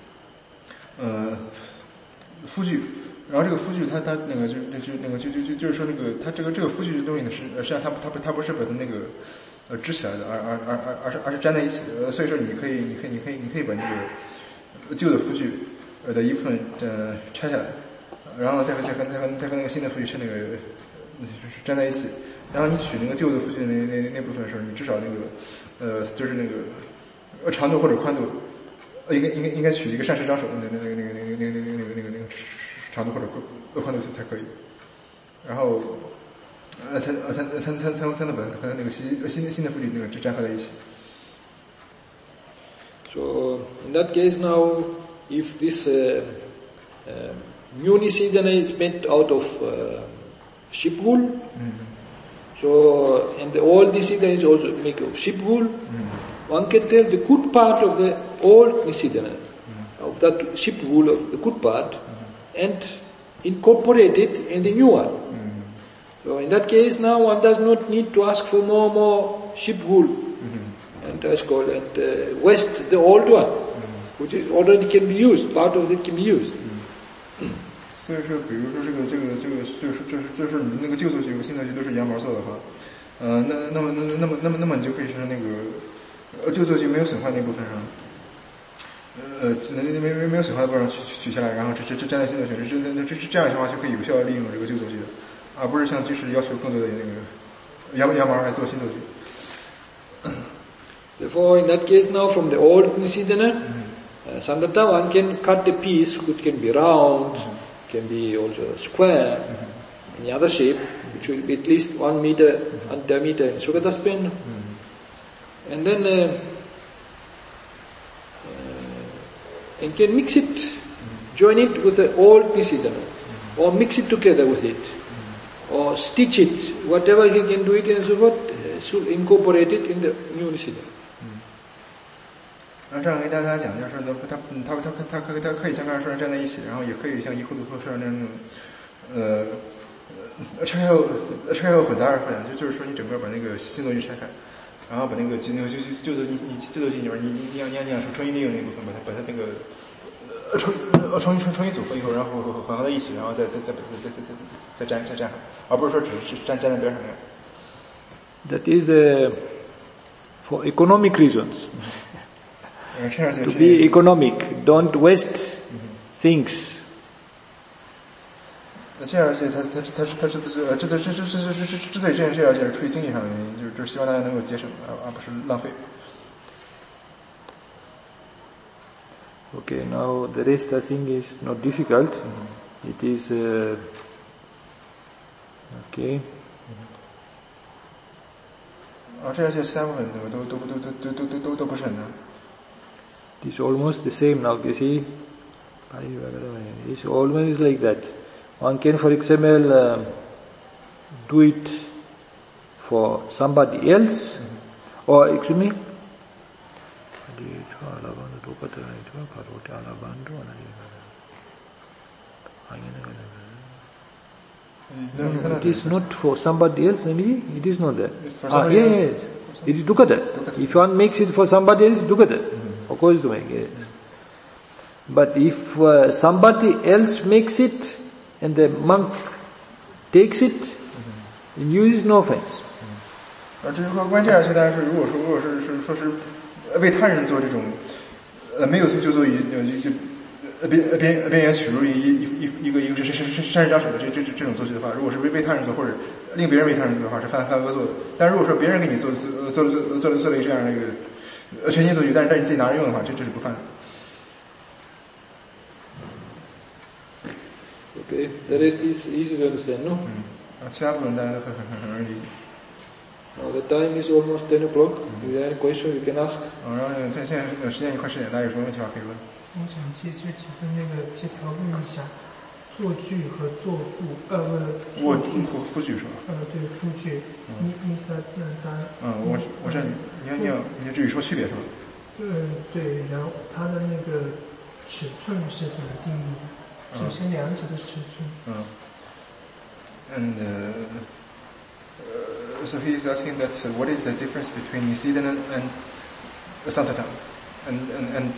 夫句。然后这个夫句，它那个就是说那个它这个夫句的东西呢，实际上它不是把它那个织起来的，而是粘在一起的。所以说你可以把那个旧的夫句的一部分拆下来，然后再和那个新的夫句拆那个粘在一起。然后你取那个旧的夫句那部分的时候，你至少那个就是那个长度或者宽度，应该取一个善事张手的那个长度或者宽度才可以，然后才能把那个新的夫句那个粘合在一起。 So in that case now, if this new Nisidana is made out of sheep wool, so and the old Nisidana is also made of sheep wool, one can tell the good part of the old Nisidana, of that sheep wool, of the good part, and incorporate it in the new one. So in that case now one does not need to ask for more ship wool, and that's called, and west the old one, which is already can be used. Part of it can be used. 所以说，比如说就是你那个旧坐具和新坐具都是羊毛做的话，那么你就可以是那个旧坐具没有损坏那部分上，没有损坏的部分上取下来，然后这粘在新坐具上，这样的话就可以有效地利用这个旧坐具的，而不是像居士要求更多的那个羊毛来做新坐具。 Therefore, in that case now, from the old Nisidana, Sandata, one can cut a piece which can be round, can be also square, any other shape, which will be at least 1 meter and diameter in Sugataspen. And then and can mix it, join it with the old Nisidana, or mix it together with it, or stitch it, whatever he can do it and so forth, should incorporate it in the new Nisidana. 这样跟大家讲，就是他可以像刚才说的站在一起，然后也可以像一户土说的那种，拆开后混杂而分，就是说你整个把那个新坐具拆开，然后把那个旧坐具里边你要重新利用那部分，把它那个重新组合以后，然后混合在一起，然后再粘上，而不是说只是粘在边上那样。 That is for economic reasons. To be economic, don't waste things. 这样些，他之所以这样是出于经济上的原因，就是希望大家能够节省，而不是浪费。 Okay, now the rest I think is not difficult. It is okay. 这样些其他部分都不是很难。 It is almost the same now, you see. It's always like that. One can, for example, do it for somebody else, or excuse me. No, it is not for somebody else, maybe it is not that. Yes. It is dukata. If one makes it for somebody else, dukata. Of course to make it. But if somebody else makes it and the monk takes it, and uses no offense. 至于说关键而且大家说，如果是为他人做这种没有就做边缘取入一个善事扎手的这种做剧的话，如果是为他人做或者令别人为他人做的话，是犯恶作的。但如果说别人给你做了一个这样的一个全新做剧，但是你自己拿着用的话，这是不犯的。 Okay, the rest is easy to understand, no? 其他部分大家都很容易理解。 Now the time is almost 10 o'clock. Is there any question you can ask? 然后现在时间快10点，大家有什么问题的话可以问。 我想借那个借条问一下，坐句和坐步， 夫句是吧？ 对，夫句。你是我是你至于说区别是吧？ 对，然后它的那个尺寸是怎么定义的？首先两者的尺寸。 And so he is asking that what is the difference between Nisidana and Santata, and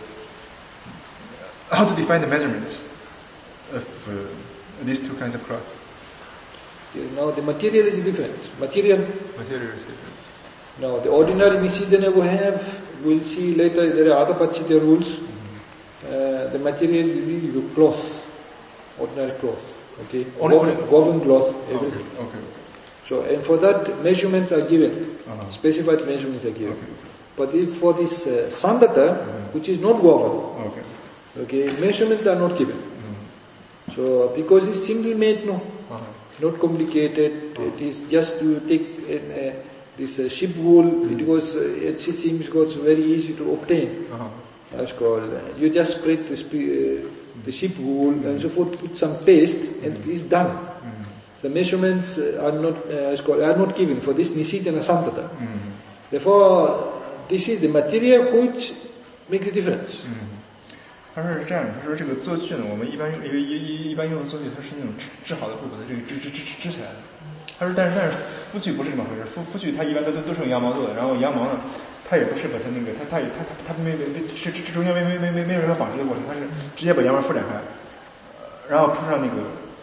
how to define the measurement of these two kinds of cloth. Now the material is different. Material is different. Now the ordinary Nisidana we'll see later, there are other Pachitya rules. The material is cloth, ordinary cloth. Okay, woven cloth, everything. Okay. So, and for that, measurements are given. Specified measurements are given. But for this sandata, which is not woven, okay, measurements are not given. So, because it's simply made, not complicated. It is just to take this sheep wool. It seems it was very easy to obtain. That's called. You just spread the sheep wool and so forth, put some paste, and it is done. The measurements are not given for this Nisidana Santata. Therefore, this is the material which makes a difference. 他说是这样，他说这个做具呢，我们一般用的做具，它是那种制好的布，把它这个织起来的。 他说但是夫具不是这么回事，夫具它一般都是用羊毛做的，然后羊毛呢，它也不是把它那个它没是中间没有任何纺织的过程，它是直接把羊毛复展开，然后铺上那个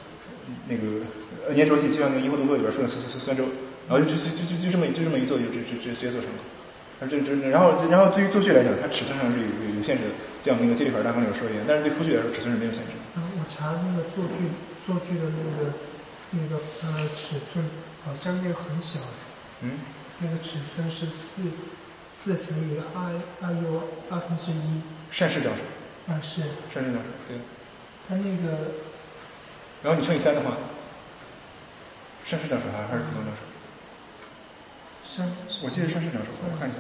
粘着剂，就像那个银河多多里边说的酸粥，然后就这么一做就直接做成了。然后对于做具来讲，它尺寸上是有限制的，就像那个接力法大纲里边说一样，但是对夫具来说尺寸是没有限制的。 我查那个做具的那个尺寸好像那个很小，那个尺寸是4乘以2/2+1。 善氏角尺。 是。 善氏角尺，对。 它那个。 然后你乘以3的话，善氏角尺还是普通角尺？我记得善氏角尺，我看一下。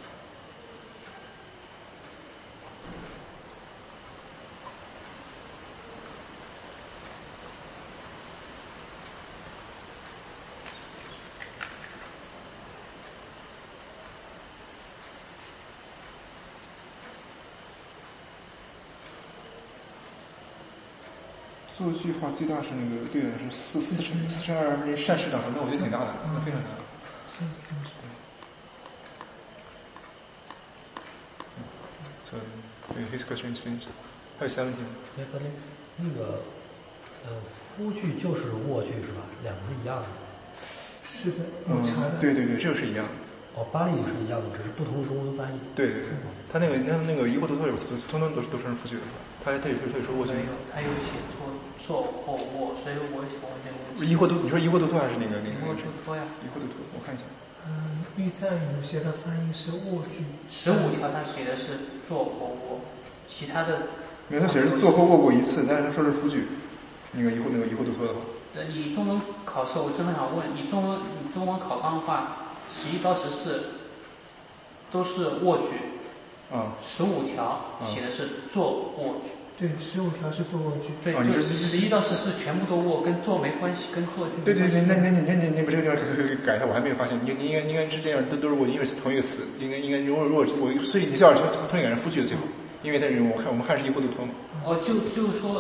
做具的话，最大是那个对的是4乘2善氏角尺，那我觉得挺大的，那非常大。So his question is finished. 还有其他问题吗？ 那个夫具就是卧具是吧？两个是一样的。 是的， 对，这个是一样的。 巴黎是一样的，只是不同中文翻译。对， 他那个疑惑都是通通都是夫具的，他有说卧具。 没有，他有写坐或卧，所以我疑惑都，你说疑惑都托还是那个？疑惑都托呀。 疑惑都托，我看一下。 玉赞有些的翻译是卧具 ，15条他写的是坐或卧，其他的没有，他写的是坐或卧过一次，但是他说是夫具。那个疑惑都托的话。 你中文考试，我真的想问你，中文考纲的话，11到14都是卧具，15条写的是坐卧具。 对，15条是坐卧具。 对，就11到14全部都卧，跟坐没关系，跟坐具。 对，那你把这个地方改一下，我还没有发现。你应该是这样，都是卧，因为是同一个词，应该如果我，所以你最好同意改成夫具的最好，因为它是我们汉是疑惑都托嘛。 就是说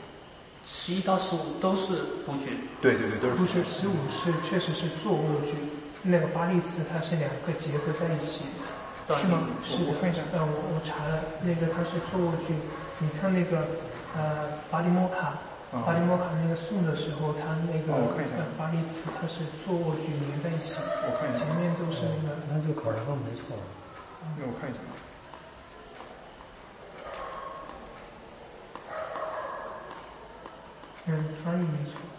，11到15都是夫具。 对，都是夫具。 不是15确实是坐卧具，那个巴利词它是两个结合在一起。 是吗？ 是的， 我看一下。 我查了，那个它是坐卧具。你看那个巴利摩卡那个颂的时候，它那个巴利词它是坐卧具连在一起。 我看一下。 前面都是那个。 那就考察方没错。 那我看一下。 翻译没错。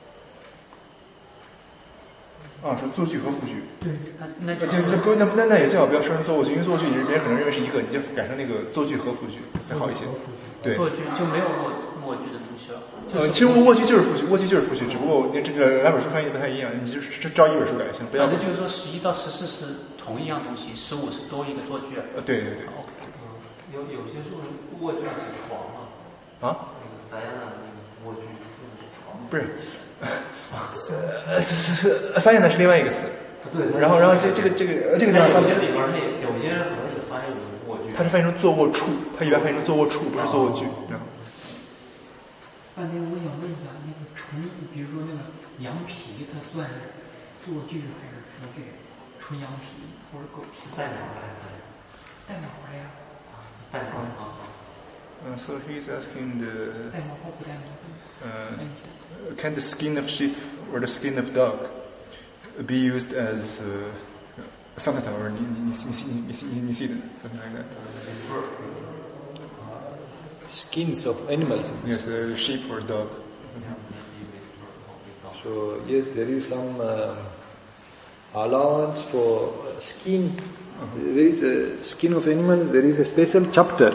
是坐具和夫具。 对， 那也最好不要说成坐卧具，因为坐卧具别人可能认为是一个，你就改成那个坐具和夫具会好一些。对， 坐具就没有卧具的东西了。 其实卧具就是夫具，卧具就是夫具，只不过这个两本书翻译的不太一样，你就是照一本书改就行，不要。 反正就是说11到14是同一样东西，15是多一个坐具。 对。 有些时候卧具是床嘛。那个塞纳那个卧具就是床。 不是。三亚呢是另外一个词。 对。 然后这个地方有些里边有些人可能也翻译成卧具。 它是翻译成坐卧处，它一般翻译成坐卧处，不是坐卧具。 半天，我想问一下，那个纯，比如说那个羊皮，它算是坐具还是夫具？纯羊皮或者狗皮？ 带毛的带毛的呀。 带毛的。 So he's asking the. 带毛或不带毛 ？Can the skin of sheep or the skin of dog be used as samata or nisida, something like that? Skins of animals. Yes, sheep or dog. So yes, there is some allowance for skin. There is a skin of animals. There is a special chapter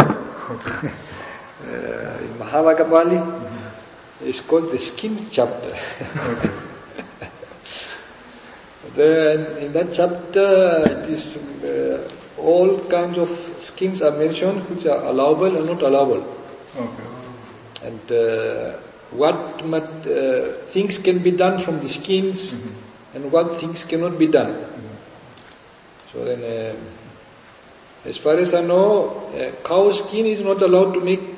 in Mahavaka Pali. It's called the skin chapter. Then in that chapter, it is all kinds of skins are mentioned, which are allowable and not allowable. Okay. And what things can be done from the skins, and what things cannot be done. So then, as far as I know, cow skin is not allowed to make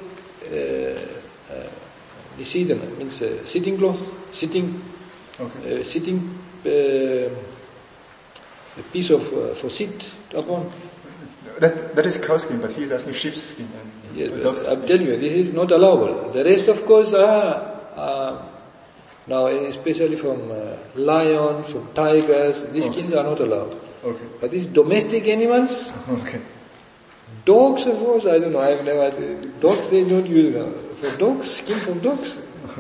Nisidana, means sitting cloth, sitting a piece of for sit upon? That is cow skin, but he is asking sheep's skin and dog's skin. I'm telling you, this is not allowable. The rest, of course, are now, especially from lions, from tigers, these skins are not allowed. Okay. But these domestic animals, okay. Dogs, of course, I don't know. I've never. Dogs they don't use them. For dogs, skin from dogs.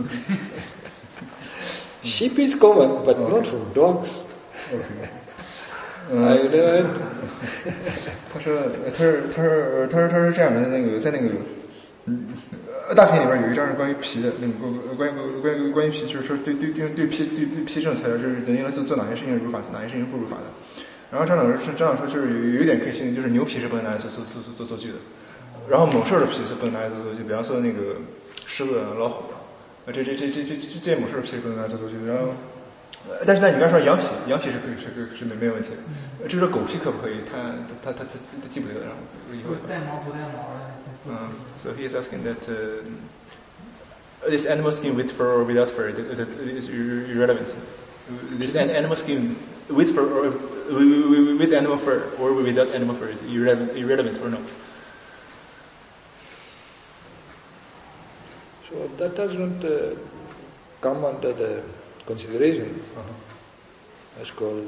Sheep is common, but not from dogs. Okay. I've never. 他说这样的，在大片里边有一章是关于皮的，关于皮，就是说对皮这种材料，就是人应该做哪些事情是如法，哪些事情不如法的。然后张老说就是有一点可以信，就是牛皮是不能拿来做做具的，然后猛兽的皮是不能拿来做做具，比方说那个狮子、老虎，这些猛兽的皮是不能拿来做做具的。然后，但是在你刚才说羊皮是可以是没有问题的。至于说狗皮可不可以，他记不得，然后以后带毛不带毛的。 So he is asking that this animal skin with fur or without fur that is irrelevant. This animal skin with fur or with animal fur or without animal fur is irrelevant or not. So that does not come under the consideration. That's called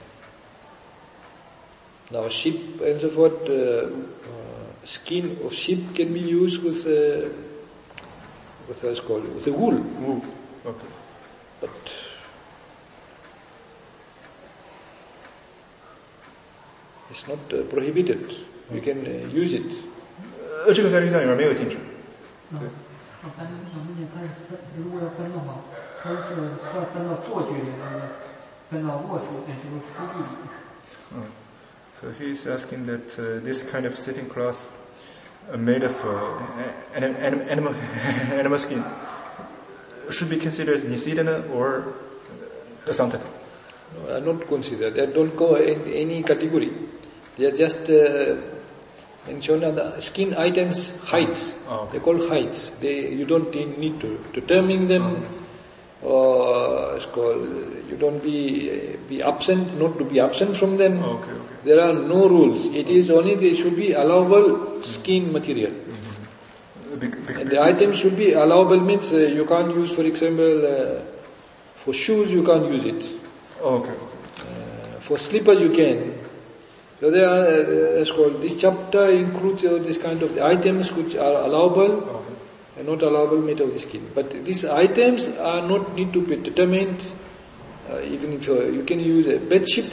now sheep and so forth. Skin of sheep can be used with what's called with the wool. Wool. Okay. But it's not prohibited. You can use it. 这个在律教里面没有禁止。 对。我刚才想问你，他是如果要分的话，他是要分到坐具里，还是分到卧具，就是夫具里 ？So he's asking that this kind of sitting cloth made of animal skin should be considered as nisidana or asantata. No, not considered. They don't go in any category. They are just mentioned the skin items heights. Oh, okay. They call heights. You don't need to determine them. Or it's called, you don't be absent, not to be absent from them. Okay. There are no rules. It is only they should be allowable skin material. And the item should be allowable means you can't use, for example, for shoes you can't use it. Okay. For slippers you can. So there are, it's called, this chapter includes this kind of items which are allowable and not allowable made of the skin. But these items are not need to be determined. Even if you can use a bed sheet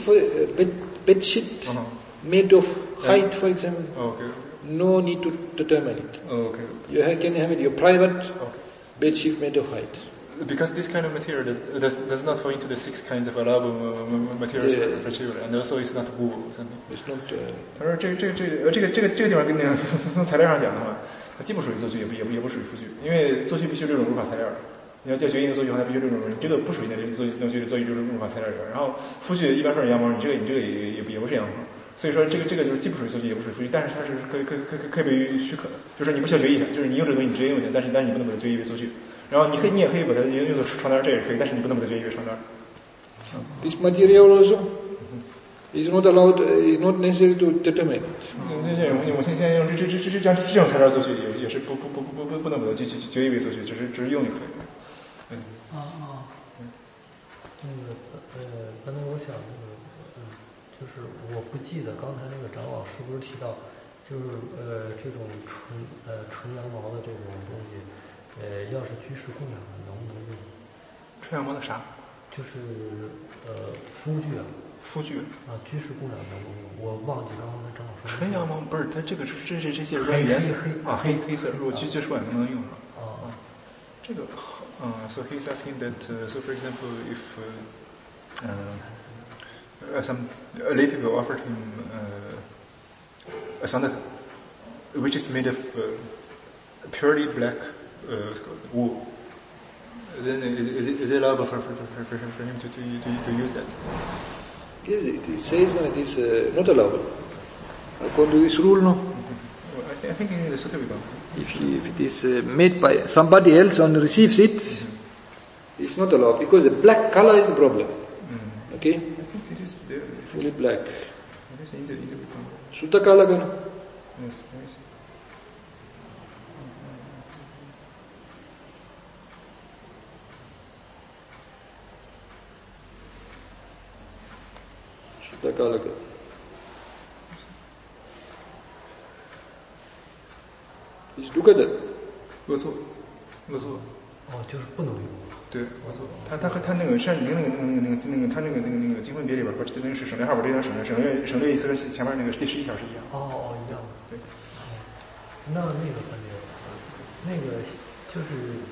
made of height, for example. Okay. No need to determine it. Okay. You can have it your private bed sheet made of height. Because this kind of material does not fall into the 6 kinds of allowable materials for children, and also it's not wool. It's not. 他说这个地方跟那个从材料上讲的话，它既不属于做具，也不属于夫具，因为做具必须这种入法材料。你要叫决定做具的话，它必须这种，这个不属于那做具这种入法材料里边。然后夫具一般说是羊毛，你这个也不是羊毛。所以说这个就是既不属于做具，也不属于夫具，但是它是可以被许可的，就是你不需要决议它，就是你用这个东西你直接用它，但是你不能把它决议为做具。然后你也可以把它用作床单，这也可以，但是你不能把它决议为床单。 This material also is not allowed, is not necessary to determine. 我现在用这种材料做具也是不能把它决议为做具，只是用就可以。 刚才我想就是我不记得刚才那个长老是不是提到，就是这种纯羊毛的这种东西。要是居士供养的能不能用？ 纯羊毛的啥？ 就是夫具啊。 夫具啊，居士供养能不能用？我忘记刚才正好说。 纯羊毛不是，它这个这些关于颜色黑色，如果居士供养能不能用啊？这个so he's asking that so for example if some lay people offered him a sandal which is made of purely black wool, then is it allowable for him to use that? Yes, it says it is not allowable. According to this rule, no. I think in the Sutta we don't. If it is made by somebody else and receives it, it's not allowed because the black color is the problem. Okay? I think it is there. Fully black. It is in the Shuddha kala gana? Yes, let me see. Shuddha kala gana. Is dukkha的恶作，恶作。 就是不能用。 对，恶作。他那个山里那个他那个经分别里边和那个是省略号边这张省略意思跟前面那个第11条是一样。 一样。 对。 那个分别，那个就是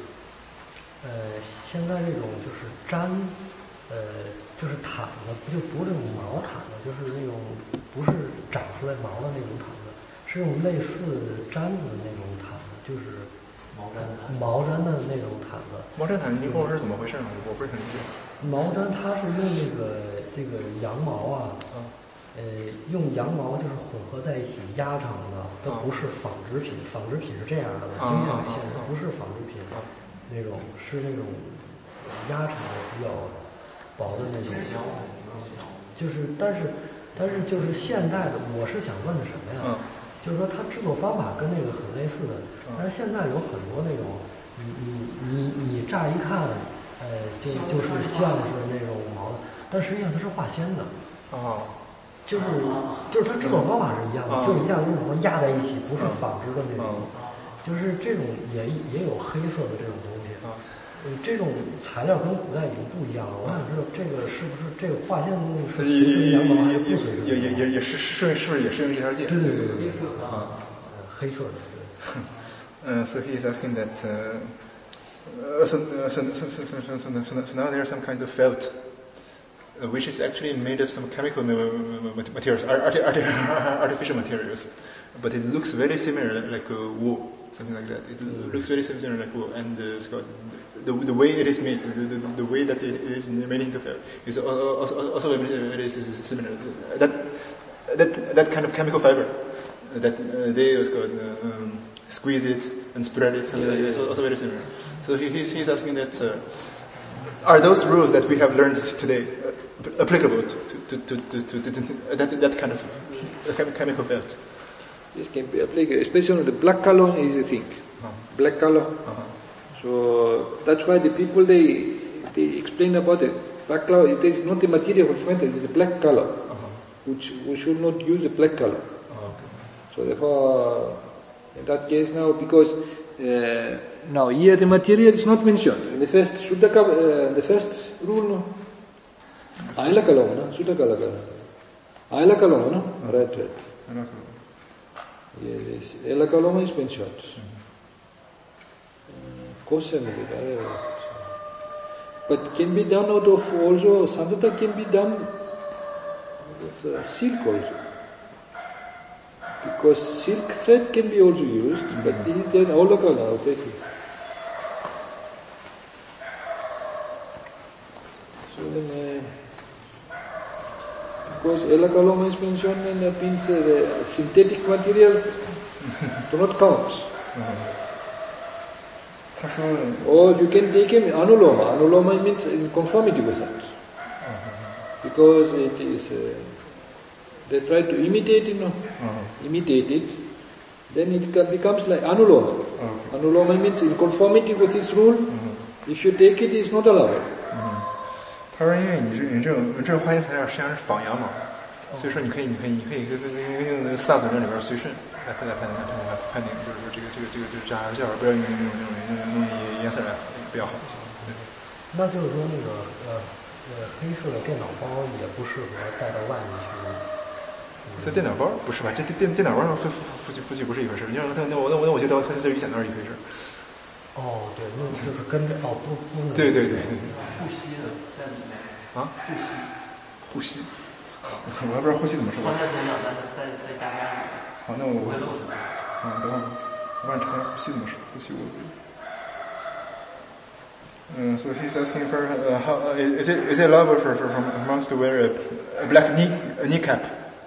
现在这种就是毡，就是毯子，不是那种毛毯子，就是那种不是长出来毛的那种毯子，是用类似毡子的那种毯子，就是毛毡的那种毯子。 毛毡毯，你跟我是怎么回事呢？我不是很理解。 毛毡它是用这个羊毛啊，用羊毛就是混合在一起压成的，它不是纺织品。纺织品是这样的，经线为线，它不是纺织品那种，是那种压成的比较薄的那种。就是，但是就是现代的，我是想问的什么呀？就是说它制作方法跟那个很类似的，但是现在有很多那种，你乍一看，就是像是那种毛的，但实际上它是化纤的。就是它制作方法是一样的，就是一样用什么压在一起，不是纺织的那种。就是这种也有黑色的这种东西。这种材料跟古代已经不一样了。我想知道这个是不是这个化纤的东西是随身羊毛还是不随身？ 也是不是也适用这条界？ 对。黑色的。 So he is asking that. So now there are some kinds of felt, which is actually made of some chemical materials, artificial materials, but it looks very similar like wool, something like that. It looks very similar like wool, and the way it is made, the way that it is made into felt is also very similar. That kind of chemical fiber that they squeeze it and spread it, and it's also very similar. So he's asking that, are those rules that we have learned today applicable to that kind of chemical felt? This can be applicable, especially the black color is a thing. Black color. So that's why the people they explain about it. Black color, it is not the material of cement, it is the black color, which we should not use the black color. So therefore, in that case now, because now here the material is not mentioned. In the first the first rule, no? Ayla kaloma, no? Shuddha kalama. Ayla kaloma, no? Right. Yes, Ayla kaloma is mentioned. But can be done out of also, sandata can be done with silk also. Because silk thread can be also used, but this is then Aulakala. So then, because Elakaloma is mentioned, and that means the synthetic materials do not count. Or you can take him Anuloma. Anuloma means in conformity with that. Because it is... they try to imitate it, imitate it, then it becomes like Anuloma. Anuloma means in conformity with this rule, if you take it, it's not allowed. 他说，因为你这种化纤材料实际上是仿羊毛，所以说你可以跟那个四大组织里边随顺来判定，就是这个就是这还是不要用颜色来比较好一些。 那就是说那个黑色的电脑包也不适合带到外面去。 所以电脑包不是吧？这电脑包和夫妻不是一回事。那我觉得和这雨伞都是一回事。 对，那就是跟着不。 对。 护膝的在里面护膝，我还不知道护膝怎么说。 放在前脚，但是在大家里面。 好，那我等会儿我帮你查护膝怎么说。护膝So he's asking for how is it allowable for monks to wear a black kneecap?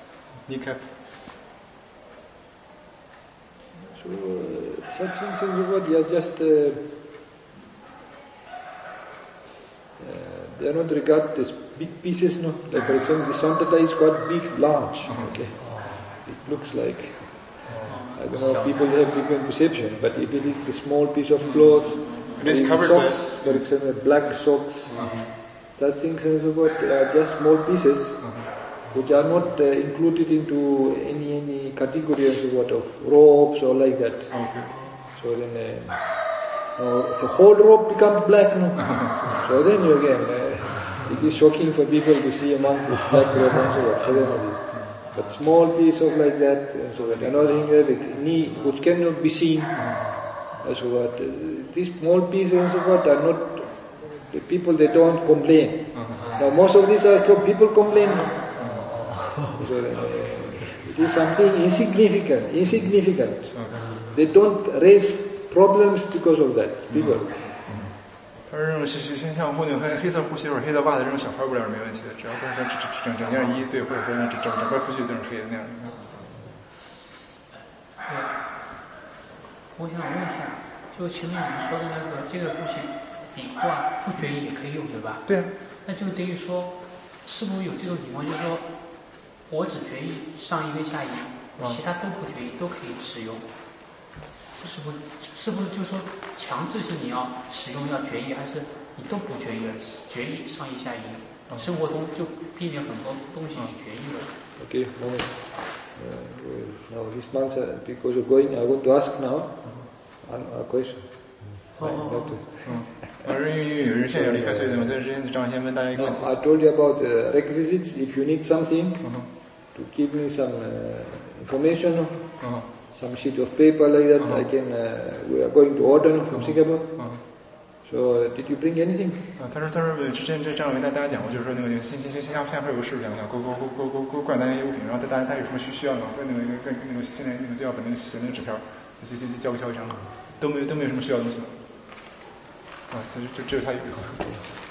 So such things in Yoga, they are just they don't regard these big pieces, no. Like for example, the Santata is quite big, large. Okay, it looks like, I don't know, people have different perception, but if it is a small piece of cloth, it is covered socks, for example, black socks, such things and so forth are just small pieces, which are not included into any category and so forth of robes or like that. Okay. So then, the whole robe becomes black, no? So then again, it is shocking for people to see a monk with black robe and so forth. So then it is. But small piece of like that, and so that. Another thing, the knee, which cannot be seen, and so what. These small pieces and so forth are not, the people, they don't complain. Now most of these are people complaining. So then, it is something insignificant. They don't raise problems because of that, people. 他说这种像护那种黑色护膝或者黑色袜子这种小块布料是没问题的，只要不是整件衣，对，或者说整块护膝这种黑的那样。 我想问一下，就前面你们说的那个这个不行，笔画不决意也可以用，对吧？ 对啊。那就等于说，是不是有这种情况，就是说，我只决意上衣跟下衣，其他都不决意，都可以使用？是不是就是说强制性你要使用要决议，还是你都不决议了？决议上衣下衣，生活中就避免很多东西去决议了。 Okay, now this month, because you're going, I want to ask now a question. 有人现在要离开，所以我在之前正好先问大家一个问题。 I told you about the requisites. If you need something, to give me some information. Some sheet of paper like that, I can, we are going to order from Singapore. So, did you bring anything? 他说之前这样跟大家讲过，就是说那个新加坡有个事想关于大家一些物品，然后大家有什么需要吗？跟那个现在那个最要本那个写那个纸条，交一张，都没有什么需要的东西了。就只有他有一个。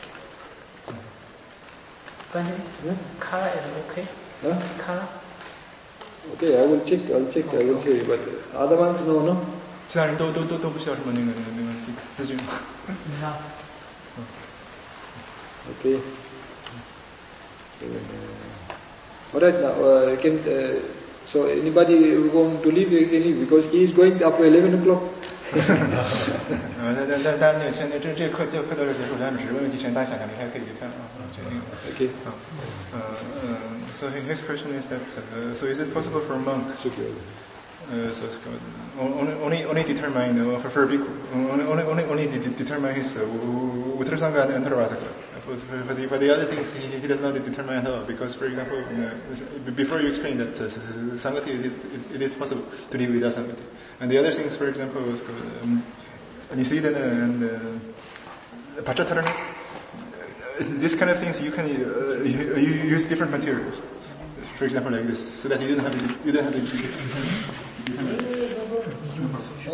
关键color is okay. Color. Okay, I will check, I will say, but other ones, no. 其他人都不需要什么那个资讯。 Okay. Alright, now, again, so anybody who want to leave, you can leave, because he is going up to 11 o'clock. 大家现在这课到这结束，咱们只是问问题，大家想离开可以离开了。 Okay. So his question is that, so is it possible for a monk so only determine for bhikkhu, only determine his Uttarasanga and Antaravasaka. For the other things he does not determine at all, because for example, before you explain that Sangati it is possible to live without Sangati, and the other things, for example, Nisiddhana and Pachattarana. This kind of things you can you use different materials, for example like this, so that you don't have to